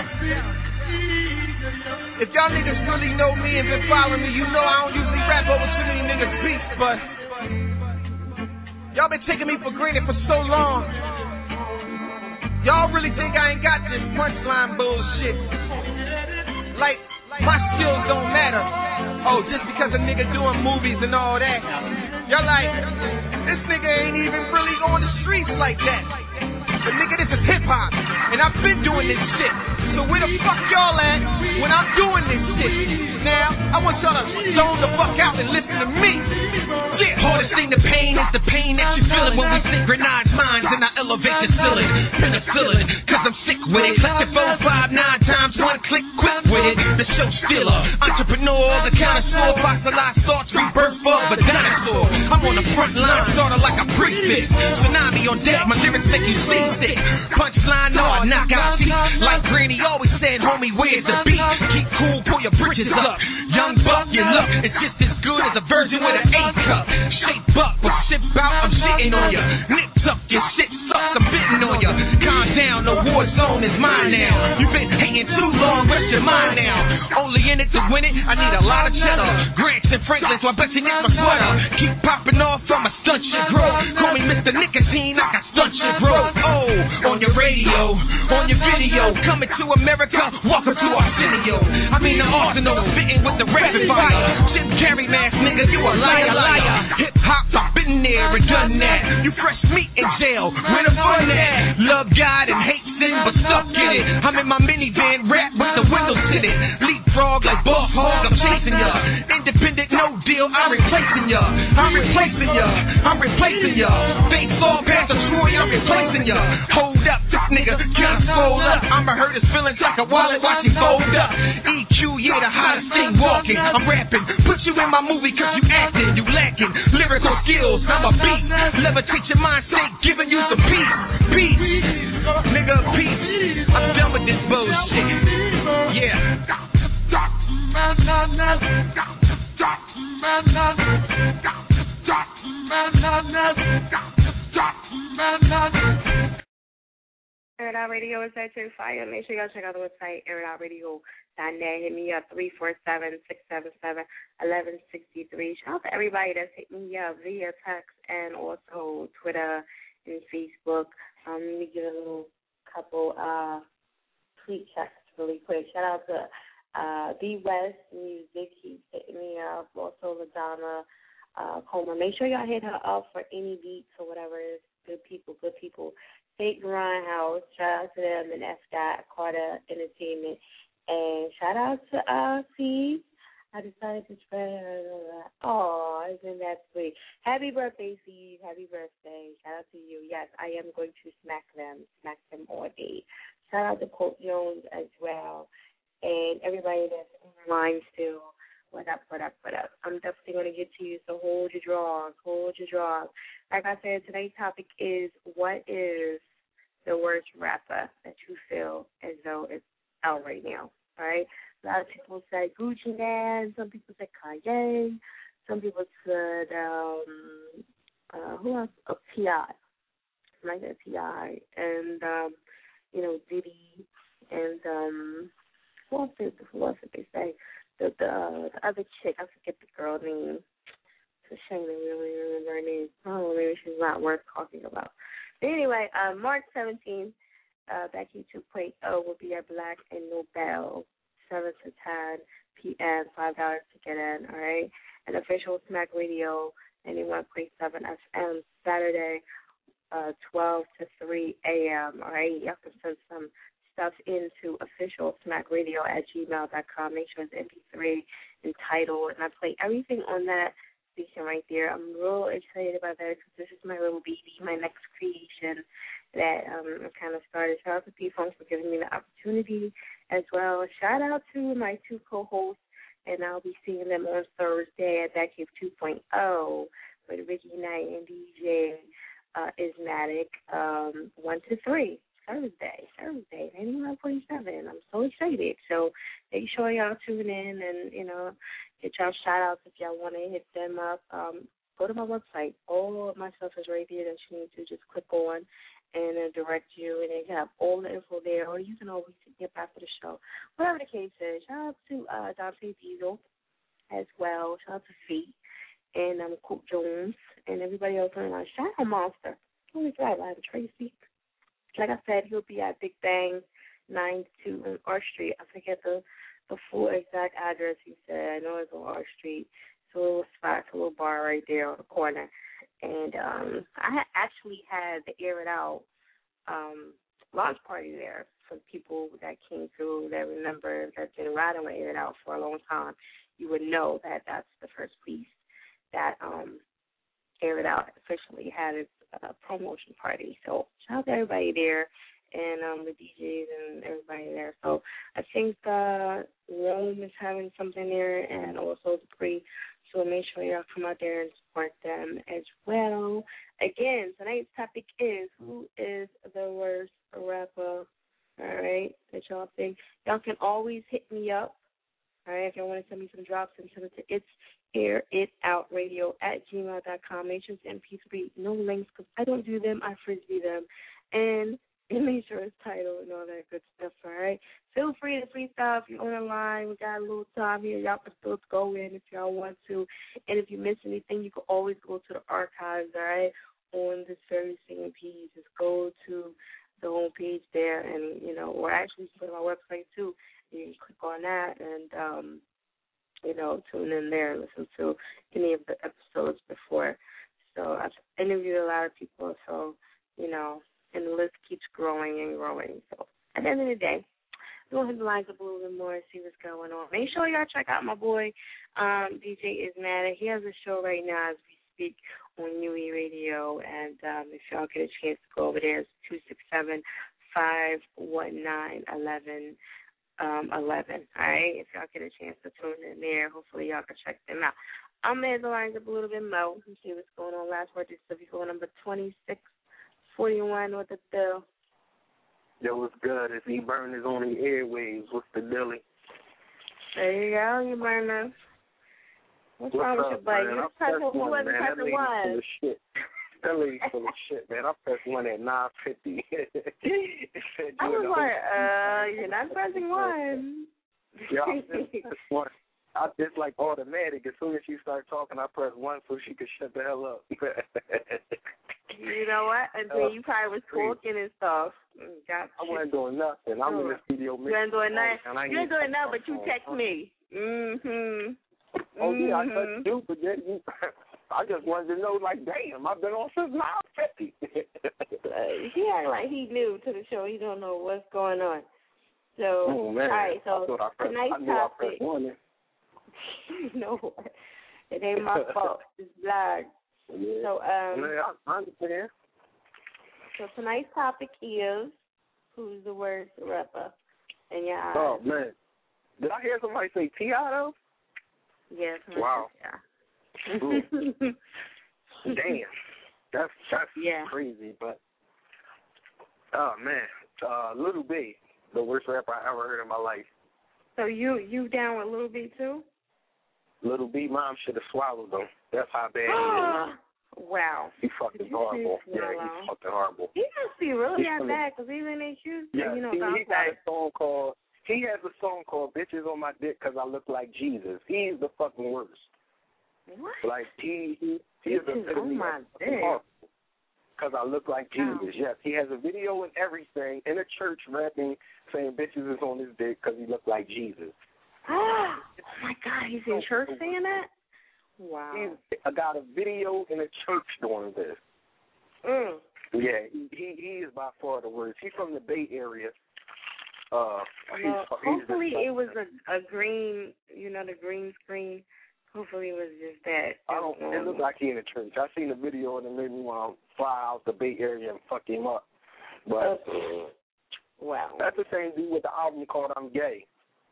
If y'all niggas really know me and been following me, you know I don't usually rap over too many niggas' beats, but y'all been taking me for granted for so long. Y'all really think I ain't got this punchline bullshit? Like, my skills don't matter. Oh, just because a nigga doing movies and all that. Y'all like, this nigga ain't even really on the streets like that. But nigga, this is hip-hop, and I've been doing this shit. So where the fuck y'all at when I'm doing this shit? Now, I want y'all to zone the fuck out and listen to me. Yeah. Hardest thing to pain is the pain that you feeling when we synchronize minds and I elevate the ceiling. Penicillin, cause I'm sick with it. Collect it four, five, nine times, one click, quick with it. The show stealer, entrepreneur, the connoisseur, fossilized thoughts, rebirth of a dinosaur. I'm on the front line, sorta like a prefix. Tsunami on deck, my lyrics make you seasick. Punchline, no, I knock out teeth. Like Granny always said, homie, where's the beat? Keep cool, pull your britches up. Young buck, your luck is just as good as a virgin with an A cup. Shape up, but sip out, I'm shitting on ya. Nips up, your shit sucks, I'm bitten on ya. Calm down, the war zone is mine now. You've been hating too long, rest your mind now. Only in it to win it, I need a lot of cheddar. Grants and Franklin, so I bet you need my sweater. Keep popping off, I'ma stunt your growth. Call me Mister Nicotine, I can stunt your growth. Oh, on your radio, on your video, coming to America, welcome to Arsenio. I mean the arsenal, spitting with the rapid fire. Jim Carrey mask, nigga, you a liar, liar. Hip hop, I've been been there and done that. You fresh meat in jail, where the fun at? Love God and hate sin, but stuck in it. I'm in my minivan, rap with the windows tinted. Leapfrog like boss hog, I'm chasing ya. Independent, no deal, I'm replacing ya. I'm replacing ya. I'm replacing ya. Baseball past the Troy, I'm replacing ya. Hold up, this nigga can't fold up. I'ma hurt his feelings like a wallet, watch him fold up. E Q, yeah, the hottest thing walking. I'm rapping, put you in my movie cause you acting, you lacking lyrical skills, I'm a beat. Levitate your mindset, giving you some peace. Peace, nigga, peace. I'm done with this bullshit. Yeah. Air It Out Radio is at your fire. Make sure y'all check out the website, air it out radio dot net. Hit me up, three four seven, six seven seven, one one six three. Shout out to everybody that's hit me up via text and also Twitter and Facebook. Um, let me give a little couple uh, tweet checks really quick. Shout out to uh, B West Music. He's hitting me up. Also, LaDonna uh, Coleman. Make sure y'all hit her up for any beats or whatever it is. Good people, good people. State Grindhouse, shout out to them and F. Dot, Carter Entertainment, and shout out to uh, C. I decided to spread. Oh, isn't that sweet? Happy birthday, Steve. Happy birthday. Shout out to you. Yes, I am going to smack them, smack them all day. Shout out to Colt Jones as well, and everybody that's online still. What up, what up, what up? I'm definitely going to get to you, so hold your draws, hold your draws. Like I said, today's topic is what is the worst rapper that you feel as though it's out right now, all right? A lot of people say Gucci Man, some people say Kanye, some people said, um, uh, who else? Oh, T I Like that T I And, um, you know, Diddy, and um, who else did, who else did they say? The, the the other chick, I forget the girl name. It's a shame I really remember her name. Oh, maybe she's not worth talking about. But anyway, uh, March seventeenth, uh, Becky two point oh will be at Black and Nobel, seven to ten p.m., five dollars to get in, all right? An official Smack Radio, ninety-one point seven F M, Saturday, uh, twelve to three a.m., all right? Y'all can send some stuff into official smack radio at gmail dot com. Make sure it's M P three entitled, and I play everything on that station right there. I'm real excited about that because this is my little baby, my next creation that um, I kind of started. Shout out to P-Funk for giving me the opportunity as well. Shout out to my two co-hosts, and I'll be seeing them on Thursday at Batcave two point oh with Ricky Knight and D J uh, Ismatic, um, one to three. Thursday, Thursday, ninety-one point seven. I'm so excited. So make sure y'all tune in and, you know, get y'all shout-outs if y'all want to hit them up. Um, go to my website. All of my stuff is right there that you need to just click on and uh, direct you, and they have all the info there. Or you can always get back to the show. Whatever the case is, shout out to uh, Dante Diesel as well. Shout out to Fee and um, Coop Jones and everybody else on the line. Shout out Monster. Holy God, I have a Tracy. Like I said, he'll be at Big Bang, nine two on R Street. I forget the, the full exact address he said. I know it's on R Street. It's a little spot, it's a little bar right there on the corner. And um, I had actually had the Air It Out um, launch party there for people that came through that remember that's been riding with Air It Out for a long time. You would know that that's the first piece that um, Air It Out officially had its Uh, promotion party. So shout out to everybody there and um, the D Js and everybody there. So I think uh, Rome is having something there and also Dupree. So make sure y'all come out there and support them as well. Again, tonight's topic is who is the worst rapper, all right, that y'all think. Y'all can always hit me up, all right, if y'all want to send me some drops and send it to It's Air It Out Radio at gmail dot com. Make sure it's M P three, no links, because I don't do them, I frisbee them. And, and make sure it's titled and all that good stuff, all right? Feel free to freestyle if you're on the line. We got a little time here. Y'all can still go in if y'all want to. And if you miss anything, you can always go to the archives, all right, on this very same page. Just go to the home page there and, you know, or actually go to my website, too. You can click on that and, um, you know, tune in there and listen to any of the episodes before. So I lot of people. So, you know, and the list keeps growing and growing. So at the end of the day, we'll hit the lines up a little bit more and see what's going on. Make sure y'all check out my boy, um, D J Ismatic. He has a show right now as we speak on U E Radio, and um, if y'all get a chance to go over there, it's two six seven, five one nine, eleven eleven. All right, if y'all get a chance to tune in there, hopefully y'all can check them out. I'm going to hit the lines up a little bit more and see what's going on. Last word is before number twenty-six forty-one with the bill. Yo, what's good? It's E-Burn is on the airwaves. What's the dilly? There you go, you burner. What's, What's wrong with your buddy? You pressed one, you wasn't pressing one. That lady's full of shit, man. I pressed one at nine fifty. I was like, uh, you're not pressing one. Yeah, I just one. I just like automatic. As soon as she started talking, I pressed one so she could shut the hell up. You know what? And then uh, you probably was talking and stuff. Got I wasn't doing nothing. I'm in the studio. You ain't doing nothing. You ain't doing nothing, but you text me. Mm-hmm. Oh, yeah, I touched you, but then you, I just wanted to know, like, damn, I've been on since nine fifty. He act like he new to the show. He don't know what's going on. So, oh, man. all right, so I I pressed, tonight's I knew topic. I pressed one. No, it ain't my fault. It's blog. Yeah. So, um, Man, I understand. So tonight's topic is who's the worst rapper in your eyes? Oh, man. Did I hear somebody say T I though? Yes. Wow. Yeah. Damn. That's that's yeah. crazy, but oh man, uh, Lil B, the worst rapper I ever heard in my life. So you you down with Lil B too? Lil B, mom should have swallowed him. That's how bad he is. Wow. He's fucking horrible. Yeah, he's fucking horrible. He must be really he's that gonna, bad because he's in his shoes. Yeah, you know, he, he got a song called. He has a song called "Bitches on My Dick" because I look like Jesus. He's the fucking worst. What? Like he he he is a on my dick. Because I look like Jesus. Oh. Yes, he has a video and everything in a church rapping, saying "bitches is on his dick" because he looked like Jesus. Oh my God, he's in church saying that? Wow. He's, I got a video in a church doing this. Mm. Yeah, he, he he is by far the worst. He's from the Bay Area. Uh, well, he's, hopefully he's it was a, a green, you know, the green screen. Hopefully it was just that. I don't. It looked like he in a church. I seen the video and it made me want to fly out the Bay Area and fuck him up. But uh, wow, that's the same dude with the album called "I'm Gay."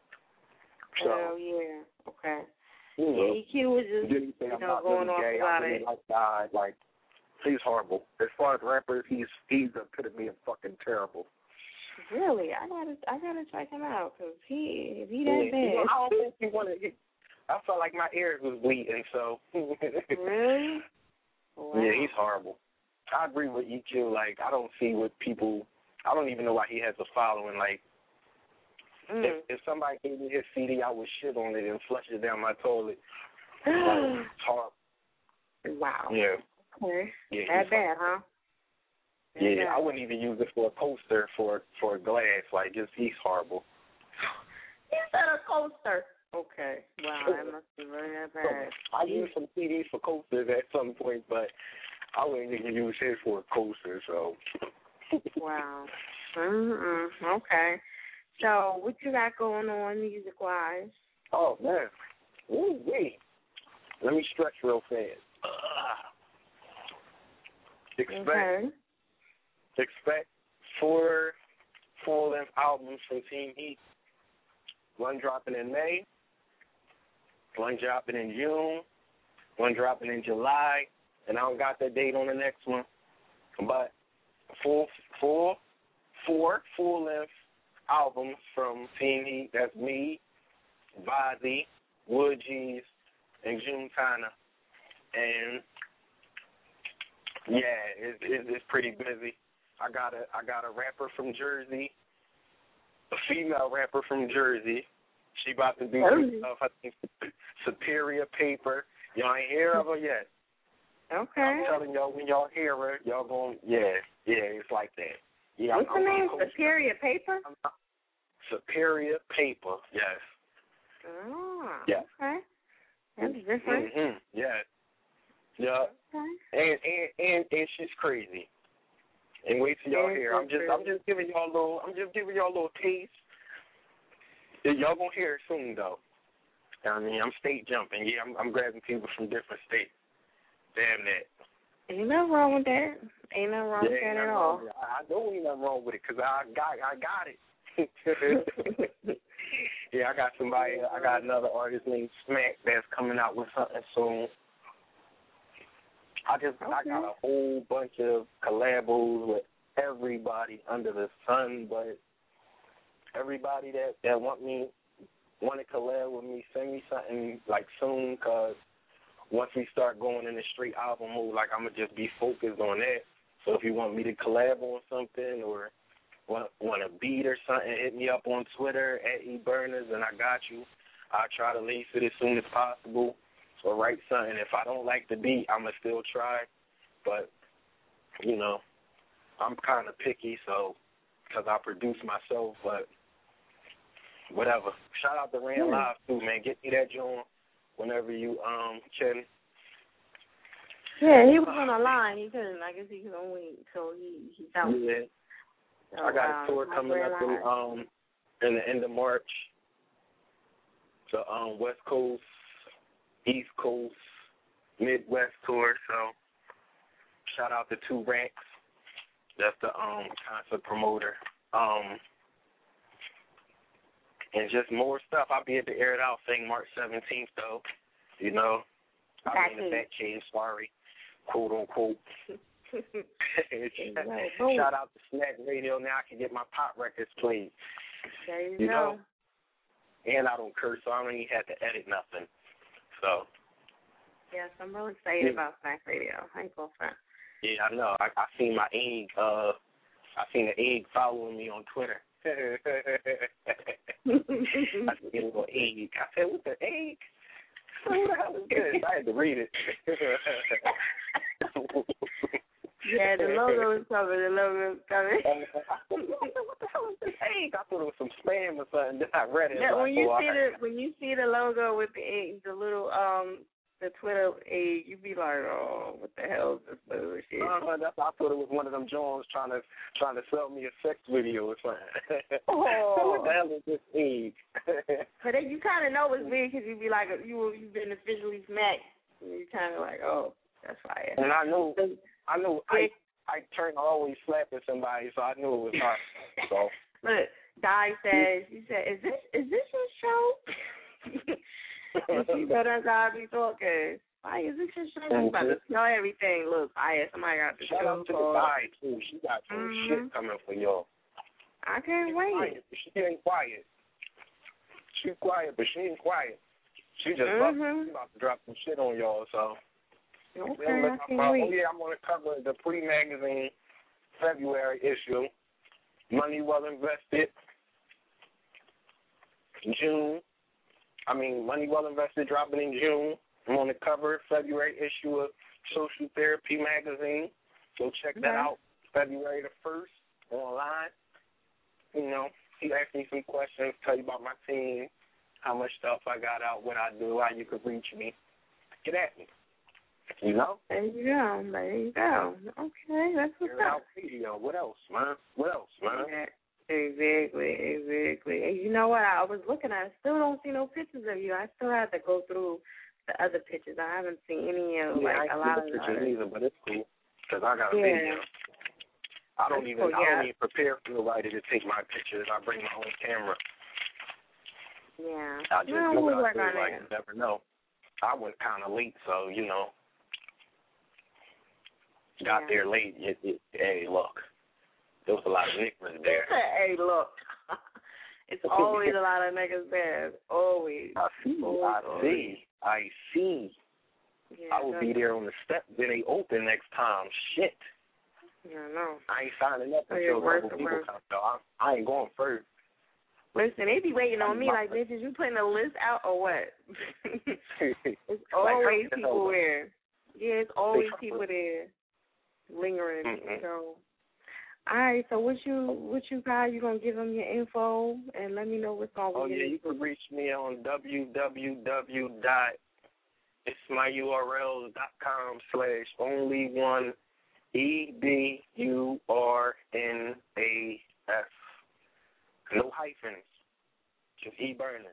So, oh yeah, okay. You know, yeah, E Q was just you know, I'm not going really off gay. about I really it. like God. Like he's horrible. As far as rappers, he's he's the epitome of fucking terrible. Really, I gotta I gotta check him out because he if he that yeah, bad. You know, I don't think he wanted. I felt like my ears was bleeding. So really, wow. Yeah, he's horrible. I agree with E Q. Like I don't see what people. I don't even know why he has a following. Like mm. if, if somebody gave me his C D, I would shit on it and flush it down my toilet. Like, it's horrible. Wow. Yeah. Okay. Yeah, that bad, huh? That Yeah, bad. I wouldn't even use it for a coaster for for a glass. Like, it's, he's horrible. He said a coaster. Okay. Wow, that must be really that bad. I use some C Ds for coasters at some point, but I wouldn't even use his for a coaster. So. Wow. Mm-mm. Okay. So, what you got going on music-wise? Oh, man. Ooh, wait. Let me stretch real fast. Expect, okay. expect four full-length albums from Team Heat. One dropping in May, one dropping in June, one dropping in July, and I don't got the date on the next one. But four, four, four full-length albums from Team Heat. That's me, Vazi, Wood G's, and June Tana. And yeah, it, it, it's pretty busy. I got a I got a rapper from Jersey, a female rapper from Jersey. She about to do some stuff. I think Superior Paper. Y'all ain't hear of her yet. Okay. I'm telling y'all, when y'all hear her, y'all going, yeah, yeah, it's like that. Yeah. What's I'm, the name? I'm Superior Paper? Superior Paper. Yes. Oh. Yeah. Okay. That's different. Mm-hmm. Yeah. Yeah. Okay. And, and and It's just crazy. And wait till y'all hear. I'm just I'm just giving y'all a little I'm just giving y'all a little taste. Y'all gonna hear it soon though. I mean, I'm state jumping. Yeah, I'm, I'm grabbing people from different states. Damn that. Ain't nothing wrong with that. Ain't nothing wrong yeah, with that at wrong all. with I, I know ain't nothing wrong with it because I got I got it. Yeah, I got somebody. I got another artist named Smack that's coming out with something soon. I just okay. I got a whole bunch of collabos with everybody under the sun, but everybody that that want me want to collab with me, send me something like soon, cause once we start going in the straight album mode, like I'm gonna just be focused on that. So if you want me to collab on something or want want a beat or something, hit me up on Twitter at eBurners and I got you. I'll try to lace it as soon as possible or write something. If I don't like the beat, I'm gonna still try. But you know, I'm kind of picky, so because I produce myself, but whatever. Shout out to Ran Live too, man. Get me that joint whenever you um can. Yeah, he was on the line. He couldn't. I guess he couldn't wait until he he's out. Yeah. So, I got um, a tour coming up in um in the end of March. The um West Coast, East Coast, Midwest tour. So shout out to Two Ranks. That's the um concert promoter. Um and just more stuff. I'll be at the Air It Out thing March seventeenth though. You know. I'm in the fat cave, sorry. Quote unquote. Shout out to Snack Radio. Now I can get my pop records played. There you, you go. know? And I don't curse, so I don't even have to edit nothing. So. Yes, I'm really excited yeah. about Snack Radio. I ain't gonna front. Yeah, I know. I, I seen my egg. Uh, I seen the egg following me on Twitter. I seen a little egg. I said, "What the egg? Who the hell is this?" I had to read it. Yeah, the logo is coming. The logo is coming. What the hell is this egg? I thought it was some spam or something. Then I read it. Yeah, when like, you oh, see I... the when you see the logo with the egg, the little um the Twitter egg, you be like, oh, what the hell is this bullshit? Uh, that's, I thought it was one of them Jones trying to trying to sell me a sex video or something. Oh. What the hell is this egg? But then you kind of know it's weird because you be like, you you've been officially smacked. And you kind of like, oh, that's fire. And I knew, I knew, I I turned always slapping somebody, so I knew it was her. So look, Di says, she said, is this is this your show? And she better God be talking. Why is this your show? You about to tell everything. Look, I somebody got the shout show out to called. the Di too. She got some mm-hmm. shit coming for y'all. I can't wait. Quiet. She ain't quiet. She's quiet, but she ain't quiet. She just mm-hmm. about, she about to drop some shit on y'all. So. Okay, yeah, I can't about, wait. Oh yeah, I'm gonna cover the pre-magazine February issue. Money well invested. June. I mean, Money Well Invested dropping in June. I'm on the cover February issue of Social Therapy magazine. So check that okay. out. February the first online. You know, he asked me some questions, tell you about my team, how much stuff I got out, what I do, how you could reach me. Get at me. You know? There you go. There you go. Okay, that's what's up. Video. What else, man? What else, man? Yeah, exactly, exactly. And you know what? I was looking at. I still don't see no pictures of you. I still have to go through the other pictures. I haven't seen any of yeah, like I a lot see the of pictures others. either, but it's cool because I got a yeah. video. I don't that's even. cool, I yeah. don't even prepare for nobody to take my pictures. I bring my own camera. Yeah. I just no, do we'll what I work do. on Like it. you never know. I went kind of late, so you know. Got yeah. there late. It, it, hey, look, there was a lot of niggas there. Hey, look. It's always a lot of niggas there. Always. I see. Always, I always. see. I see. Yeah, I will be there on the step. Then they open next time. Shit. Yeah, I know. I ain't signing up Oh, until a worse couple and people worse. come. So I, I ain't going first. Listen, they be waiting on me like, bitches, you putting a list out or what? It's always like, people there. Yeah, it's always people first. there lingering. Mm-hmm. So, all right. So what you what you got? You gonna give them your info and let me know what's going on. Oh yeah, you can reach me on w w w dot it's my U R L dot com slash only one E B U R N A S. No hyphens. Just E Burners.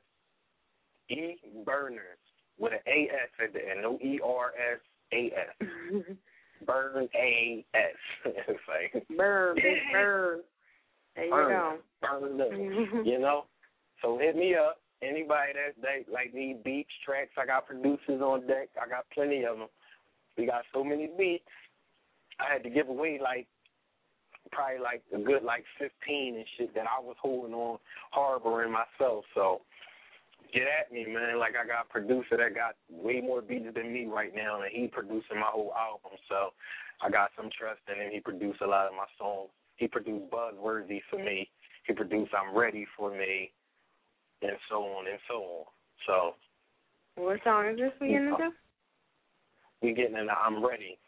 E Burners with an A S at the end. No E R S A S. Burn A S. It's like burn, big burn. There you burn, go. Burn them. You know? So hit me up. Anybody that, that like need beats, tracks, I got producers on deck. I got plenty of them. We got so many beats. I had to give away like probably like a good like fifteen and shit that I was holding on, harboring myself. So get at me, man. Like I got a producer that got way more beats than me right now, and he producing my whole album. So I got some trust in him. He produced a lot of my songs. He produced Buzzworthy for me. He produced I'm Ready for me, and so on and so on. So what song is this we getting into? We getting into I'm Ready,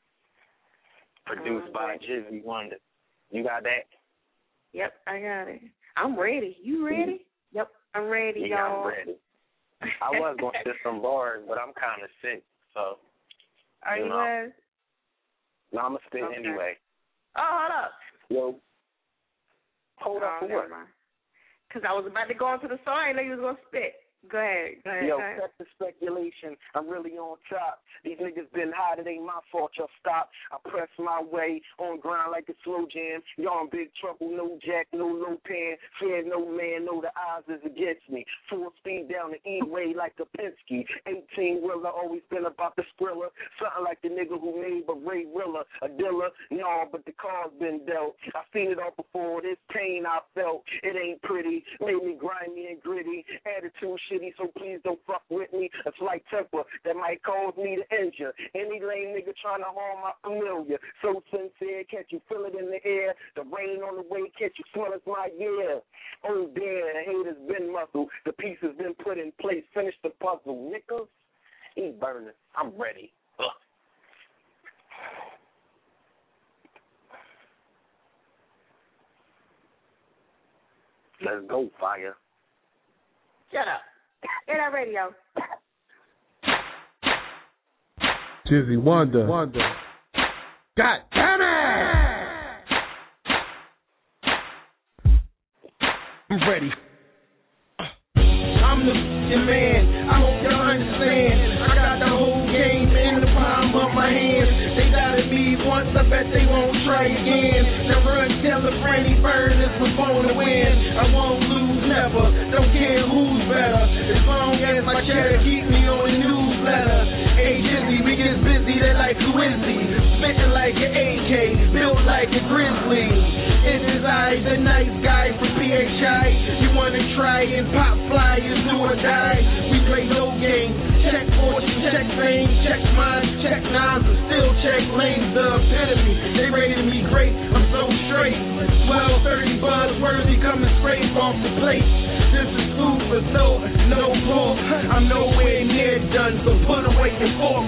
produced by Jizzy Wonder. You got that? Yep, I got it. I'm ready. You ready? Mm-hmm. Yep, I'm ready, yeah, y'all. I'm ready. I was going to spit some bars, but I'm kind of sick, so. Are you, you know. No, I'm going to spit okay. anyway. Oh, hold up. Yo. Hold oh, up for what? Because I was about to go into the song. I didn't know you was going to spit. Go ahead. Go ahead. Yo, go ahead. cut the speculation. I'm really on top. These niggas been hot. It ain't my fault. Y'all stop. I press my way on grind like a slow jam. Y'all in big trouble. No jack, no low pan. Fear no man. No, the odds is against me. Full speed down the E-way like a Penske. eighteen wheeler. Always been about the Skrilla. Something like the nigga who made but Ray Rilla. A dealer. No, but the car's been dealt. I seen it all before. This pain I felt. It ain't pretty. Made me grimy and gritty. Attitude shit. So please don't fuck with me. A slight temper that might cause me to injure any lame nigga trying to harm my familiar. So sincere, can't you feel it in the air? The rain on the way, can't you smell it's my year? Oh damn, the haters been muzzled. The pieces been put in place. Finish the puzzle, niggas. He burning. I'm ready. Ugh. Let's go, fire. Shut up. Get that radio. Jizzy Wonder. Wonder. God damn it! I'm ready. I'm the f***ing man. I hope y'all understand. I got the whole game in the palm of my hand. They doubted me once, I bet they won't try again. Now run, tell the Franny Burners was born to win. I won't lose, never. Don't care who's better. As long as my cheddar keep me on the newsletter. Hey Jizzy, we get busy, they like who is he? Spitting like an A K, built like a Grizzly. It is I, the nice guy from P H I. You wanna try and pop flyers, do or die? We play no game. Check fortune, check fame, check mine, check nines, and still check lanes. The epitome, they rated me great. I'm so straight. twelve thirty Buzzworthy coming straight off the plate. This is food for thought, no pork. I'm nowhere near done, so put away the fork.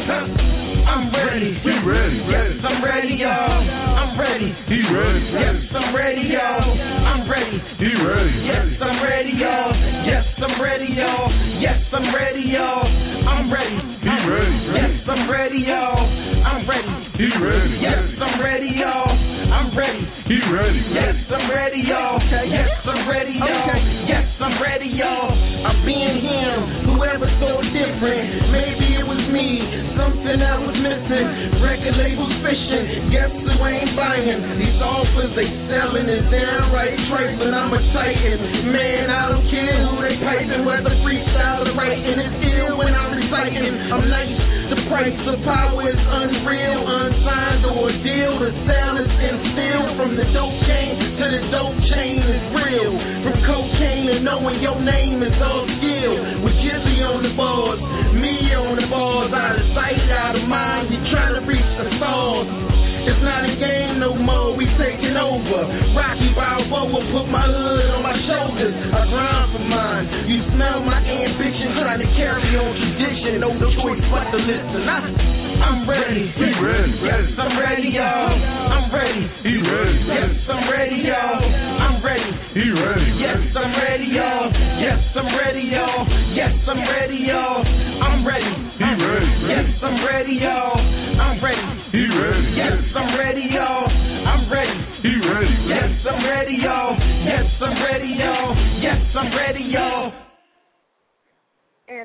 I'm ready. He ready. Yes, I'm ready, y'all. I'm ready. He ready. Yes, I'm ready, y'all. I'm ready. He ready. Yes, I'm ready, y'all. Yes, I'm ready, y'all. Yes, I'm ready, y'all. I'm ready. He ready. Yes, I'm ready, y'all. I'm ready. He ready. Yes, I'm ready, y'all. I'm ready. He ready. Yes, I'm ready, y'all. Yes, I'm ready, y'all. Yes, I'm ready, y'all. I'm being him. Whoever so different. Maybe it was me. Something I was missing. Record labels fishing. Guess who ain't buying? These offers they selling is downright trifling. I'm a titan. Man, I don't care who they piping. Whether freestyle or writing. It's ill when I'm reciting. I'm nice. The price of power is unreal. Unsigned or a deal. The sound is instilled. From the dope game to the dope chain is real. From cocaine to knowing your name is all skill. With Jizzy on the bars, me on the bars. Out of sight, out of mind. You trying to reach the stars. It's not a game no more, we taking over. Rocky Balboa put my hood on my shoulders. I grind for mine. You smell my ambition, trying to carry on tradition. No choice but to listen. I, I'm ready. He ready. Yes, I'm ready, y'all. I'm ready. He ready. Yes, I'm ready, y'all. I'm ready. He ready. Yes, I'm ready, y'all. Yes, I'm ready, y'all. Yes, I'm ready, y'all. I'm ready. He ready. Yes, I'm ready, y'all. I'm ready. He ready. Yes, I'm ready,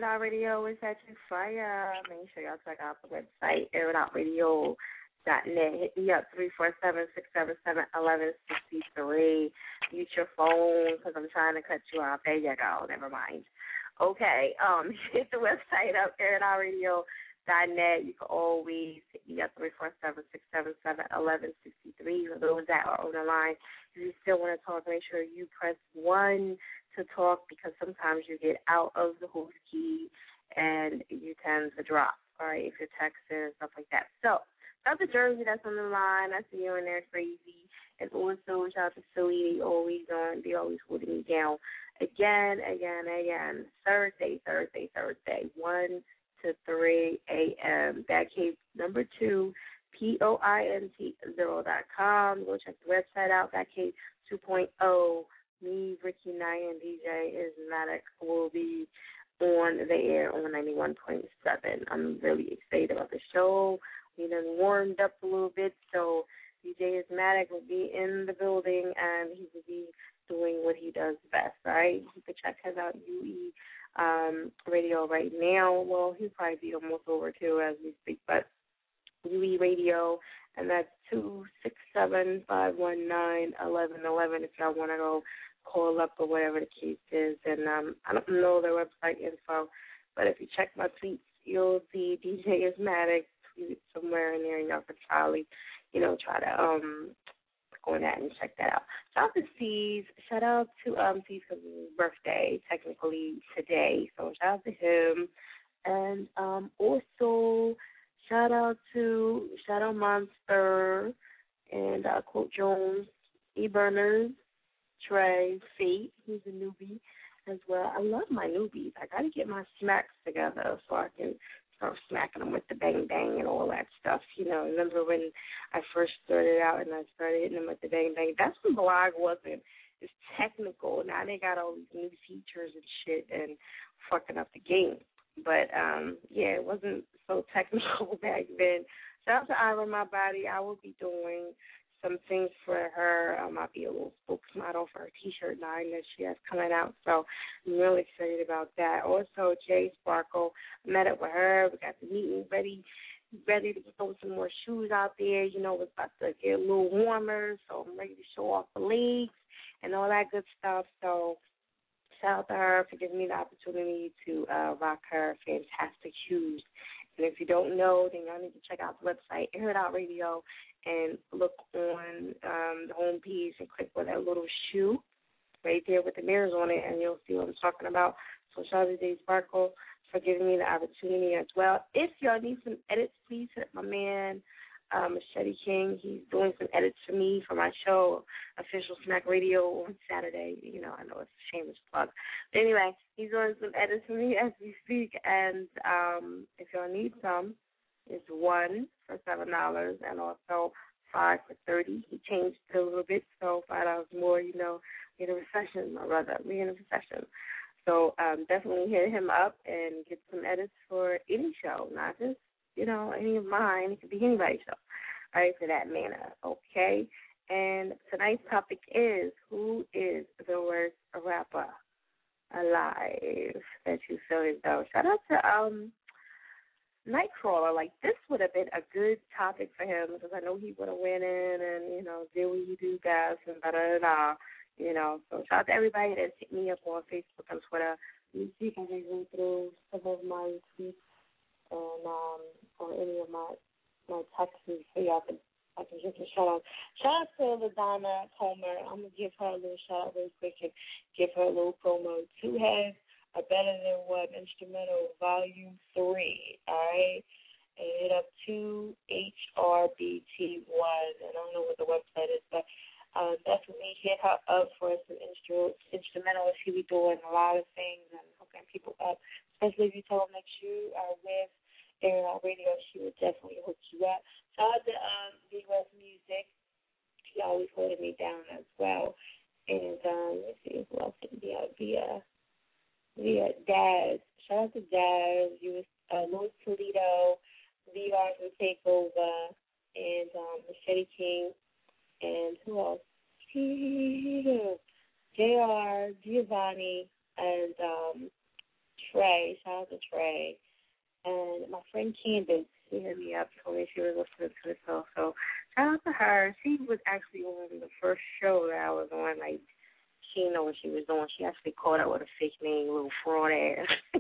It Out Radio. It's at you fire. Make sure y'all check out the website, air it out radio dot net. Hit me up, three four seven, six seven seven, one one six three. Use your phone because I'm trying to cut you off. There you go. Never mind. Okay. Um, hit the website up, air it out radio dot net. You can always hit me up, three four seven, six seven seven, one one six three. For those that are on the line, if you still want to talk, make sure you press one to talk because sometimes you get out of the host key and you tend to drop, all right, if you're texting and stuff like that. So, shout out to Jersey that's on the line. I see you in there, crazy. And also, shout out to Philly. They always on. They always holding me down. Again, again, again. Thursday, Thursday, Thursday, one to three a.m. Batcave number two, P O I N T zero dot com. Go check the website out, Batcave two point oh. Me, Ricky Knight, and D J Ismatic will be on the air on ninety-one point seven. I'm really excited about the show. We done warmed up a little bit, so D J Ismatic will be in the building, and he will be doing what he does best, right? You can check him out, U E um, Radio right now. Well, he'll probably be almost over, too, as we speak, but U E Radio, and that's two six seven, five one nine, one one one one if y'all want to go call up or whatever the case is. And um, I don't know their website info, but if you check my tweets, you'll see D J Ismatic tweeted somewhere in there, and y'all can probably, you know, try to um go on that and check that out. Shout out to C's. Shout out to um C's because it's his birthday, technically today. So shout out to him. And um also shout out to Shadow Monster and uh, Quote Jones, E Burners, Trey, Fate, who's a newbie as well. I love my newbies. I got to get my smacks together so I can start smacking them with the bang bang and all that stuff. You know, remember when I first started out and I started hitting them with the bang bang? That's when blog wasn't as technical. Now they got all these new features and shit and fucking up the game. But, um, yeah, it wasn't so technical back then. Shout out to Ira My Body. I will be doing some things for her. Um, I'll be a little spokesmodel for her T-shirt line that she has coming out. So I'm really excited about that. Also, Jay Sparkle, I met up with her. We got the meeting ready, ready to throw some more shoes out there. You know, it's about to get a little warmer, so I'm ready to show off the legs and all that good stuff. So shout out to her for giving me the opportunity to uh, rock her fantastic shoes. And if you don't know, then y'all need to check out the website, Air It Out Radio, and look on um, the home page and click on that little shoe right there with the mirrors on it, and you'll see what I'm talking about. So shout out to Jay Sparkle for giving me the opportunity as well. If y'all need some edits, please hit my man, um, Machete King. He's doing some edits for me for my show, Official Smack Radio, on Saturday. You know, I know it's a shameless plug. But anyway, he's doing some edits for me as we speak, and um, if y'all need some, it's one for seven dollars and also five for thirty. He changed it a little bit, so five dollars more. You know, we're in a recession, my brother. We're in a recession, so um, definitely hit him up and get some edits for any show, not just you know any of mine. It could be anybody's show, right? For that matter, okay. And tonight's topic is who is the worst rapper alive that you feel as though. Shout out to um. Nightcrawler, like this would have been a good topic for him because I know he would have went in and, you know, did what you do best and da da da, you know. So shout out to everybody that's hit me up on Facebook and Twitter. You see, I can go through some of my tweets and um, or any of my my texts so y'all can I can give a shout out. Shout out to LaDonna Comer. I'm gonna give her a little shout out real quick and give her a little promo. Two Heads A Better Than One Instrumental Volume three, all right? And hit up two H R B T one. And I don't know what the website is, but uh, definitely hit her up for some instru- instrumental. She be doing a lot of things and hooking people up, especially if you tell them that you are with Air It Out Radio. She would definitely hook you up. Shout out to um, Big West Music. She always holding me down as well. And um, let's see who else can be out via. Yeah, Daz. Shout out to Daz. You was uh, Louis Toledo, V R from Takeover, and um, Machete King, and who else? J R, Giovanni, and um, Trey. Shout out to Trey. And my friend Candace, she hit me up, told me she was listening to the show. So shout out to her. She was actually on the first show that I was on. Like, she didn't know what she was doing. She actually called out with a fake name, little fraud ass.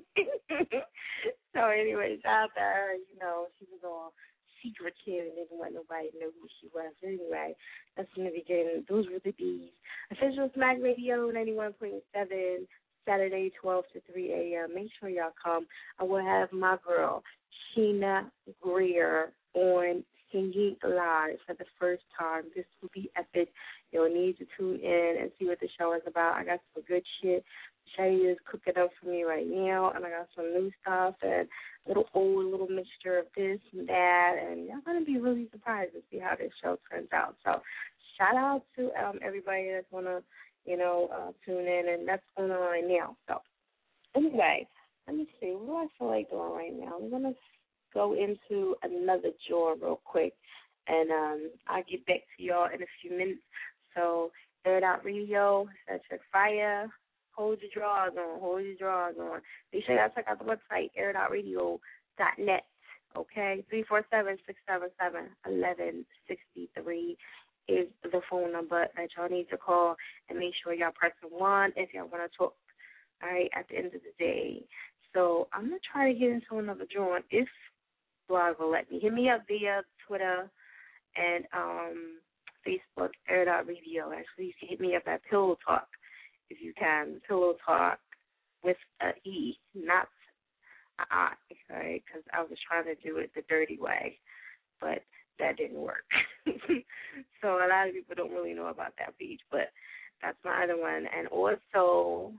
So anyway, shout out to her. You know, she was all secret kid and didn't want nobody to know who she was. Anyway, that's in the beginning. Those were the B's. Official Smack Radio ninety-one point seven. Saturday, twelve to three a.m. Make sure y'all come. I will have my girl, Sheena Greer, on singing live for the first time. This will be epic. You'll need to tune in and see what the show is about. I got some good shit. Shay is cooking up for me right now, and I got some new stuff and a little old, little mixture of this and that, and y'all going to be really surprised to see how this show turns out. So shout out to um, everybody that's going to, you know, uh, tune in, and that's going on right now. So anyway, let me see. What do I feel like doing right now? I'm going to go into another drawer real quick, and um, I'll get back to y'all in a few minutes. So Air It Out Radio, that's your fire. Hold your drawers on. Hold your drawers on. Make sure y'all check out the website, air it out radio dot net, okay? three four seven, six seven seven, one one six three is the phone number that y'all need to call, and make sure y'all press one if y'all want to talk, all right, at the end of the day. So I'm going to try to get into another drawing if Blog will let me. Hit me up via Twitter and um, Facebook, Air It Out Radio. Actually, you can hit me up at Pillow Talk if you can. Pillow Talk with an E, not an I, okay, because I was trying to do it the dirty way, but that didn't work. So a lot of people don't really know about that page, but that's my other one. And also,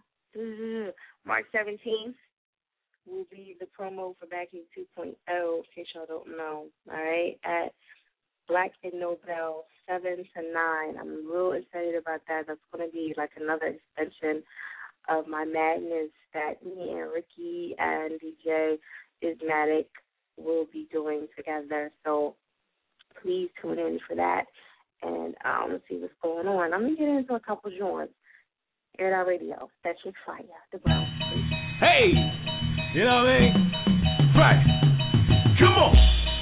March seventeenth will be the promo for Backing two point oh, in case y'all don't know, all right, at Black and Nobel, seven to nine. I'm real excited about that. That's going to be like another extension of my madness that me and Ricky and D J Ismatic will be doing together. So please tune in for that and um, see what's going on. I'm going to get into a couple joints. Air It Out Radio. That's your fire. The Brown. Hey! You know what I mean? Right. Come on.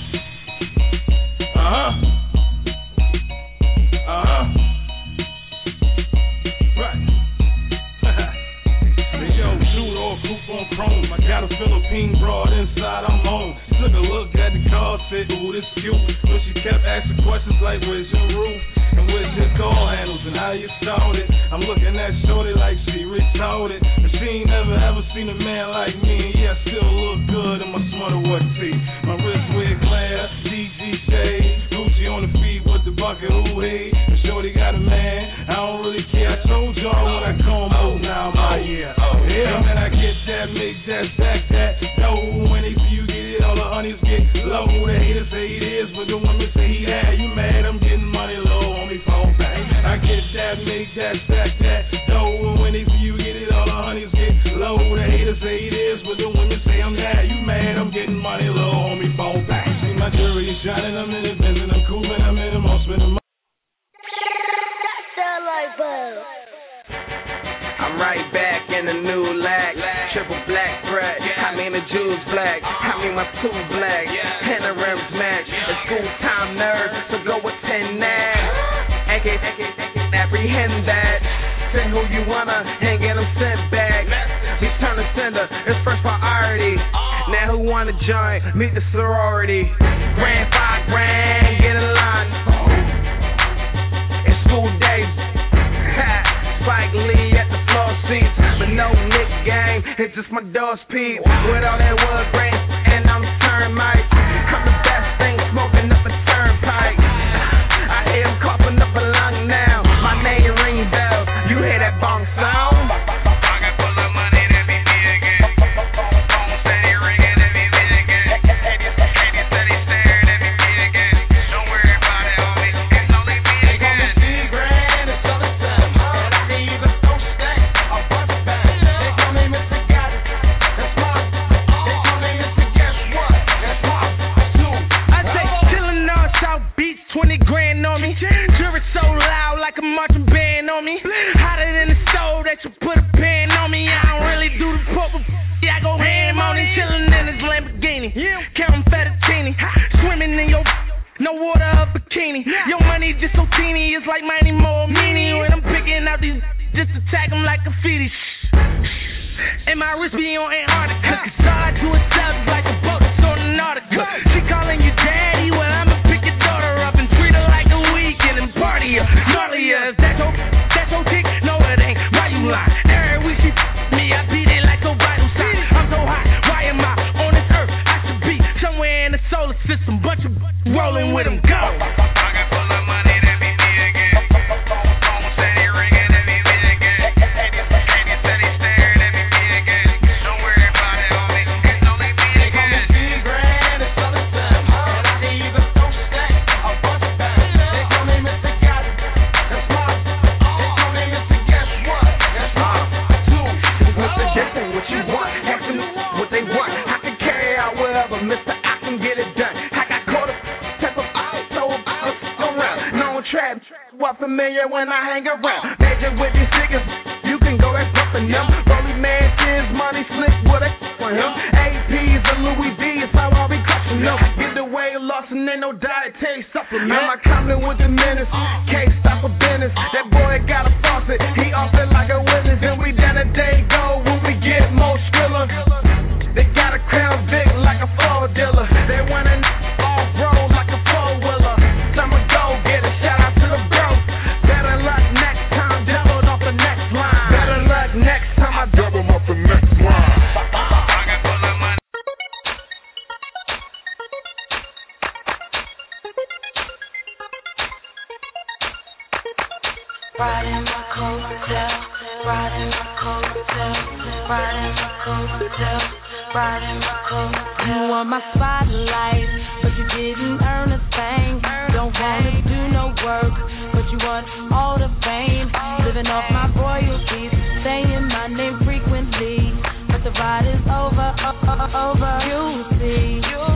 Uh-huh. Uh-huh. Right. They yo, shoot or coupe on chrome. I got a Philippine broad inside, I'm home. Took a look at the car, said, ooh, this cute. But she kept asking questions like, where's your roof? And where's your door handles and how you started? I'm looking at shorty like she retarded. And she ain't never ever seen a man like me. And yeah, I still look good in my smarter what tea. My wrist wear glare, D G shade, Gucci on the feet with the bucket, ooh hey. And shorty got a man, I don't really care. I told y'all when I come oh, now I'm out here. Yeah, man, I get that, make that, back that. No, when they see you get it, all the honeys get low. The haters say it is, but the women say he that. You mad, I'm getting money low on me phone back. I get that, make that, back that. No, when they see you get it, all the honeys get low. The haters say it is, but the women say I'm that. You mad, I'm getting money low on me phone back. See my jewelry is shining, I'm in the Benz and I'm cool and I'm in the most spending money. I'm right back in the new lag, triple black bread. I mean the jewels black, I mean my two black. And the rims match, the school time nerve, so go with ten now. A K A apprehend that. Send who you wanna and get them sent back. Return to sender, it's first priority. Now who wanna join? Meet the sorority. Grand five grand, get in line. It's school days. Spike Lee at the floor seats, but no Nick game, it's just my dog's peep. With all that wood grain, and I'm termite. I'm the best thing smoking up a turnpike. I hear him coughing up a lung now. My name ring bell, you hear that bong sound? I got full of money that be again. Phone steady ringing that be again. Katie said he staring at me again. Don't worry about it, homie, it's only me again. It's grand, it's all the time. That's my hands like Mighty Mo Mini when I'm picking out these, just attack them like graffiti. And my wrist be on Antarctica. It's hard to establish like a boat that's on Antarctica. She calling you daddy, well I'ma pick your daughter up and treat her like a weekend and party her. Gnarlier, is that your, that's your chick? No it ain't, why you lie? Every week she me, I beat it like a vital sign. I'm so hot, why am I on this earth? I should be somewhere in the solar system, bunch of rolling with them, go. I got full of money, that be me again. Phone steady ringing, that be me again. Candy steady staring, that be me again. Don't worry about it, homie, it's only me again. They call me fifty grand, it's all the time. And I can either throw stack or bust down. They call me Mister Got It, that's my. They call me Mister Guess What, that's my. Two, Mister This ain't what you want, ask them what they want. I can carry out whatever, Mister I can get it done. I got quarter type of eyes, so I go around. Known trap, what familiar when I hang around. Major with these niggas, you can go and fucking them. Rolly man, kids, money slick with a for him. A Ps and Louis V, it's how I'll be crushing them. Get the way lost and ain't no dietary supplement. Am I coming with the menace? Can't stop a business. That boy got a faucet, he off it like a witness. And we down a day go when we get more skriller. They got a Crown Vic like a floor dealer. They want a all roll like a four-wheeler. Time to go get a shout out to the bros. Better luck next time, doubled off the next line. Better luck next time, I double off the next line. I got full of money. Riding my coattail, riding my coattail, riding my coattail. Riding my coattail. You want my spotlight, but you didn't earn a thing. Don't wanna do no work, but you want all the fame. Living off my royalties, saying my name frequently. But the ride is over, over. You see,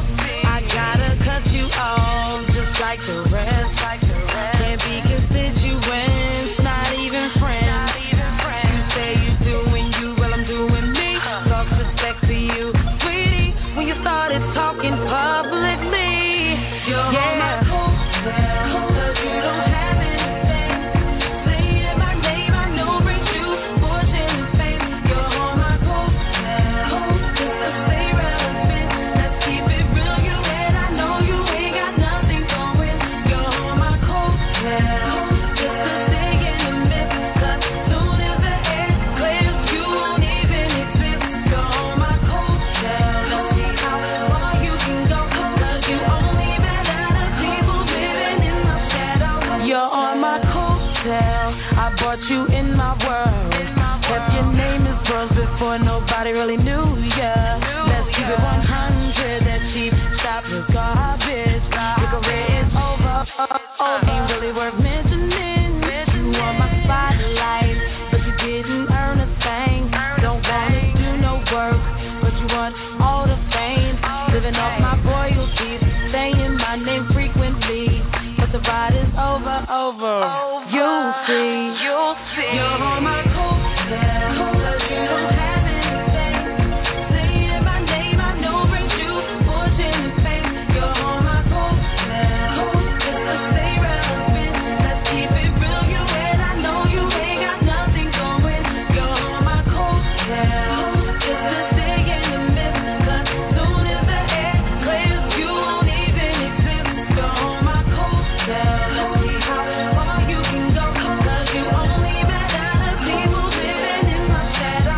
I gotta cut you off, just like the rest. Can't be constituents, not even friends. You say you doing you, well I'm doing me. Lost respect for you, sweetie, when you started talking publicly. You're yeah. on my coattail, cause you don't have anything. Saying my name, I know brings you fortune and fame. You're on my coattail, just to stay relevant. Let's keep it real, you and I know you ain't got nothing going. You're on my coattail, just to stay in the mix. Cause soon as the air clears, you won't even exist. You're on my coattail, let's see how far you can go. Cause you only been other people living in my shadow. You're on my coattail, I brought you in my world. Kept your name as bros before nobody really knew ya. Let's keep it one hundred, that cheap shop is garbage. Your career is over, ain't really worth mentioning. You on my spotlight, but you didn't earn a thing. Don't wanna do no work, but you want all the fame. Living off my royalties, saying my name frequently. But the ride is over, over. You see, you'll see. You're on my coattail, cause you don't have anything. Saying my name, I know brings you fortune and fame. You're on my coattail, just to stay relevant. Let's keep it real, you and I know you ain't got nothing going. You're on my coattail, just to stay in the mix. Cause soon as the air clears, you won't even exist. You're on my coattail, let's see how far you can go. Cause you only met other people living in my shadow.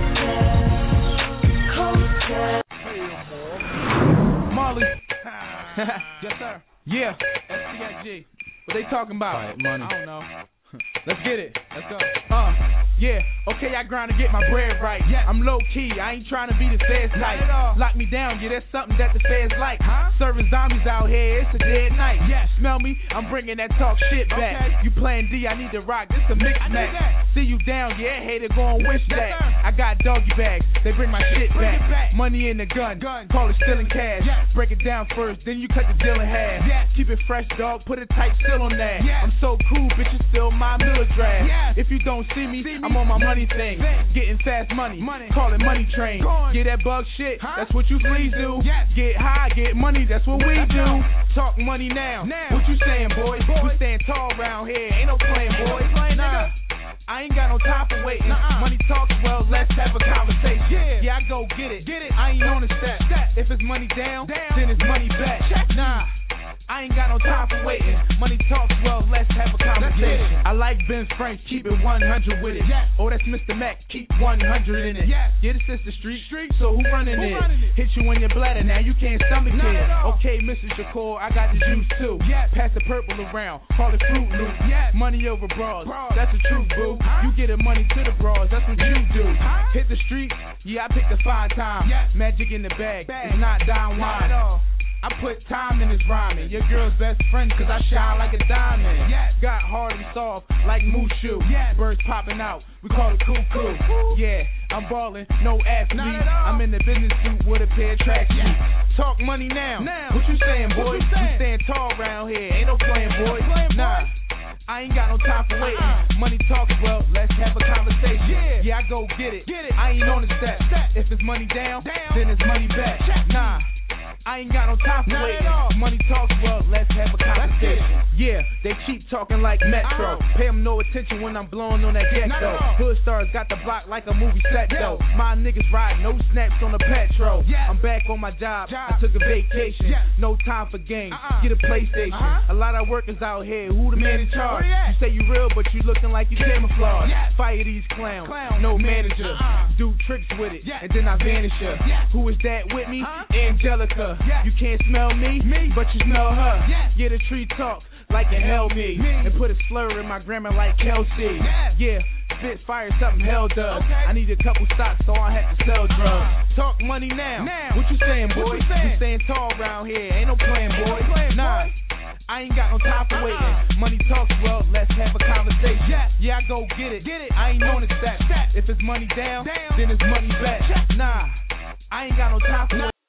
Coattail. Marley. Yes, sir. Yeah. S T X G. What they talking about? Right, money. I don't know. Let's get it. Let's go. Uh, yeah. Okay, I grind to get my bread right. Yeah. I'm low key. I ain't trying to be the feds type. Lock me down. Yeah, that's something that the feds like. Huh? Serving zombies out here. It's a dead night. Yeah. Smell me? I'm bringing that talk shit back. Okay. You playing D? I need to rock. This a mix match. See you down. Yeah, hater gon' wish yes, that. Sir. I got doggy bags. They bring my shit bring back. back. Money in the gun. gun. Call it stealing cash. Yes. Break it down first, then you cut the deal in half. Yes. Keep keep it fresh, dog. Put a tight still on that. I'm so cool, bitch. It's still my milligram. If you don't see me, I'm on my money thing. Getting fast money. Call it money train. Get that bug shit. That's what you fleas do. Get high, get money. That's what we do. Talk money now. What you saying, boy? We stand tall around here. Ain't no playing, boy. Nah. I ain't got no time for waiting. Nuh-uh. Money talks, well, let's have a conversation. Yeah, yeah, I go get it. Get it. I ain't on the step. If it's money down, down, then it's money back. Check. Nah. I ain't got no time for waiting. Money talks, well, let's have a conversation. I like Ben Franks, keep it one hundred with it. Yes. Oh, that's Mister Mac, keep one hundred in it. Yes. Yeah, this is the street, street. So who running who it? Running it? Hit you in your bladder, now you can't stomach Not it. Okay, Missus Shakur, I got the juice too. Yes. Pass the purple around, call it Fruit Loop. Yes. Money over bras, bras, that's the truth, boo. Huh? You getting money to the bras, that's what you do. Huh? Hit the street, yeah, I picked the fine time. Yes. Magic in the bag, bag. It's not down wine. Not at all. I put time in this rhyming. Your girl's best friend, cause I shine like a diamond. Yes. Got hard and soft like Mushu. Yes. Birds popping out, we call it cuckoo. Yeah, I'm ballin', no athlete. I'm in the business suit with a pair of tracks. Yes. Talk money now. now. What you saying, boy? You we stand tall around here. Ain't no playing, boy. Playing, nah. I ain't got no time for waiting. Uh-uh. Money talks, well, let's have a conversation. Yeah, yeah I go get it. Get it. I ain't on the step. If it's money down, down, then it's money back. Check. Nah. I ain't got no time for Not waiting. Money talks, well, let's have a conversation. Yeah, they keep talking like Metro. Uh-huh. Pay them no attention when I'm blowing on that ghetto. Hood stars got the block like a movie set, though. My niggas ride, no snaps on the petrol. Yeah. I'm back on my job. job. I took a vacation. Yeah. No time for games. Uh-uh. Get a PlayStation. Uh-huh. A lot of workers out here. Who the man in charge? You say you real, but you looking like you camouflage. Yeah. Fire these clowns. Clown. No manager. Uh-uh. Do tricks with it, yeah. and then I vanish her. Yeah. Who is that with me? Huh? Angelica. Yeah. You can't smell me, me, but you smell her. Yeah, yeah the tree talk like it held me. me. And put a slur in my grammar like Kelsey. Yeah, yeah spit fire, something hell does. Okay. I need a couple stocks, so I had to sell drugs. Talk money now. now. What you saying, boy? What you saying? We stand tall around here. Ain't no playing, boy. Playing, nah. Boy. I ain't got no time for waiting. Uh-uh. Money talks, well, let's have a conversation. Yes. Yeah, I go get it. Get it. I ain't on the step. If it's money down, down, then it's money back. Check. Nah, I ain't got no time for waiting.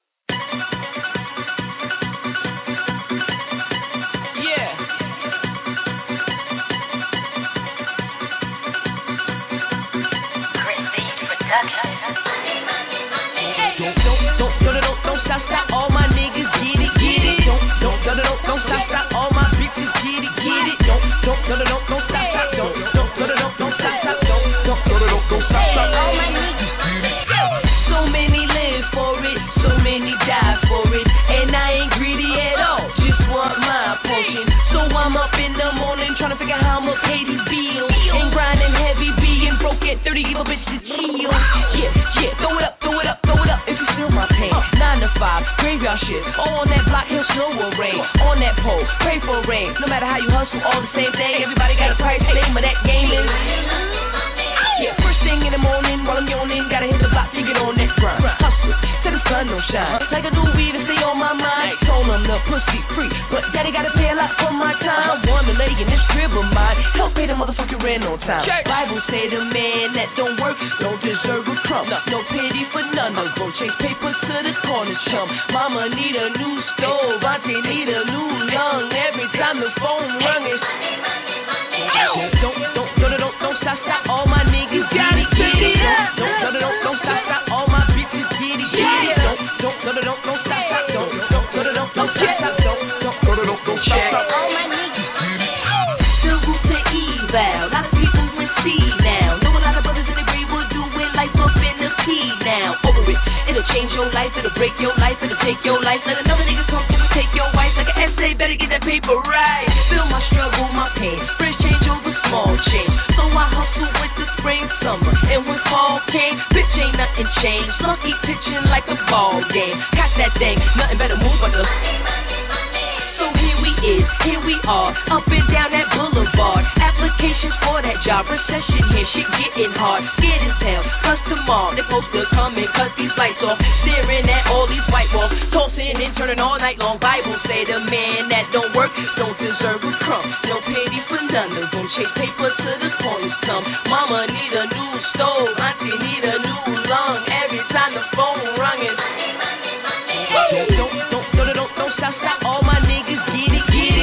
thirty evil bitches chill. Yeah, yeah, throw it up, throw it up, throw it up if you feel my pain. Nine to five, graveyard shit. All on that block, hill, snow or rain. On that pole, pray for rain. No matter how you hustle, all the same thing. Everybody got a price, name of that game is. Yeah, first thing in the morning while I'm yawning, gotta hit the block to get on that grind. Hustle, till the sun don't shine. Like a new weed to stay on my mind. Told them the pussy free, but daddy gotta pay a lot for my time. I wanna lay in this crib of mine, help pay the motherfucking rent on time. Bible say the man that don't work don't deserve a crumb. No pity for none of them. Chase papers to the corner chum. Mama need a new stove, auntie need a new lung. Every time the phone rung it's don't, don't, don't, don't, don't stop, stop. All my niggas get it, get it. Don't, don't, don't, don't stop, stop. All my bitches get it, get it. Don't, don't, don't, don't, don't stop, stop. Don't, don't, don't, don't, don't stop, stop. Don't, don't, don't, don't, don't stop, stop. All my niggas get it. The root to evil. A lot of people will see now. Know a lot of brothers in the grave will do it life up in the pea now. Over it, it'll change your life, it'll break your life, it'll take your life. Let another nigga come to take your wife like an essay. Better get that paper right. Feel my struggle, my pain. Fresh change over small change. So I hustle with the spring, summer, and when fall came, bitch ain't nothing changed. So I keep pitching like a ball game. Catch that thing, nothing better move but the. So here we is, here we are, up and down that boulevard. Applications for that job, recession here, shit getting hard. Scared as hell, cause tomorrow they supposed to come and cut these lights off. Staring at all these white walls, tossing and turning all night long. Bible say the man that don't work don't deserve a crumb. No pity for none of them. Chase paper to the corner some. Mama need a new stove, auntie need a new lung. Every time the phone rung it's don't, don't, don't, don't, don't stop, stop. All my niggas get it, get it.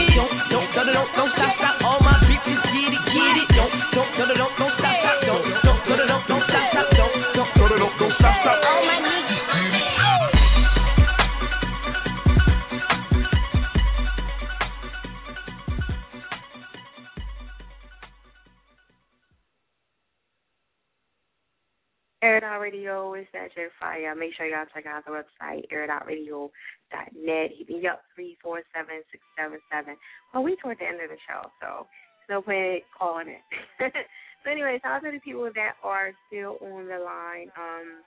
Air It Out Radio is that your fire. Make sure y'all check out the website, air it out radio dot net. Hit me up, three four seven, six seven seven. Well, we toward the end of the show, so no point calling it. So anyway, shout out to the people that are still on the line. Um,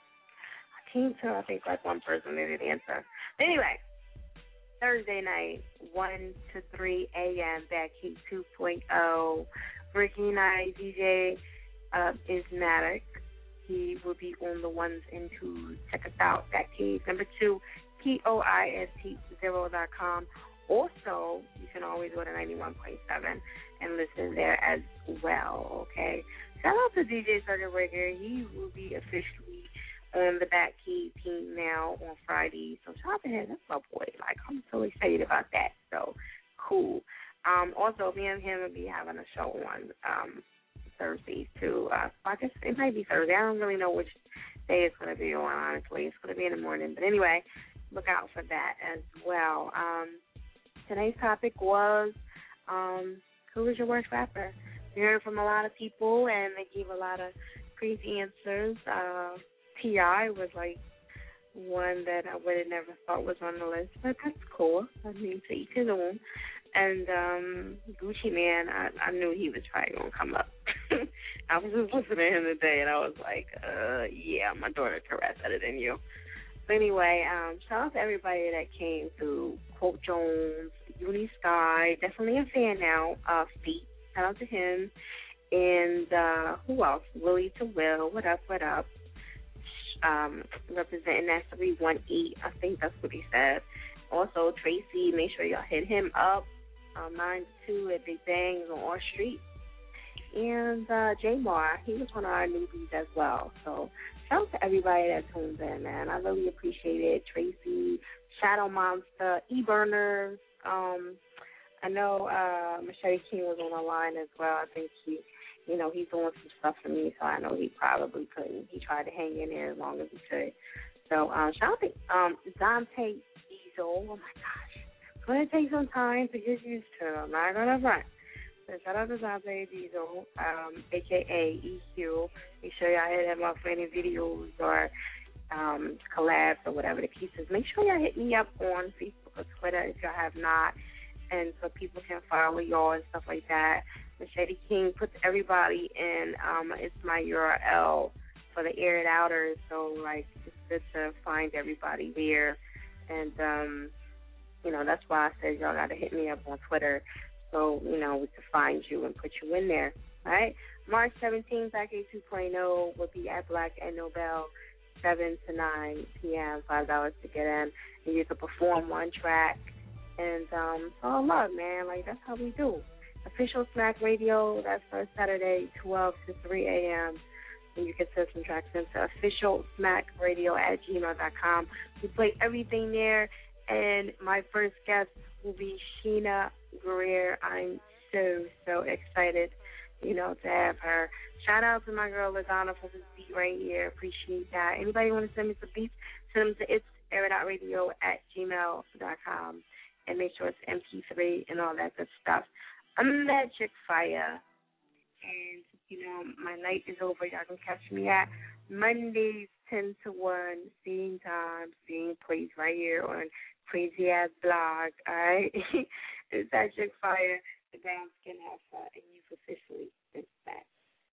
I came to, I think, like one person didn't answer. Anyway, Thursday night, one to three a.m., Backheat two point oh. Ricky and I, D J uh, Ismatic. He will be on the ones and twos. Check us out, Backheat. Number two, P O I S T zero dot com. Also, you can always go to ninety-one point seven and listen there as well, okay? Shout out to D J Circuit Breaker. He will be officially on the Backheat team now on Friday. So shout out to him. That's my boy. Like, I'm so excited about that. So, cool. Um, also, me and him will be having a show on um, Thursdays, too. Uh, I guess it might be Thursday. I don't really know which day it's going to be on, honestly. It's going to be in the morning. But anyway, look out for that as well. Um, today's topic was, um, who is your worst rapper? We heard from a lot of people, and they gave a lot of crazy answers. Uh, T I was, like, one that I would have never thought was on the list, but that's cool. I mean, to each his own. And um, Gucci Man, I, I knew he was probably going to come up. I was just listening to him today, and I was like, uh, yeah, my daughter Caress better than you. But anyway, um, shout out to everybody that came through. Quote Jones, Uni Sky, definitely a fan now. Uh, Feet, shout out to him. And uh, who else? Willie to Will, what up, what up? Um, representing that three one eight, I think that's what he said. Also, Tracy, make sure y'all hit him up. Um, nine two at Big Bangs on R Street. And uh, J Mar, he was one of our newbies as well. So shout out to everybody that tunes in, man. I really appreciate it. Tracy, Shadow Monster, E-Burners. Um, I know uh, Machete King was on the line as well. I think he, you know, he's doing some stuff for me, so I know he probably couldn't. He tried to hang in there as long as he could. So um, shout out to um, Dante Diesel. Oh, my gosh. It's going to take some time to get used to. I'm not going to front. So shout out to Dante Diesel, um, a k a. E Q. Make sure y'all hit him up for any videos or um, collabs or whatever the case is. Make sure y'all hit me up on Facebook or Twitter if y'all have not, and so people can follow y'all and stuff like that. Machete King puts everybody in. Um, it's my U R L for the Air It Outers, so, like, it's good to find everybody there. And, um, you know, that's why I said y'all got to hit me up on Twitter so, you know, we can find you and put you in there, all right? March seventeenth, Backheat two point oh will be at Black and Nobel, seven to nine p.m., five dollars to get in. And you can perform one track. And um, it's all love, man. Like, that's how we do. Official Smack Radio, that's for Saturday, twelve to three a.m., and you can send some tracks into official smack radio at gmail dot com. We play everything there, and my first guest will be Sheena Greer. I'm so, so excited, you know, to have her. Shout out to my girl LaDonna for this beat right here. Appreciate that. Anybody want to send me some beats, send them to it's air it out radio at gmail dot com, and make sure it's M P three and all that good stuff. I'm Magic Fire. And, you know, my night is over. Y'all can catch me at Mondays ten to one, same time, same place right here on Crazy Ass Blog, all right? It's Magic Fire, the brown skin heifer, and you've officially been back.